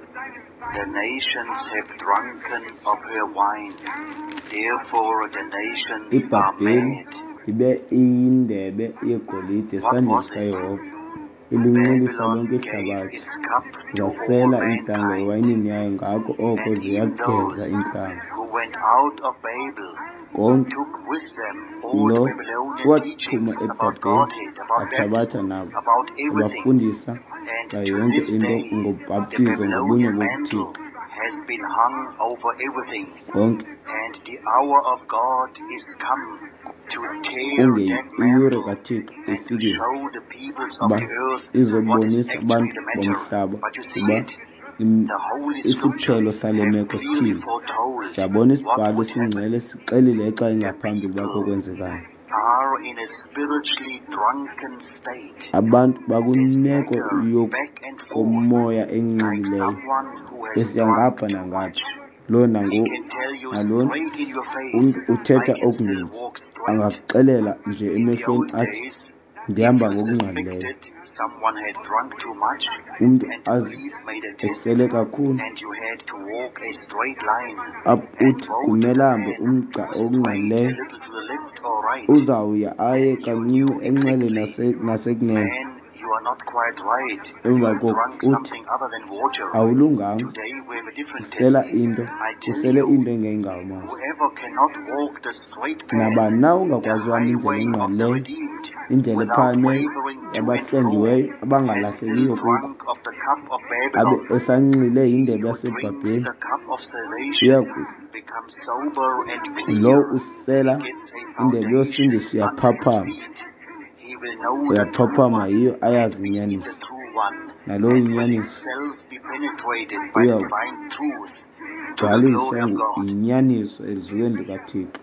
Speaker 1: The nations have drunken of her wine. Therefore the nations are
Speaker 2: iBhabheli
Speaker 1: mad.
Speaker 2: ibe iyindebe yegolide
Speaker 1: What
Speaker 2: esandleni
Speaker 1: was it?
Speaker 2: sikayehova, ilinxilisa
Speaker 1: Babylon
Speaker 2: lonke
Speaker 1: gave
Speaker 2: ihlabathi.
Speaker 1: its cup to all
Speaker 2: Zasela intlanga
Speaker 1: mankind.
Speaker 2: ewayinini yayo, ngako oko
Speaker 1: And even
Speaker 2: ziyageza
Speaker 1: those
Speaker 2: intlanga.
Speaker 1: who went out of Babel
Speaker 2: Konke
Speaker 1: took with them all the
Speaker 2: lo
Speaker 1: Babylonian
Speaker 2: wathuma
Speaker 1: teachings about
Speaker 2: eBhabheli
Speaker 1: Godhead, about
Speaker 2: athabatha
Speaker 1: baptism,
Speaker 2: nabo,
Speaker 1: about everything.
Speaker 2: abafundisa
Speaker 1: And
Speaker 2: ngayo
Speaker 1: to
Speaker 2: yonke
Speaker 1: this
Speaker 2: into
Speaker 1: day, the
Speaker 2: ngobhaptizo ngobunye
Speaker 1: Babylonian
Speaker 2: bobuthixo.
Speaker 1: mantle has been hung over everything.
Speaker 2: Konke
Speaker 1: And the hour of God is come to tear that
Speaker 2: iyure
Speaker 1: mantle
Speaker 2: kaThixo
Speaker 1: and to
Speaker 2: ifikile
Speaker 1: show the peoples of
Speaker 2: uba
Speaker 1: the earth what is
Speaker 2: izobonisa
Speaker 1: actually
Speaker 2: abantu
Speaker 1: the matter.
Speaker 2: bomhlaba
Speaker 1: But you see
Speaker 2: uba
Speaker 1: it. The Holy
Speaker 2: isiphelo
Speaker 1: Scriptures
Speaker 2: sale
Speaker 1: have
Speaker 2: meko
Speaker 1: clearly
Speaker 2: sithini.
Speaker 1: foretold
Speaker 2: Siyabona
Speaker 1: what
Speaker 2: isibhalo
Speaker 1: would happen.
Speaker 2: esingcwele sixelile xa
Speaker 1: The
Speaker 2: ingaphambili uba
Speaker 1: people
Speaker 2: kokwenzekayo.
Speaker 1: are in a spiritually drunken state.
Speaker 2: Abantu
Speaker 1: They
Speaker 2: bakwimeko
Speaker 1: stagger back and forth
Speaker 2: yokomoya
Speaker 1: like
Speaker 2: enxilileyo
Speaker 1: someone who has
Speaker 2: esiya
Speaker 1: drunk
Speaker 2: ngapha
Speaker 1: too
Speaker 2: nangapha.
Speaker 1: much.
Speaker 2: Lo
Speaker 1: He can tell you
Speaker 2: nalona
Speaker 1: straight in your face,
Speaker 2: umntu
Speaker 1: I
Speaker 2: uthetha
Speaker 1: can still
Speaker 2: okuninzi,
Speaker 1: walk straight.
Speaker 2: angakuxelela nje
Speaker 1: In the
Speaker 2: emehlweni
Speaker 1: old
Speaker 2: athi
Speaker 1: days, if
Speaker 2: ndihamba
Speaker 1: you
Speaker 2: ngokungxamileyo.
Speaker 1: suspected someone had drunk too much
Speaker 2: Umntu
Speaker 1: and the
Speaker 2: azi
Speaker 1: police made a test
Speaker 2: esele kakhulu,
Speaker 1: and you had to walk a straight line
Speaker 2: uthi
Speaker 1: and vote
Speaker 2: kumele
Speaker 1: the
Speaker 2: hambe
Speaker 1: man
Speaker 2: umgca
Speaker 1: who swayed a
Speaker 2: okungxamileyo,
Speaker 1: little to the left or right.
Speaker 2: uzawuya aye
Speaker 1: And you
Speaker 2: kancinci
Speaker 1: knew
Speaker 2: enxele
Speaker 1: exactly,
Speaker 2: nasekunene.
Speaker 1: man, you are not quite right.
Speaker 2: Emva
Speaker 1: You have
Speaker 2: koko
Speaker 1: drunk
Speaker 2: uthi
Speaker 1: something other than water.
Speaker 2: awulunganga,
Speaker 1: Today we have a different
Speaker 2: usela
Speaker 1: test.
Speaker 2: into,
Speaker 1: I tell
Speaker 2: usele
Speaker 1: you,
Speaker 2: into engengawo manje.
Speaker 1: whoever cannot walk the straight path,
Speaker 2: Nabani na
Speaker 1: the
Speaker 2: ungakwazi uhamba indlela
Speaker 1: highway of the
Speaker 2: engqalileyo,
Speaker 1: redeemed,
Speaker 2: indlela
Speaker 1: without
Speaker 2: ephakemeyo
Speaker 1: wavering to and fro,
Speaker 2: yabahlengiweyo
Speaker 1: and
Speaker 2: abangalahlekiyo
Speaker 1: still
Speaker 2: kuko,
Speaker 1: drunk of the cup of
Speaker 2: abe
Speaker 1: Babylon,
Speaker 2: esanxile
Speaker 1: he
Speaker 2: indebe
Speaker 1: who drinks
Speaker 2: yaseBhabheli,
Speaker 1: the cup of salvation
Speaker 2: uyakuthi
Speaker 1: becomes sober and
Speaker 2: lo
Speaker 1: clear. He
Speaker 2: usela
Speaker 1: gets a
Speaker 2: indebe
Speaker 1: foundation
Speaker 2: yosindiso
Speaker 1: under his
Speaker 2: uyaphaphama,
Speaker 1: feet. He will know the true
Speaker 2: uyaphaphama
Speaker 1: one
Speaker 2: yiyo
Speaker 1: and
Speaker 2: ayazi
Speaker 1: be the
Speaker 2: inyaniso,
Speaker 1: true one,
Speaker 2: nalo
Speaker 1: and will
Speaker 2: inyaniso
Speaker 1: himself be penetrated by the divine truth to the
Speaker 2: uyagcwaliswa
Speaker 1: glory of God.
Speaker 2: inyaniso elizukeni likaThixo.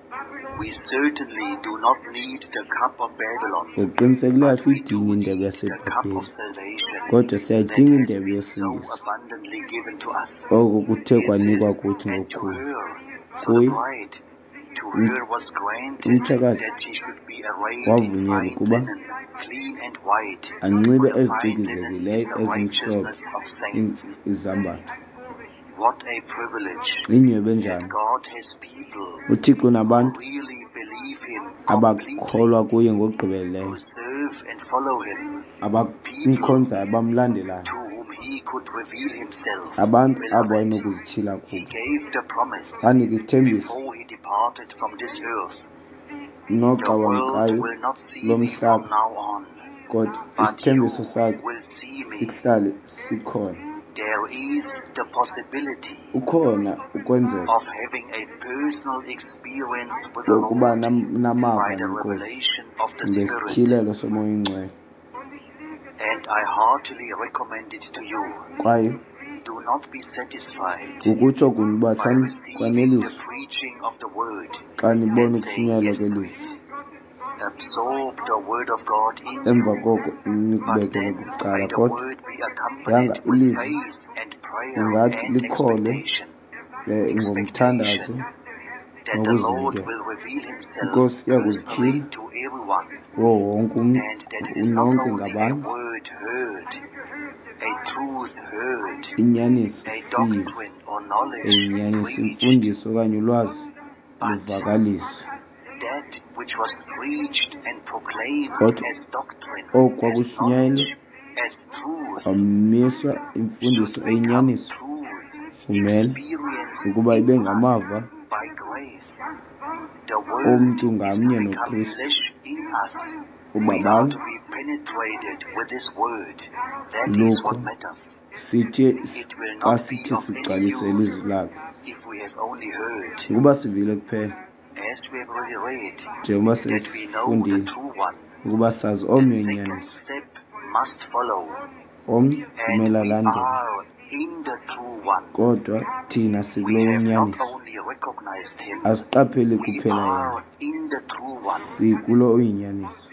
Speaker 1: We certainly do not need the cup of Babylon,
Speaker 2: Ngokuqinisekileyo
Speaker 1: but we do
Speaker 2: asiyidingi indebe
Speaker 1: need the cup of
Speaker 2: yaseBhabheli,
Speaker 1: salvation
Speaker 2: kodwa
Speaker 1: that
Speaker 2: siyayidinga
Speaker 1: has
Speaker 2: indebe
Speaker 1: been so
Speaker 2: yosindiso,
Speaker 1: abundantly given to us.
Speaker 2: oko kuthe
Speaker 1: Yes,
Speaker 2: kwanikwa kuthi
Speaker 1: and to
Speaker 2: ngokukhulu.
Speaker 1: her, to the
Speaker 2: Kuye
Speaker 1: bride, to her was granted
Speaker 2: umtshakazi
Speaker 1: that she should be arrayed in
Speaker 2: wavunyelwa
Speaker 1: fine
Speaker 2: ukuba
Speaker 1: linen, clean and white,
Speaker 2: anxibe
Speaker 1: for the fine linen is
Speaker 2: ezicikizekileyo
Speaker 1: the
Speaker 2: ezimhlophe
Speaker 1: righteousness of saints.
Speaker 2: izambatho.
Speaker 1: What a privilege
Speaker 2: Inywebe
Speaker 1: that
Speaker 2: enjani
Speaker 1: God has people
Speaker 2: uThixo
Speaker 1: who
Speaker 2: nabantu
Speaker 1: really believe Him completely,
Speaker 2: abakholwa kuye
Speaker 1: who
Speaker 2: ngokugqibeleleyo,
Speaker 1: serve and follow Him, people
Speaker 2: abamkhonzayo abamlandelayo,
Speaker 1: to whom He could reveal Himself.
Speaker 2: abantu abo
Speaker 1: Beloved,
Speaker 2: ayinokuzitshila
Speaker 1: He
Speaker 2: kubo.
Speaker 1: gave the promise
Speaker 2: Wanika isithembiso
Speaker 1: before He departed from this earth.
Speaker 2: noxa
Speaker 1: The world
Speaker 2: wamkayo
Speaker 1: will not see
Speaker 2: lo
Speaker 1: me from
Speaker 2: mhlaba,
Speaker 1: now on,
Speaker 2: kodwa
Speaker 1: but you
Speaker 2: isithembiso sakhe
Speaker 1: will see me.
Speaker 2: sihlale sikhona.
Speaker 1: There is the possibility
Speaker 2: Ukhona ukwenzeka
Speaker 1: of having a personal experience with the
Speaker 2: lokuba
Speaker 1: Lord
Speaker 2: namava
Speaker 1: by the
Speaker 2: nenkosi
Speaker 1: revelation of the Spirit,
Speaker 2: ngesikilelo somoya oyingcwele.
Speaker 1: and I heartily recommend it to you.
Speaker 2: Kwaye
Speaker 1: Do not be satisfied
Speaker 2: ukutsho kuni uba
Speaker 1: by receiving the
Speaker 2: kwaneliswa
Speaker 1: preaching of the Word
Speaker 2: xa nibona
Speaker 1: and saying,
Speaker 2: ukushunyayelwa
Speaker 1: yes,
Speaker 2: kwelizwi,
Speaker 1: absorb the Word of God in
Speaker 2: emva
Speaker 1: you,
Speaker 2: koko
Speaker 1: but
Speaker 2: nikubekele
Speaker 1: then
Speaker 2: bucala,
Speaker 1: may the
Speaker 2: kodwa
Speaker 1: Word be accompanied
Speaker 2: yanga
Speaker 1: with
Speaker 2: ilizwi
Speaker 1: faith and prayer
Speaker 2: ingathi
Speaker 1: and
Speaker 2: likholwe
Speaker 1: expectation.
Speaker 2: ngomthandazo
Speaker 1: That the Lord
Speaker 2: nokuzinikela.
Speaker 1: will reveal Himself
Speaker 2: Inkosi
Speaker 1: personally
Speaker 2: iyakuzitshila
Speaker 1: to everyone,
Speaker 2: kuwo wonke
Speaker 1: and that it is not
Speaker 2: unonke
Speaker 1: only a
Speaker 2: ngabanye,
Speaker 1: word heard, a truth heard,
Speaker 2: inyaniso
Speaker 1: a
Speaker 2: sive,
Speaker 1: doctrine or
Speaker 2: eyinyaniso, imfundiso okanye ulwazi luvakaliswe. Kodwa oku kwakushunyayelwa kwamiswa imfundiso eyinyaniso kumele ukuba ibe ngamava omntu ngamnye noKristu. Ubabalo Luko sithi xa sithi sigcwalise ilizwi lakhe, ukuba sivile kuphela njengoba sesifundile ukuba sazi omnye inyaniso, omnye kumele alandele. Kodwa thina sikulo inyaniso, asiqapheli kuphela yena, sikulo inyaniso.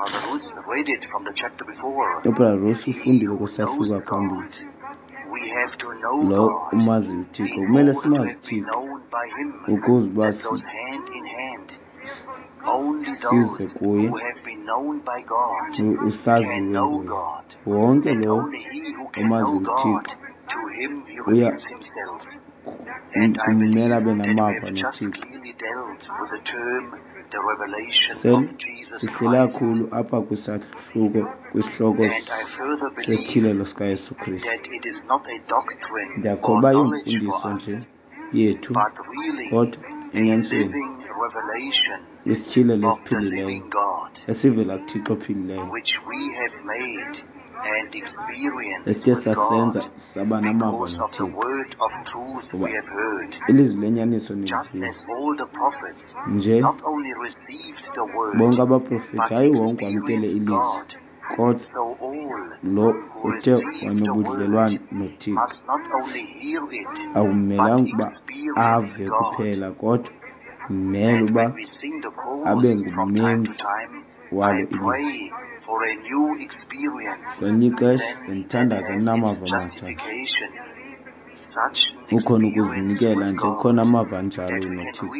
Speaker 2: uBrother Ross ufundile kusahluka phambili. Lo umazi uThixo, kumele simazi uThixo ukuze uba size kuye, usaziwe kuye. Wonke lo umazi uThixo kumele abe namava noThixo. Sele sihlele kakhulu apha kwisihloko sesithilelo sikaYesu Kristu. Ndiyakholwa yimfundiso nje yethu, kodwa enyanisweni isithilelo esiphilileyo esivela kuThixo ophilileyo, esithe sasenza saba namava noThixo. Kuba ilizwi lenyaniso nilivile nje bonke abaprofethi, hayi wonke wamkele ilizwi, kodwa lo uthe wanobudlelwane noThixo akumelanga ukuba ave kuphela, kodwa kumele uba abe ngumenzi walo ilizwi. Kwelinye ixesha bendithandaza ndinamava amatsha nje, ukhona ukuzinikela nje, ukhona amava anjalo noThixo.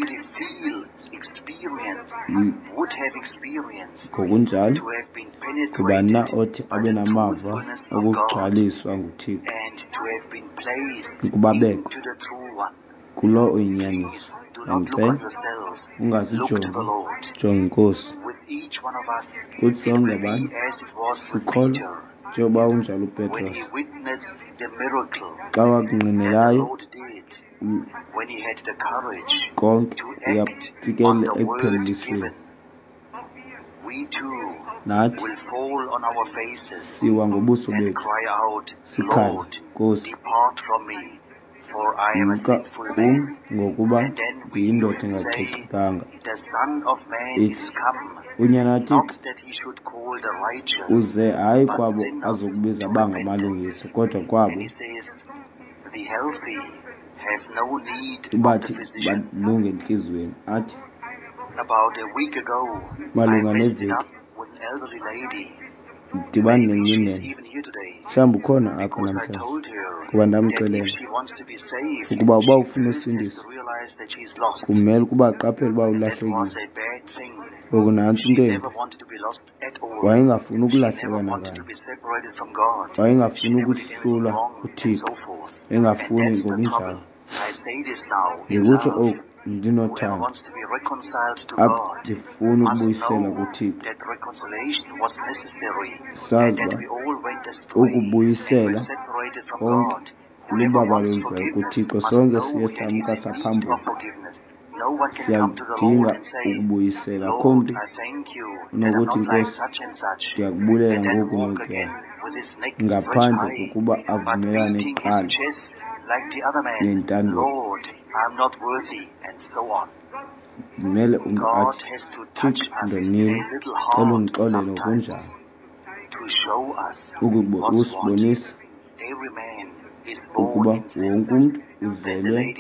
Speaker 2: Ngokunjalo ngubani na othi abe namava okugcwaliswa nguThixo ukuba bekho kulo oyinyaniso. Andicela ungazijongi, jonga iNkosi. Kuthi sonke ngabanye sikholwa njengoba unjalo uPetros xa wakungqinelayo konke uyafikelela ekuphelelisweni. Nathi siwa ngobuso bethu sikhale, Nkosi, mka kum ngokuba ndiyindoda engacocekanga. Ithi unyana kaThixo uze hayi kwabo azokubiza bangamalungisi, kodwa kwabo bathi balunge entliziyweni. Athi malunga neveki ndidibane nenye inene, mhlawumbi ukhona apho namhlanje, kuba ndamxelela ukuba uba ufuna usindisa kumele ukuba aqaphele uba ulahlekile. Ngoku nantsi into embi, wayengafuni ukulahleka nakanye, wayengafuni ukuhlulwa kuThixo, engafuni ngokunjalo. Ndikutsho oku ndinothando, ndifuna ukubuyisela kuThixo. Sazi uba ukubuyisela konke lubaba loluvelo kuThixo. Sonke siye samka saphambuka, siyadinga ukubuyisela. Akho mntu unokuthi Nkosi ndiyakubulela ngoku nokuya, ngaphandle kokuba avumelane kuqala nentando. Kumele umntu athi, Thixo ndonile, cela undixolele ngokunjalo, usibonisa ukuba wonke umntu uzelwe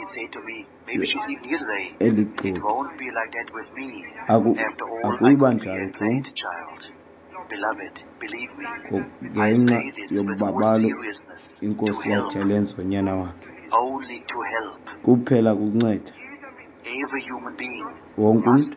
Speaker 2: eligqoki. Akuyiba njalo kum ngenxa yobubabalo iNkosi yathi yalenza unyana wakhe, kuphela kunceda. Wonke umntu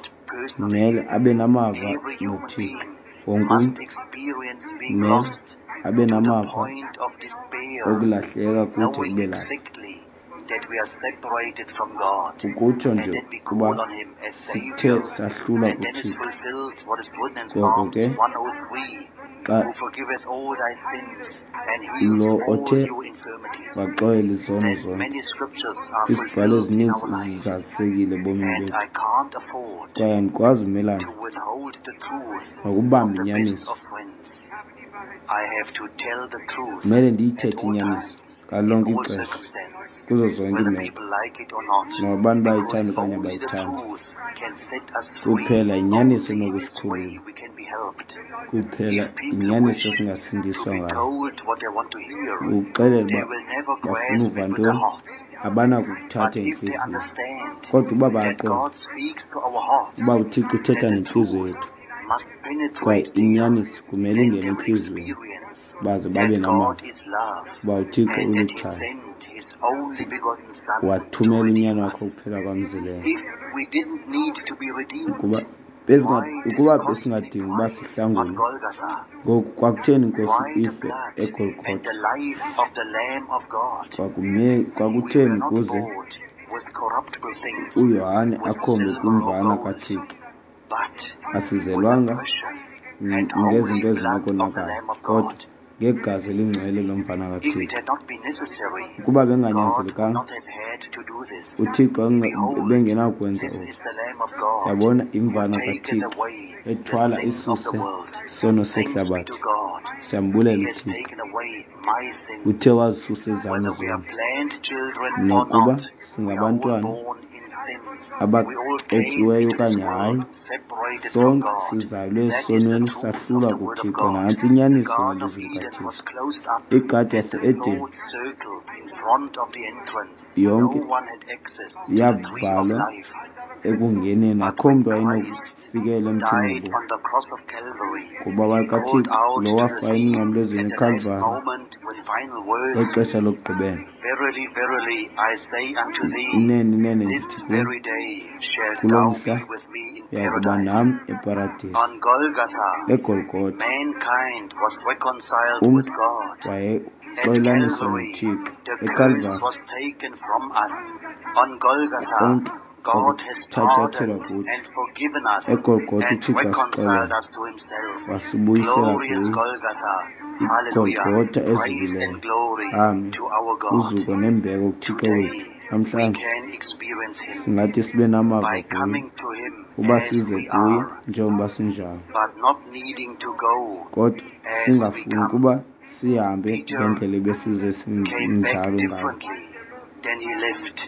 Speaker 2: mele abe namava noThixo. Wonke umntu mele abe
Speaker 1: to the
Speaker 2: namava
Speaker 1: point of despair,
Speaker 2: okulahleka kude
Speaker 1: knowing
Speaker 2: kube lapho.
Speaker 1: exactly that we are separated from God,
Speaker 2: Ukutsho
Speaker 1: and
Speaker 2: nje
Speaker 1: that we
Speaker 2: kuba
Speaker 1: call on Him as
Speaker 2: sithe
Speaker 1: Savior,
Speaker 2: sahlula
Speaker 1: and then it
Speaker 2: kuThixo.
Speaker 1: fulfills what is written in
Speaker 2: Ngoko
Speaker 1: Psalms
Speaker 2: ke
Speaker 1: 103,
Speaker 2: xa
Speaker 1: who forgiveth all thy sins and heals
Speaker 2: lo
Speaker 1: all
Speaker 2: othe
Speaker 1: your infirmities.
Speaker 2: waxolela izono
Speaker 1: Then
Speaker 2: zonke,
Speaker 1: many scriptures are
Speaker 2: izibhalo
Speaker 1: fulfilled in
Speaker 2: ezininzi
Speaker 1: our lives,
Speaker 2: zizalisekile ebomini
Speaker 1: and I
Speaker 2: bethu,
Speaker 1: can't afford
Speaker 2: kwaye andikwazi umelana
Speaker 1: to withhold the truth
Speaker 2: nokubamba
Speaker 1: from the best
Speaker 2: inyaniso.
Speaker 1: of friends. I have to tell the truth
Speaker 2: Kumele
Speaker 1: at
Speaker 2: ndiyithethe
Speaker 1: all
Speaker 2: inyaniso
Speaker 1: times,
Speaker 2: ngalo
Speaker 1: in
Speaker 2: lonke
Speaker 1: all
Speaker 2: ixesha,
Speaker 1: circumstances,
Speaker 2: kuzo zonke
Speaker 1: whether
Speaker 2: iimeko,
Speaker 1: people like it or not,
Speaker 2: noba abantu
Speaker 1: because
Speaker 2: bayithanda okanye
Speaker 1: only the
Speaker 2: abayithandi.
Speaker 1: truth can set us free.
Speaker 2: Kuphela inyaniso
Speaker 1: Only this
Speaker 2: enokusikhulula,
Speaker 1: way we can be helped.
Speaker 2: kuphela
Speaker 1: If people
Speaker 2: inyaniso
Speaker 1: wish to
Speaker 2: esingasindiswa
Speaker 1: be
Speaker 2: ngayo.
Speaker 1: told what they want to hear,
Speaker 2: Ukuxelela
Speaker 1: they
Speaker 2: uba
Speaker 1: will never
Speaker 2: bafuna
Speaker 1: grasp
Speaker 2: uva
Speaker 1: it with their
Speaker 2: ntoni,
Speaker 1: hearts.
Speaker 2: abanakukuthatha
Speaker 1: But if they
Speaker 2: ngentliziyo.
Speaker 1: understand
Speaker 2: Kodwa uba
Speaker 1: that
Speaker 2: bayaqonda
Speaker 1: God speaks to our hearts,
Speaker 2: uba uThixo uthetha
Speaker 1: then the
Speaker 2: nentliziyo
Speaker 1: truth
Speaker 2: yethu,
Speaker 1: must
Speaker 2: kwaye
Speaker 1: penetrate there,
Speaker 2: inyaniso kumele
Speaker 1: then
Speaker 2: ingene
Speaker 1: they will
Speaker 2: entliziyweni
Speaker 1: experience
Speaker 2: baze
Speaker 1: that
Speaker 2: babe
Speaker 1: God
Speaker 2: namava
Speaker 1: is love,
Speaker 2: uba uThixo
Speaker 1: and that He
Speaker 2: uluthando,
Speaker 1: sent His only begotten Son to
Speaker 2: wathumela
Speaker 1: redeem
Speaker 2: unyana
Speaker 1: us.
Speaker 2: wakhe ukuphela kwamzileyo.
Speaker 1: If we didn't need to be redeemed,
Speaker 2: Ukuba
Speaker 1: why the
Speaker 2: besingadingi uba
Speaker 1: crucifix on
Speaker 2: sihlangulwe,
Speaker 1: Golgotha?
Speaker 2: ngoku kwakutheni inkosi
Speaker 1: Why the
Speaker 2: ife
Speaker 1: blood and
Speaker 2: eGolgotha?
Speaker 1: the life of the Lamb of God? We
Speaker 2: Kwakutheni
Speaker 1: were not
Speaker 2: kuze
Speaker 1: bought with corruptible things,
Speaker 2: uYohane
Speaker 1: with
Speaker 2: akhombe
Speaker 1: silver or
Speaker 2: kwimvana
Speaker 1: gold,
Speaker 2: kaThixo,
Speaker 1: but with the
Speaker 2: asizelwanga
Speaker 1: precious and holy
Speaker 2: ngezinto
Speaker 1: blood of the
Speaker 2: ezinokonakala,
Speaker 1: Lamb of
Speaker 2: kodwa
Speaker 1: God.
Speaker 2: ngegazi elingcwele lomvana
Speaker 1: If it
Speaker 2: kaThixo.
Speaker 1: had not been necessary,
Speaker 2: Ukuba
Speaker 1: God would
Speaker 2: benganyanzelekanga,
Speaker 1: not have had to do this.
Speaker 2: uThixo
Speaker 1: Behold,
Speaker 2: bengenakwenza
Speaker 1: this
Speaker 2: oku.
Speaker 1: is the Lamb of God,
Speaker 2: Yabona
Speaker 1: who
Speaker 2: imvana
Speaker 1: taketh
Speaker 2: kaThixo
Speaker 1: away the
Speaker 2: ethwala
Speaker 1: sin of
Speaker 2: isuse
Speaker 1: the world.
Speaker 2: isono
Speaker 1: Thanks be to
Speaker 2: sehlabathi.
Speaker 1: God.
Speaker 2: Siyambulela
Speaker 1: He has
Speaker 2: uThixo,
Speaker 1: taken away my sins.
Speaker 2: uthe wazisusa ezam
Speaker 1: Whether we are
Speaker 2: izono.
Speaker 1: planned children or
Speaker 2: Nokuba
Speaker 1: not, we are all
Speaker 2: singabantwana
Speaker 1: born in sin. We all came
Speaker 2: abaqetyiweyo
Speaker 1: into
Speaker 2: okanye
Speaker 1: this
Speaker 2: hayi,
Speaker 1: world separated from
Speaker 2: sonke
Speaker 1: God.
Speaker 2: sizalwe
Speaker 1: That is the
Speaker 2: esonweni
Speaker 1: truth
Speaker 2: sahlulwa
Speaker 1: of the word of
Speaker 2: kuThixo.
Speaker 1: God.
Speaker 2: Nantsi
Speaker 1: The
Speaker 2: inyaniso
Speaker 1: Garden of
Speaker 2: ngelizwi
Speaker 1: Eden
Speaker 2: likaThixo.
Speaker 1: was closed up,
Speaker 2: Igadi
Speaker 1: and the
Speaker 2: yase-Edeni
Speaker 1: sword circled in front of the entrance. No
Speaker 2: yonke
Speaker 1: one had access to the tree of
Speaker 2: yavalwa
Speaker 1: life.
Speaker 2: ekungeneni,
Speaker 1: But
Speaker 2: akho
Speaker 1: when
Speaker 2: mntu
Speaker 1: Christ
Speaker 2: wayenokufikela emthini
Speaker 1: died
Speaker 2: wobomi.
Speaker 1: on the cross of Calvary,
Speaker 2: Kuba
Speaker 1: He
Speaker 2: abantu
Speaker 1: called
Speaker 2: kaThixo
Speaker 1: out
Speaker 2: lo
Speaker 1: to the
Speaker 2: wafa
Speaker 1: sea
Speaker 2: emnqamlezweni
Speaker 1: at the last
Speaker 2: eKalvari
Speaker 1: moment with final words,
Speaker 2: ngexesha lokugqibela.
Speaker 1: Verily, verily, I say unto thee,
Speaker 2: Inene inene
Speaker 1: this
Speaker 2: ndithi kuwe,
Speaker 1: very day shalt
Speaker 2: kulo
Speaker 1: thou
Speaker 2: mhla
Speaker 1: be with me in
Speaker 2: uyakuba
Speaker 1: paradise.
Speaker 2: nam
Speaker 1: On
Speaker 2: eparadesi.
Speaker 1: Golgotha,
Speaker 2: EGolgotha
Speaker 1: mankind was reconciled with
Speaker 2: umntu
Speaker 1: God. At
Speaker 2: wayexolaniswa
Speaker 1: Calvary,
Speaker 2: noThixo.
Speaker 1: the curse
Speaker 2: EKalvari
Speaker 1: was taken from us. On Golgotha,
Speaker 2: konke
Speaker 1: God has
Speaker 2: kwakuthatyathelwa
Speaker 1: pardoned
Speaker 2: kuthi.
Speaker 1: and forgiven us
Speaker 2: EGolgotha
Speaker 1: and
Speaker 2: uThixo
Speaker 1: reconciled
Speaker 2: wasixolela,
Speaker 1: us to Himself.
Speaker 2: wasibuyisela
Speaker 1: Glorious
Speaker 2: kuye.
Speaker 1: Golgotha. Hallelujah.
Speaker 2: IGolgotha
Speaker 1: Praise
Speaker 2: ezibileyo.
Speaker 1: and glory
Speaker 2: Amen.
Speaker 1: to our God.
Speaker 2: Uzuko nembeko kuThixo
Speaker 1: Today,
Speaker 2: wethu.
Speaker 1: we
Speaker 2: Namhlanje
Speaker 1: can experience Him
Speaker 2: singathi sibe namava
Speaker 1: by
Speaker 2: kuye,
Speaker 1: coming to Him
Speaker 2: uba
Speaker 1: as
Speaker 2: size
Speaker 1: we
Speaker 2: kuye
Speaker 1: are,
Speaker 2: njengoba sinjalo,
Speaker 1: but not needing to go
Speaker 2: kodwa
Speaker 1: as we
Speaker 2: singafuni
Speaker 1: come.
Speaker 2: ukuba sihambe
Speaker 1: Peter
Speaker 2: ngendlela ebesize
Speaker 1: came back
Speaker 2: sinjalo ngayo.
Speaker 1: differently than he left.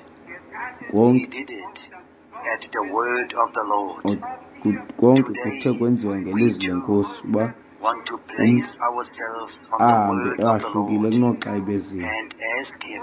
Speaker 1: He
Speaker 2: Konke
Speaker 1: did it at the word of the Lord.
Speaker 2: konke kuthe kwenziwa ngelizwi lenkosi uba
Speaker 1: Want to place ourselves on the
Speaker 2: ahambe
Speaker 1: word of the
Speaker 2: ahlukile
Speaker 1: Lord
Speaker 2: kunoxa ebezini.
Speaker 1: and ask Him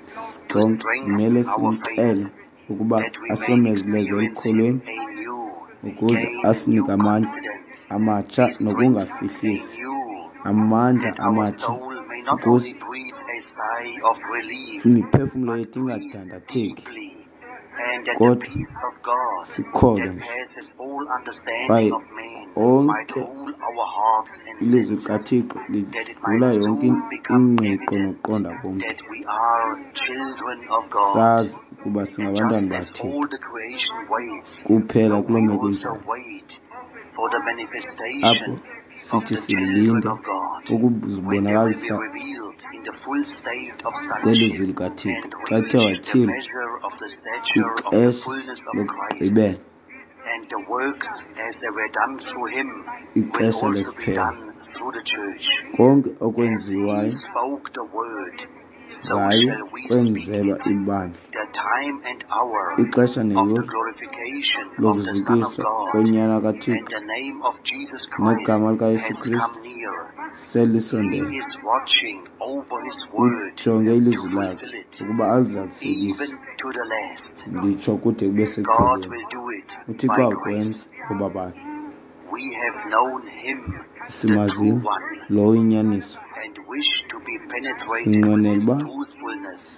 Speaker 1: to
Speaker 2: Konke
Speaker 1: strengthen
Speaker 2: kumele
Speaker 1: our faith,
Speaker 2: simcele ukuba
Speaker 1: that we may
Speaker 2: asomezeleze
Speaker 1: experience
Speaker 2: elikholweni
Speaker 1: Him anew,
Speaker 2: ukuze
Speaker 1: gain new
Speaker 2: asinike amandla
Speaker 1: confidence,
Speaker 2: amatsha
Speaker 1: be strengthened
Speaker 2: nokungafihlisi,
Speaker 1: anew,
Speaker 2: amandla
Speaker 1: that our
Speaker 2: amatsha
Speaker 1: soul may not
Speaker 2: ukuze
Speaker 1: only breathe a sigh of relief,
Speaker 2: imiphefumulo
Speaker 1: but
Speaker 2: yethu
Speaker 1: breathe
Speaker 2: ingadandatheki,
Speaker 1: deeply, and that the
Speaker 2: kodwa
Speaker 1: peace of God
Speaker 2: sikholwe
Speaker 1: that
Speaker 2: nje.
Speaker 1: passes all understanding
Speaker 2: Kwaye
Speaker 1: of man might
Speaker 2: konke
Speaker 1: rule our hearts and
Speaker 2: ilizwi
Speaker 1: senses,
Speaker 2: kaThixo
Speaker 1: that it might
Speaker 2: lidlula yonke
Speaker 1: soon become
Speaker 2: ingqiqo
Speaker 1: evident
Speaker 2: nokuqonda komntu.
Speaker 1: that we are children of God.
Speaker 2: Sazi ukuba
Speaker 1: And just
Speaker 2: singabantwana
Speaker 1: as
Speaker 2: baThixo
Speaker 1: all the creation waits,
Speaker 2: kuphela
Speaker 1: so
Speaker 2: kuloo
Speaker 1: we
Speaker 2: meko
Speaker 1: also
Speaker 2: injalo,
Speaker 1: wait for the
Speaker 2: apho
Speaker 1: manifestation of
Speaker 2: sithi
Speaker 1: the children
Speaker 2: silinde
Speaker 1: of God, when they will be
Speaker 2: ukuzibonakalisa
Speaker 1: revealed in the full state of
Speaker 2: kwelizwi
Speaker 1: sonship
Speaker 2: likaThixo
Speaker 1: and
Speaker 2: xa ethe
Speaker 1: reach the
Speaker 2: watyhilwa
Speaker 1: measure of the stature of the
Speaker 2: kwixesha
Speaker 1: fullness of Christ,
Speaker 2: lokugqibela,
Speaker 1: and the works as they were done through Him will
Speaker 2: ixesha
Speaker 1: also be
Speaker 2: lesiphelo.
Speaker 1: done through the church.
Speaker 2: Konke
Speaker 1: As
Speaker 2: okwenziwayo
Speaker 1: He spoke the word, so
Speaker 2: ngaye
Speaker 1: shall we speak
Speaker 2: kwenzelwa
Speaker 1: it.
Speaker 2: ibandla.
Speaker 1: The time and hour
Speaker 2: Ixesha
Speaker 1: of the
Speaker 2: neyure
Speaker 1: glorification of the Son of
Speaker 2: lokuzikiswa
Speaker 1: God
Speaker 2: kwenyana
Speaker 1: and
Speaker 2: kaThixo
Speaker 1: the name of Jesus Christ
Speaker 2: negama
Speaker 1: has
Speaker 2: likaYesu
Speaker 1: come
Speaker 2: Kristu
Speaker 1: near. He
Speaker 2: selisondele.
Speaker 1: is watching over His word
Speaker 2: Ujonge
Speaker 1: to
Speaker 2: ilizwi
Speaker 1: fulfill
Speaker 2: lakhe
Speaker 1: it,
Speaker 2: ukuba alizalisekise,
Speaker 1: even to the last.
Speaker 2: nditsho kude kube
Speaker 1: God
Speaker 2: sekupheleni.
Speaker 1: will do it
Speaker 2: uThixo
Speaker 1: by grace.
Speaker 2: awukwenza ngoba bani?
Speaker 1: We have known Him, the
Speaker 2: Simaziyo
Speaker 1: true one,
Speaker 2: lo inyaniso,
Speaker 1: and wish to be penetrated with
Speaker 2: sinqwenela
Speaker 1: His
Speaker 2: uba
Speaker 1: truthfulness,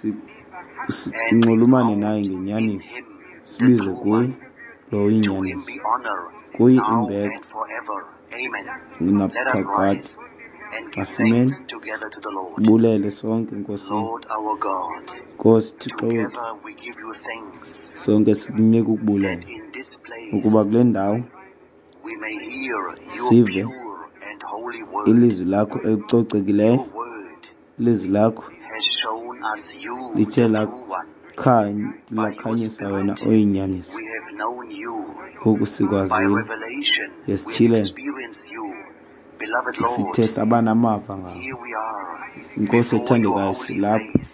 Speaker 2: sinxulumane naye ngenyaniso,
Speaker 1: Him, the
Speaker 2: sibize
Speaker 1: true
Speaker 2: kuye
Speaker 1: one.
Speaker 2: lo
Speaker 1: To Him
Speaker 2: inyaniso,
Speaker 1: be honor
Speaker 2: kuye
Speaker 1: now
Speaker 2: imbeko
Speaker 1: and forever. Amen. Let us
Speaker 2: naphakade.
Speaker 1: rise. and give
Speaker 2: Asimeni
Speaker 1: thanks together to the Lord.
Speaker 2: bulele sonke Nkosini.
Speaker 1: Lord our God,
Speaker 2: Nkosi Thixo wethu,
Speaker 1: together we give you thanks
Speaker 2: sonke sikunika
Speaker 1: that
Speaker 2: ukubulela
Speaker 1: in this place
Speaker 2: ukuba kule ndawo
Speaker 1: we may hear your
Speaker 2: sive
Speaker 1: pure and holy word.
Speaker 2: ilizwi lakho elicocekileyo.
Speaker 1: Your word
Speaker 2: Ilizwi lakho
Speaker 1: has shown us you,
Speaker 2: lithe
Speaker 1: the true one.
Speaker 2: lakhanyisa wena oyinyaniso.
Speaker 1: We have known you.
Speaker 2: Ngoku
Speaker 1: By
Speaker 2: sikwazile,
Speaker 1: revelation, we have
Speaker 2: yesitshilene,
Speaker 1: experienced you. Beloved
Speaker 2: sithe
Speaker 1: Lord,
Speaker 2: saba namava ngawo.
Speaker 1: here we are,
Speaker 2: Inkosi
Speaker 1: before your
Speaker 2: ethandekayo,
Speaker 1: holy
Speaker 2: silapho
Speaker 1: face,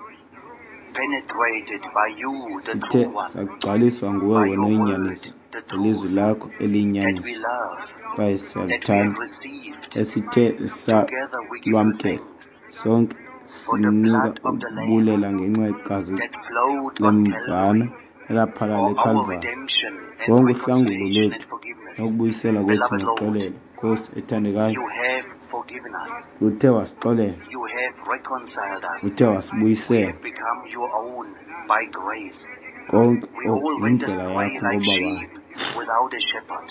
Speaker 1: penetrated by you, the
Speaker 2: sithe
Speaker 1: true one,
Speaker 2: sagcwaliswa nguwe
Speaker 1: by
Speaker 2: wena
Speaker 1: your
Speaker 2: oyinyaniso,
Speaker 1: word, the
Speaker 2: ilizwi
Speaker 1: truth
Speaker 2: lakho
Speaker 1: that we
Speaker 2: eliyinyaniso,
Speaker 1: love,
Speaker 2: kwaye
Speaker 1: that we have
Speaker 2: siyalithanda,
Speaker 1: received.
Speaker 2: esithe
Speaker 1: Together we give you
Speaker 2: salwamkela.
Speaker 1: thanks
Speaker 2: Sonke
Speaker 1: for the
Speaker 2: sinika
Speaker 1: blood of the Lamb
Speaker 2: ukubulela ngenxa yegazi
Speaker 1: that flowed on
Speaker 2: lemvana
Speaker 1: Calvary
Speaker 2: elaphala
Speaker 1: for our
Speaker 2: leKhalvari,
Speaker 1: redemption and
Speaker 2: konke uhlangulo
Speaker 1: reconciliation and
Speaker 2: lwethu
Speaker 1: forgiveness.
Speaker 2: nokubuyisela kwethu
Speaker 1: Beloved Lord,
Speaker 2: noxolelo. Nkosi ethandekayo,
Speaker 1: you have forgiven us.
Speaker 2: uthe wasixolela,
Speaker 1: You have reconciled us.
Speaker 2: uthe
Speaker 1: We
Speaker 2: wasibuyisela.
Speaker 1: have become your own by grace.
Speaker 2: Konke
Speaker 1: We all went
Speaker 2: yindlela
Speaker 1: astray
Speaker 2: yakho
Speaker 1: like
Speaker 2: ngoba
Speaker 1: sheep without a shepherd.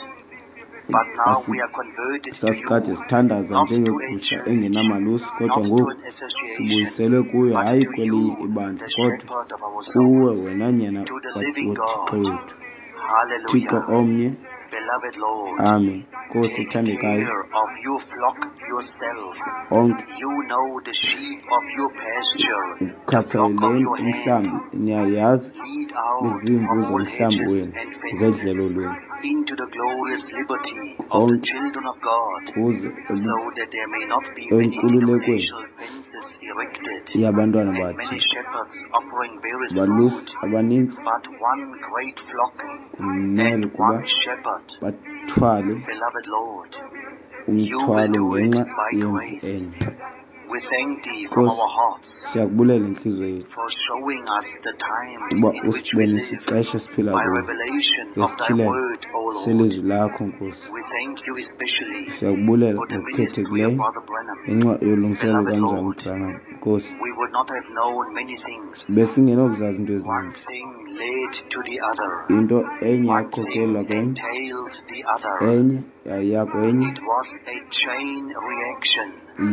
Speaker 1: But now we are converted to
Speaker 2: sasikade
Speaker 1: you,
Speaker 2: sithandaza
Speaker 1: not to a
Speaker 2: njengegusha
Speaker 1: church,
Speaker 2: engenamalusi, kodwa
Speaker 1: not to
Speaker 2: ngoku
Speaker 1: an association,
Speaker 2: sibuyiselwe kuyo,
Speaker 1: but
Speaker 2: hayi
Speaker 1: to
Speaker 2: kwelinye
Speaker 1: you,
Speaker 2: ibandla,
Speaker 1: the
Speaker 2: kodwa
Speaker 1: shepherd of our
Speaker 2: kuwe
Speaker 1: soul,
Speaker 2: wena nyana
Speaker 1: to the living
Speaker 2: woThixo
Speaker 1: God.
Speaker 2: wethu. Thixo
Speaker 1: Hallelujah.
Speaker 2: omnye.
Speaker 1: Beloved Lord,
Speaker 2: Amen. Nkosi
Speaker 1: take
Speaker 2: ethandekayo,
Speaker 1: care of your flock yourself.
Speaker 2: onke
Speaker 1: You know the sheep of your pasture, the flock of
Speaker 2: ukhathaleleni
Speaker 1: your hand.
Speaker 2: umhlambi, niyayazi
Speaker 1: Lead out
Speaker 2: izimvu
Speaker 1: from all
Speaker 2: zomhlambi
Speaker 1: hedges
Speaker 2: wenu
Speaker 1: and fences
Speaker 2: zedlelo lwenu,
Speaker 1: into the glorious liberty of the
Speaker 2: onke
Speaker 1: children of God,
Speaker 2: kuze
Speaker 1: so that there may not be many
Speaker 2: enkululekweni
Speaker 1: denominational fences erected,
Speaker 2: yabantwana
Speaker 1: and many
Speaker 2: baThixo,
Speaker 1: shepherds offering various
Speaker 2: balusi
Speaker 1: fruit,
Speaker 2: abaninzi
Speaker 1: but one great flock
Speaker 2: kumele
Speaker 1: and
Speaker 2: ukuba
Speaker 1: one shepherd.
Speaker 2: bathwale
Speaker 1: Beloved Lord,
Speaker 2: umthwalo
Speaker 1: you will do it
Speaker 2: ngenxa
Speaker 1: by
Speaker 2: yemvu
Speaker 1: grace.
Speaker 2: enye.
Speaker 1: We thank thee from
Speaker 2: Nkosi,
Speaker 1: our hearts
Speaker 2: siyakubulela inhliziyo yethu
Speaker 1: for showing us the times
Speaker 2: uba
Speaker 1: in which we
Speaker 2: usibone
Speaker 1: live
Speaker 2: isixesha esiphila
Speaker 1: by
Speaker 2: kuyo
Speaker 1: revelation of thy
Speaker 2: ngesitshilelo
Speaker 1: word, O Lord.
Speaker 2: selizwi lakho. Nkosi,
Speaker 1: We thank you especially
Speaker 2: siyakubulela
Speaker 1: for the ministry of
Speaker 2: ngokukhethekileyo
Speaker 1: Brother Branham.
Speaker 2: ngenxa yolungiselelo
Speaker 1: Beloved
Speaker 2: kanjani
Speaker 1: Lord,
Speaker 2: uBranham. Nkosi,
Speaker 1: we would not have known many things.
Speaker 2: besingenokuzazi into
Speaker 1: One
Speaker 2: ezininzi,
Speaker 1: thing led to the other.
Speaker 2: into enye
Speaker 1: One
Speaker 2: yakhokelela
Speaker 1: thing
Speaker 2: kwenye,
Speaker 1: entailed the other.
Speaker 2: enye yayiya kwenye,
Speaker 1: It was a chain reaction of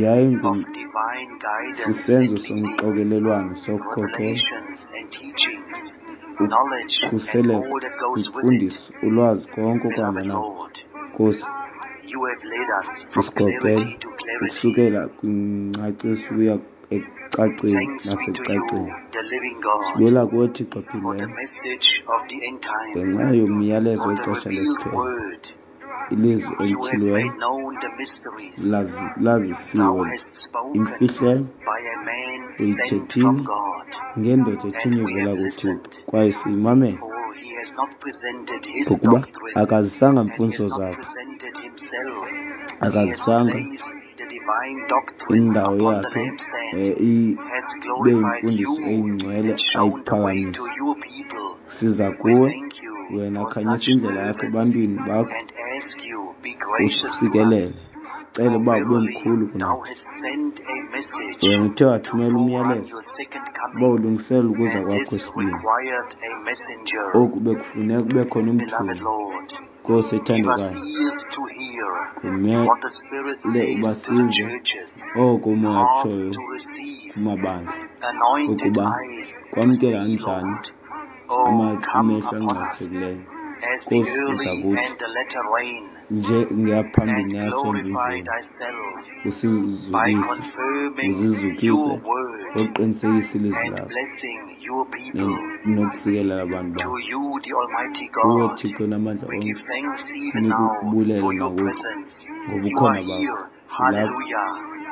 Speaker 1: divine guidance
Speaker 2: yayingumsisenzo
Speaker 1: and leading,
Speaker 2: somxokelelwano sokukhokhela,
Speaker 1: revelations and teachings, knowledge and
Speaker 2: ukhuseleko,
Speaker 1: all that goes with it.
Speaker 2: imfundiso, ulwazi, konke okuhamba
Speaker 1: Beloved
Speaker 2: nako.
Speaker 1: Lord,
Speaker 2: Nkosi,
Speaker 1: you have led us from
Speaker 2: usikhokhele
Speaker 1: clarity to clarity.
Speaker 2: ukusukela kwingcaciso ukuya ekucaceni
Speaker 1: Thanks be to you,
Speaker 2: nasekucaceni.
Speaker 1: the living God,
Speaker 2: Sibuyela kuwe Thixo
Speaker 1: for the
Speaker 2: philileyo
Speaker 1: message of the end time,
Speaker 2: ngenxa yomyalezo
Speaker 1: for the
Speaker 2: wexesha
Speaker 1: revealed
Speaker 2: lesiphelo,
Speaker 1: word.
Speaker 2: ilizwi
Speaker 1: You have
Speaker 2: elitshiliweyo,
Speaker 1: made known the mysteries.
Speaker 2: lazisiwe
Speaker 1: Thou hast spoken
Speaker 2: imfihlelo,
Speaker 1: by a man sent
Speaker 2: uyithethile
Speaker 1: from God,
Speaker 2: ngendoda
Speaker 1: and
Speaker 2: ethunywe
Speaker 1: we
Speaker 2: ivela
Speaker 1: have
Speaker 2: kuThixo,
Speaker 1: listened,
Speaker 2: kwaye siyimamele,
Speaker 1: for he has not presented his
Speaker 2: ngokuba
Speaker 1: doctrine,
Speaker 2: akazisanga
Speaker 1: and he has
Speaker 2: mfundiso
Speaker 1: not
Speaker 2: zakhe,
Speaker 1: presented himself. He has
Speaker 2: akazisanga
Speaker 1: placed the divine doctrine
Speaker 2: indawo
Speaker 1: upon the
Speaker 2: yakhe
Speaker 1: lampstand,
Speaker 2: ibe
Speaker 1: has glorified
Speaker 2: yimfundiso
Speaker 1: you,
Speaker 2: eyingcwele
Speaker 1: and shown the way to
Speaker 2: ayiphakamisa.
Speaker 1: your people.
Speaker 2: Siza
Speaker 1: We
Speaker 2: kuwe
Speaker 1: thank you
Speaker 2: wena,
Speaker 1: for
Speaker 2: khanyisa
Speaker 1: such
Speaker 2: indlela yakho
Speaker 1: service
Speaker 2: ebantwini bakho,
Speaker 1: and ask you, be gracious to us.
Speaker 2: usikelele, sicele
Speaker 1: For
Speaker 2: uba ube
Speaker 1: verily
Speaker 2: mkhulu
Speaker 1: thou
Speaker 2: kunathi.
Speaker 1: hast sent a message
Speaker 2: Wena uthe
Speaker 1: to
Speaker 2: wathumela
Speaker 1: forerun
Speaker 2: umyalezo
Speaker 1: your second
Speaker 2: uba
Speaker 1: coming,
Speaker 2: ulungisela ukuza
Speaker 1: and
Speaker 2: kwakho
Speaker 1: this
Speaker 2: kwesibini.
Speaker 1: required a messenger.
Speaker 2: Oku bekufuneka kube khona
Speaker 1: Beloved
Speaker 2: umthumi.
Speaker 1: Lord,
Speaker 2: Nkosi
Speaker 1: give us
Speaker 2: ethandekayo,
Speaker 1: ears to hear
Speaker 2: kumele
Speaker 1: what the Spirit says
Speaker 2: uba
Speaker 1: to the
Speaker 2: sive
Speaker 1: churches,
Speaker 2: oko umoya
Speaker 1: hearts
Speaker 2: kutshoyo
Speaker 1: to receive,
Speaker 2: kumabandla,
Speaker 1: anointed
Speaker 2: ukuba
Speaker 1: eyes to
Speaker 2: kwamkela
Speaker 1: see,
Speaker 2: kanjani
Speaker 1: Lord. Oh, come
Speaker 2: amehlo
Speaker 1: upon us
Speaker 2: angcwalisekileyo.
Speaker 1: as the
Speaker 2: Nkosi,
Speaker 1: early
Speaker 2: iza kuthi
Speaker 1: and the latter rain,
Speaker 2: nje ngeyaphambili
Speaker 1: and
Speaker 2: neyasemva
Speaker 1: glorify
Speaker 2: imvula,
Speaker 1: thyself by
Speaker 2: usizukise,
Speaker 1: confirming
Speaker 2: uzizukise
Speaker 1: your word
Speaker 2: ngokuqinisekisa ilizwi
Speaker 1: and
Speaker 2: lakho
Speaker 1: blessing your people.
Speaker 2: nokusikelela abantu
Speaker 1: To
Speaker 2: bakho.
Speaker 1: you, the Almighty
Speaker 2: Kuwe
Speaker 1: God,
Speaker 2: Thixo namandla
Speaker 1: we give
Speaker 2: onke,
Speaker 1: thanks even
Speaker 2: sinika
Speaker 1: now
Speaker 2: ukubulelo
Speaker 1: for your
Speaker 2: nangoku
Speaker 1: presence. You
Speaker 2: ngobukhona
Speaker 1: are
Speaker 2: bakho
Speaker 1: here.
Speaker 2: ulapho.
Speaker 1: Hallelujah.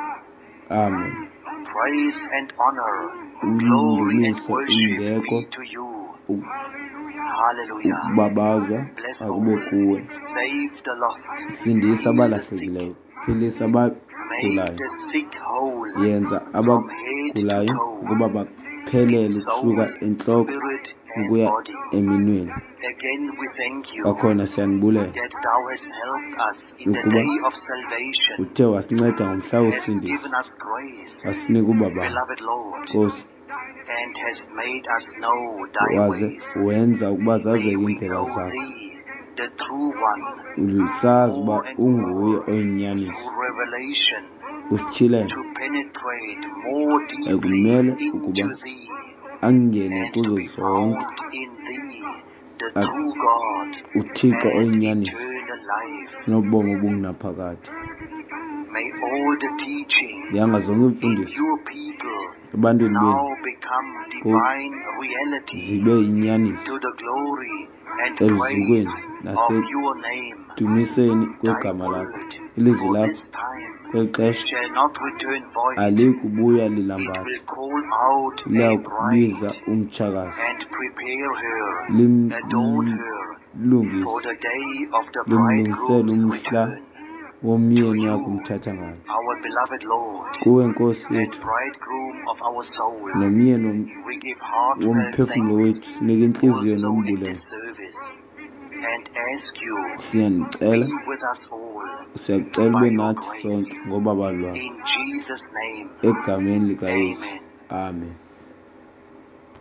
Speaker 2: Amen.
Speaker 1: Praise and honor, glory and
Speaker 2: Undumiso,
Speaker 1: worship
Speaker 2: imbeko,
Speaker 1: be to you. Hallelujah.
Speaker 2: ukubabazwa
Speaker 1: Bless
Speaker 2: akube
Speaker 1: all.
Speaker 2: kuwe.
Speaker 1: Save the lost.
Speaker 2: Sindisa
Speaker 1: Heal the
Speaker 2: abalahlekileyo,
Speaker 1: sick.
Speaker 2: philisa
Speaker 1: Make
Speaker 2: abagulayo,
Speaker 1: the sick whole
Speaker 2: yenza
Speaker 1: from head to
Speaker 2: abagulayo
Speaker 1: toe,
Speaker 2: ukuba baphelele
Speaker 1: in
Speaker 2: ukusuka
Speaker 1: soul,
Speaker 2: enhloko
Speaker 1: spirit, and
Speaker 2: ukuya
Speaker 1: body.
Speaker 2: eminweni.
Speaker 1: Again, we thank you
Speaker 2: Kwakhona siyanibulela
Speaker 1: that thou hast helped us in the
Speaker 2: ukuba
Speaker 1: day of salvation,
Speaker 2: uthe wasinceda ngomhla
Speaker 1: hast
Speaker 2: wosindiso,
Speaker 1: given us grace,
Speaker 2: wasinika ubaba.
Speaker 1: beloved Lord,
Speaker 2: Nkosi,
Speaker 1: and hast made us know thy
Speaker 2: waze
Speaker 1: ways.
Speaker 2: wenza ukuba
Speaker 1: May
Speaker 2: zazeke
Speaker 1: we
Speaker 2: indlela
Speaker 1: know
Speaker 2: zakho,
Speaker 1: thee, the true one,
Speaker 2: sazi uba
Speaker 1: more and
Speaker 2: unguye
Speaker 1: more
Speaker 2: oyinyaniso,
Speaker 1: through revelation
Speaker 2: usitshilele
Speaker 1: to penetrate more
Speaker 2: kumele
Speaker 1: deeply
Speaker 2: ukuba
Speaker 1: into thee
Speaker 2: angene
Speaker 1: and to
Speaker 2: kuzo
Speaker 1: be found
Speaker 2: zonke
Speaker 1: in thee, the true God
Speaker 2: uThixo
Speaker 1: and
Speaker 2: oyinyaniso
Speaker 1: eternal life.
Speaker 2: nobomi obungunaphakade.
Speaker 1: May all the teaching
Speaker 2: Yanga zonke
Speaker 1: in
Speaker 2: imfundiso
Speaker 1: your people
Speaker 2: ebantwini
Speaker 1: now
Speaker 2: benu
Speaker 1: become divine reality
Speaker 2: zibe
Speaker 1: to
Speaker 2: inyaniso
Speaker 1: the glory and praise
Speaker 2: elizukweni
Speaker 1: of your name.
Speaker 2: nasedumiseni
Speaker 1: Thy
Speaker 2: kwegama
Speaker 1: word
Speaker 2: lakho. Ilizwi
Speaker 1: for
Speaker 2: lakho
Speaker 1: this time
Speaker 2: kweli xesha
Speaker 1: shall not return void.
Speaker 2: alikubuya
Speaker 1: It
Speaker 2: lilambatha,
Speaker 1: will call out a
Speaker 2: liyakubiza
Speaker 1: bride
Speaker 2: umtshakazi,
Speaker 1: and prepare her, adorn her for
Speaker 2: limlungise,
Speaker 1: the day of the
Speaker 2: limlungisele
Speaker 1: bridegroom's
Speaker 2: umhla
Speaker 1: return.
Speaker 2: womyeni yakumthatha ngalo.
Speaker 1: Our beloved Lord
Speaker 2: Kuwe Nkosi
Speaker 1: and
Speaker 2: yethu
Speaker 1: bridegroom of our soul,
Speaker 2: nomyeni
Speaker 1: we give heartfelt
Speaker 2: womphefumulo
Speaker 1: thanks
Speaker 2: wethu sinike inhliziyo
Speaker 1: also in
Speaker 2: nombulelo.
Speaker 1: this service and ask you,
Speaker 2: Siyanicela,
Speaker 1: be with us all
Speaker 2: siyakucela
Speaker 1: by
Speaker 2: ube
Speaker 1: your
Speaker 2: nathi
Speaker 1: grace.
Speaker 2: sonke ngobaba lwakho
Speaker 1: In Jesus' name,
Speaker 2: egameni likaYesu.
Speaker 1: amen.
Speaker 2: Amen.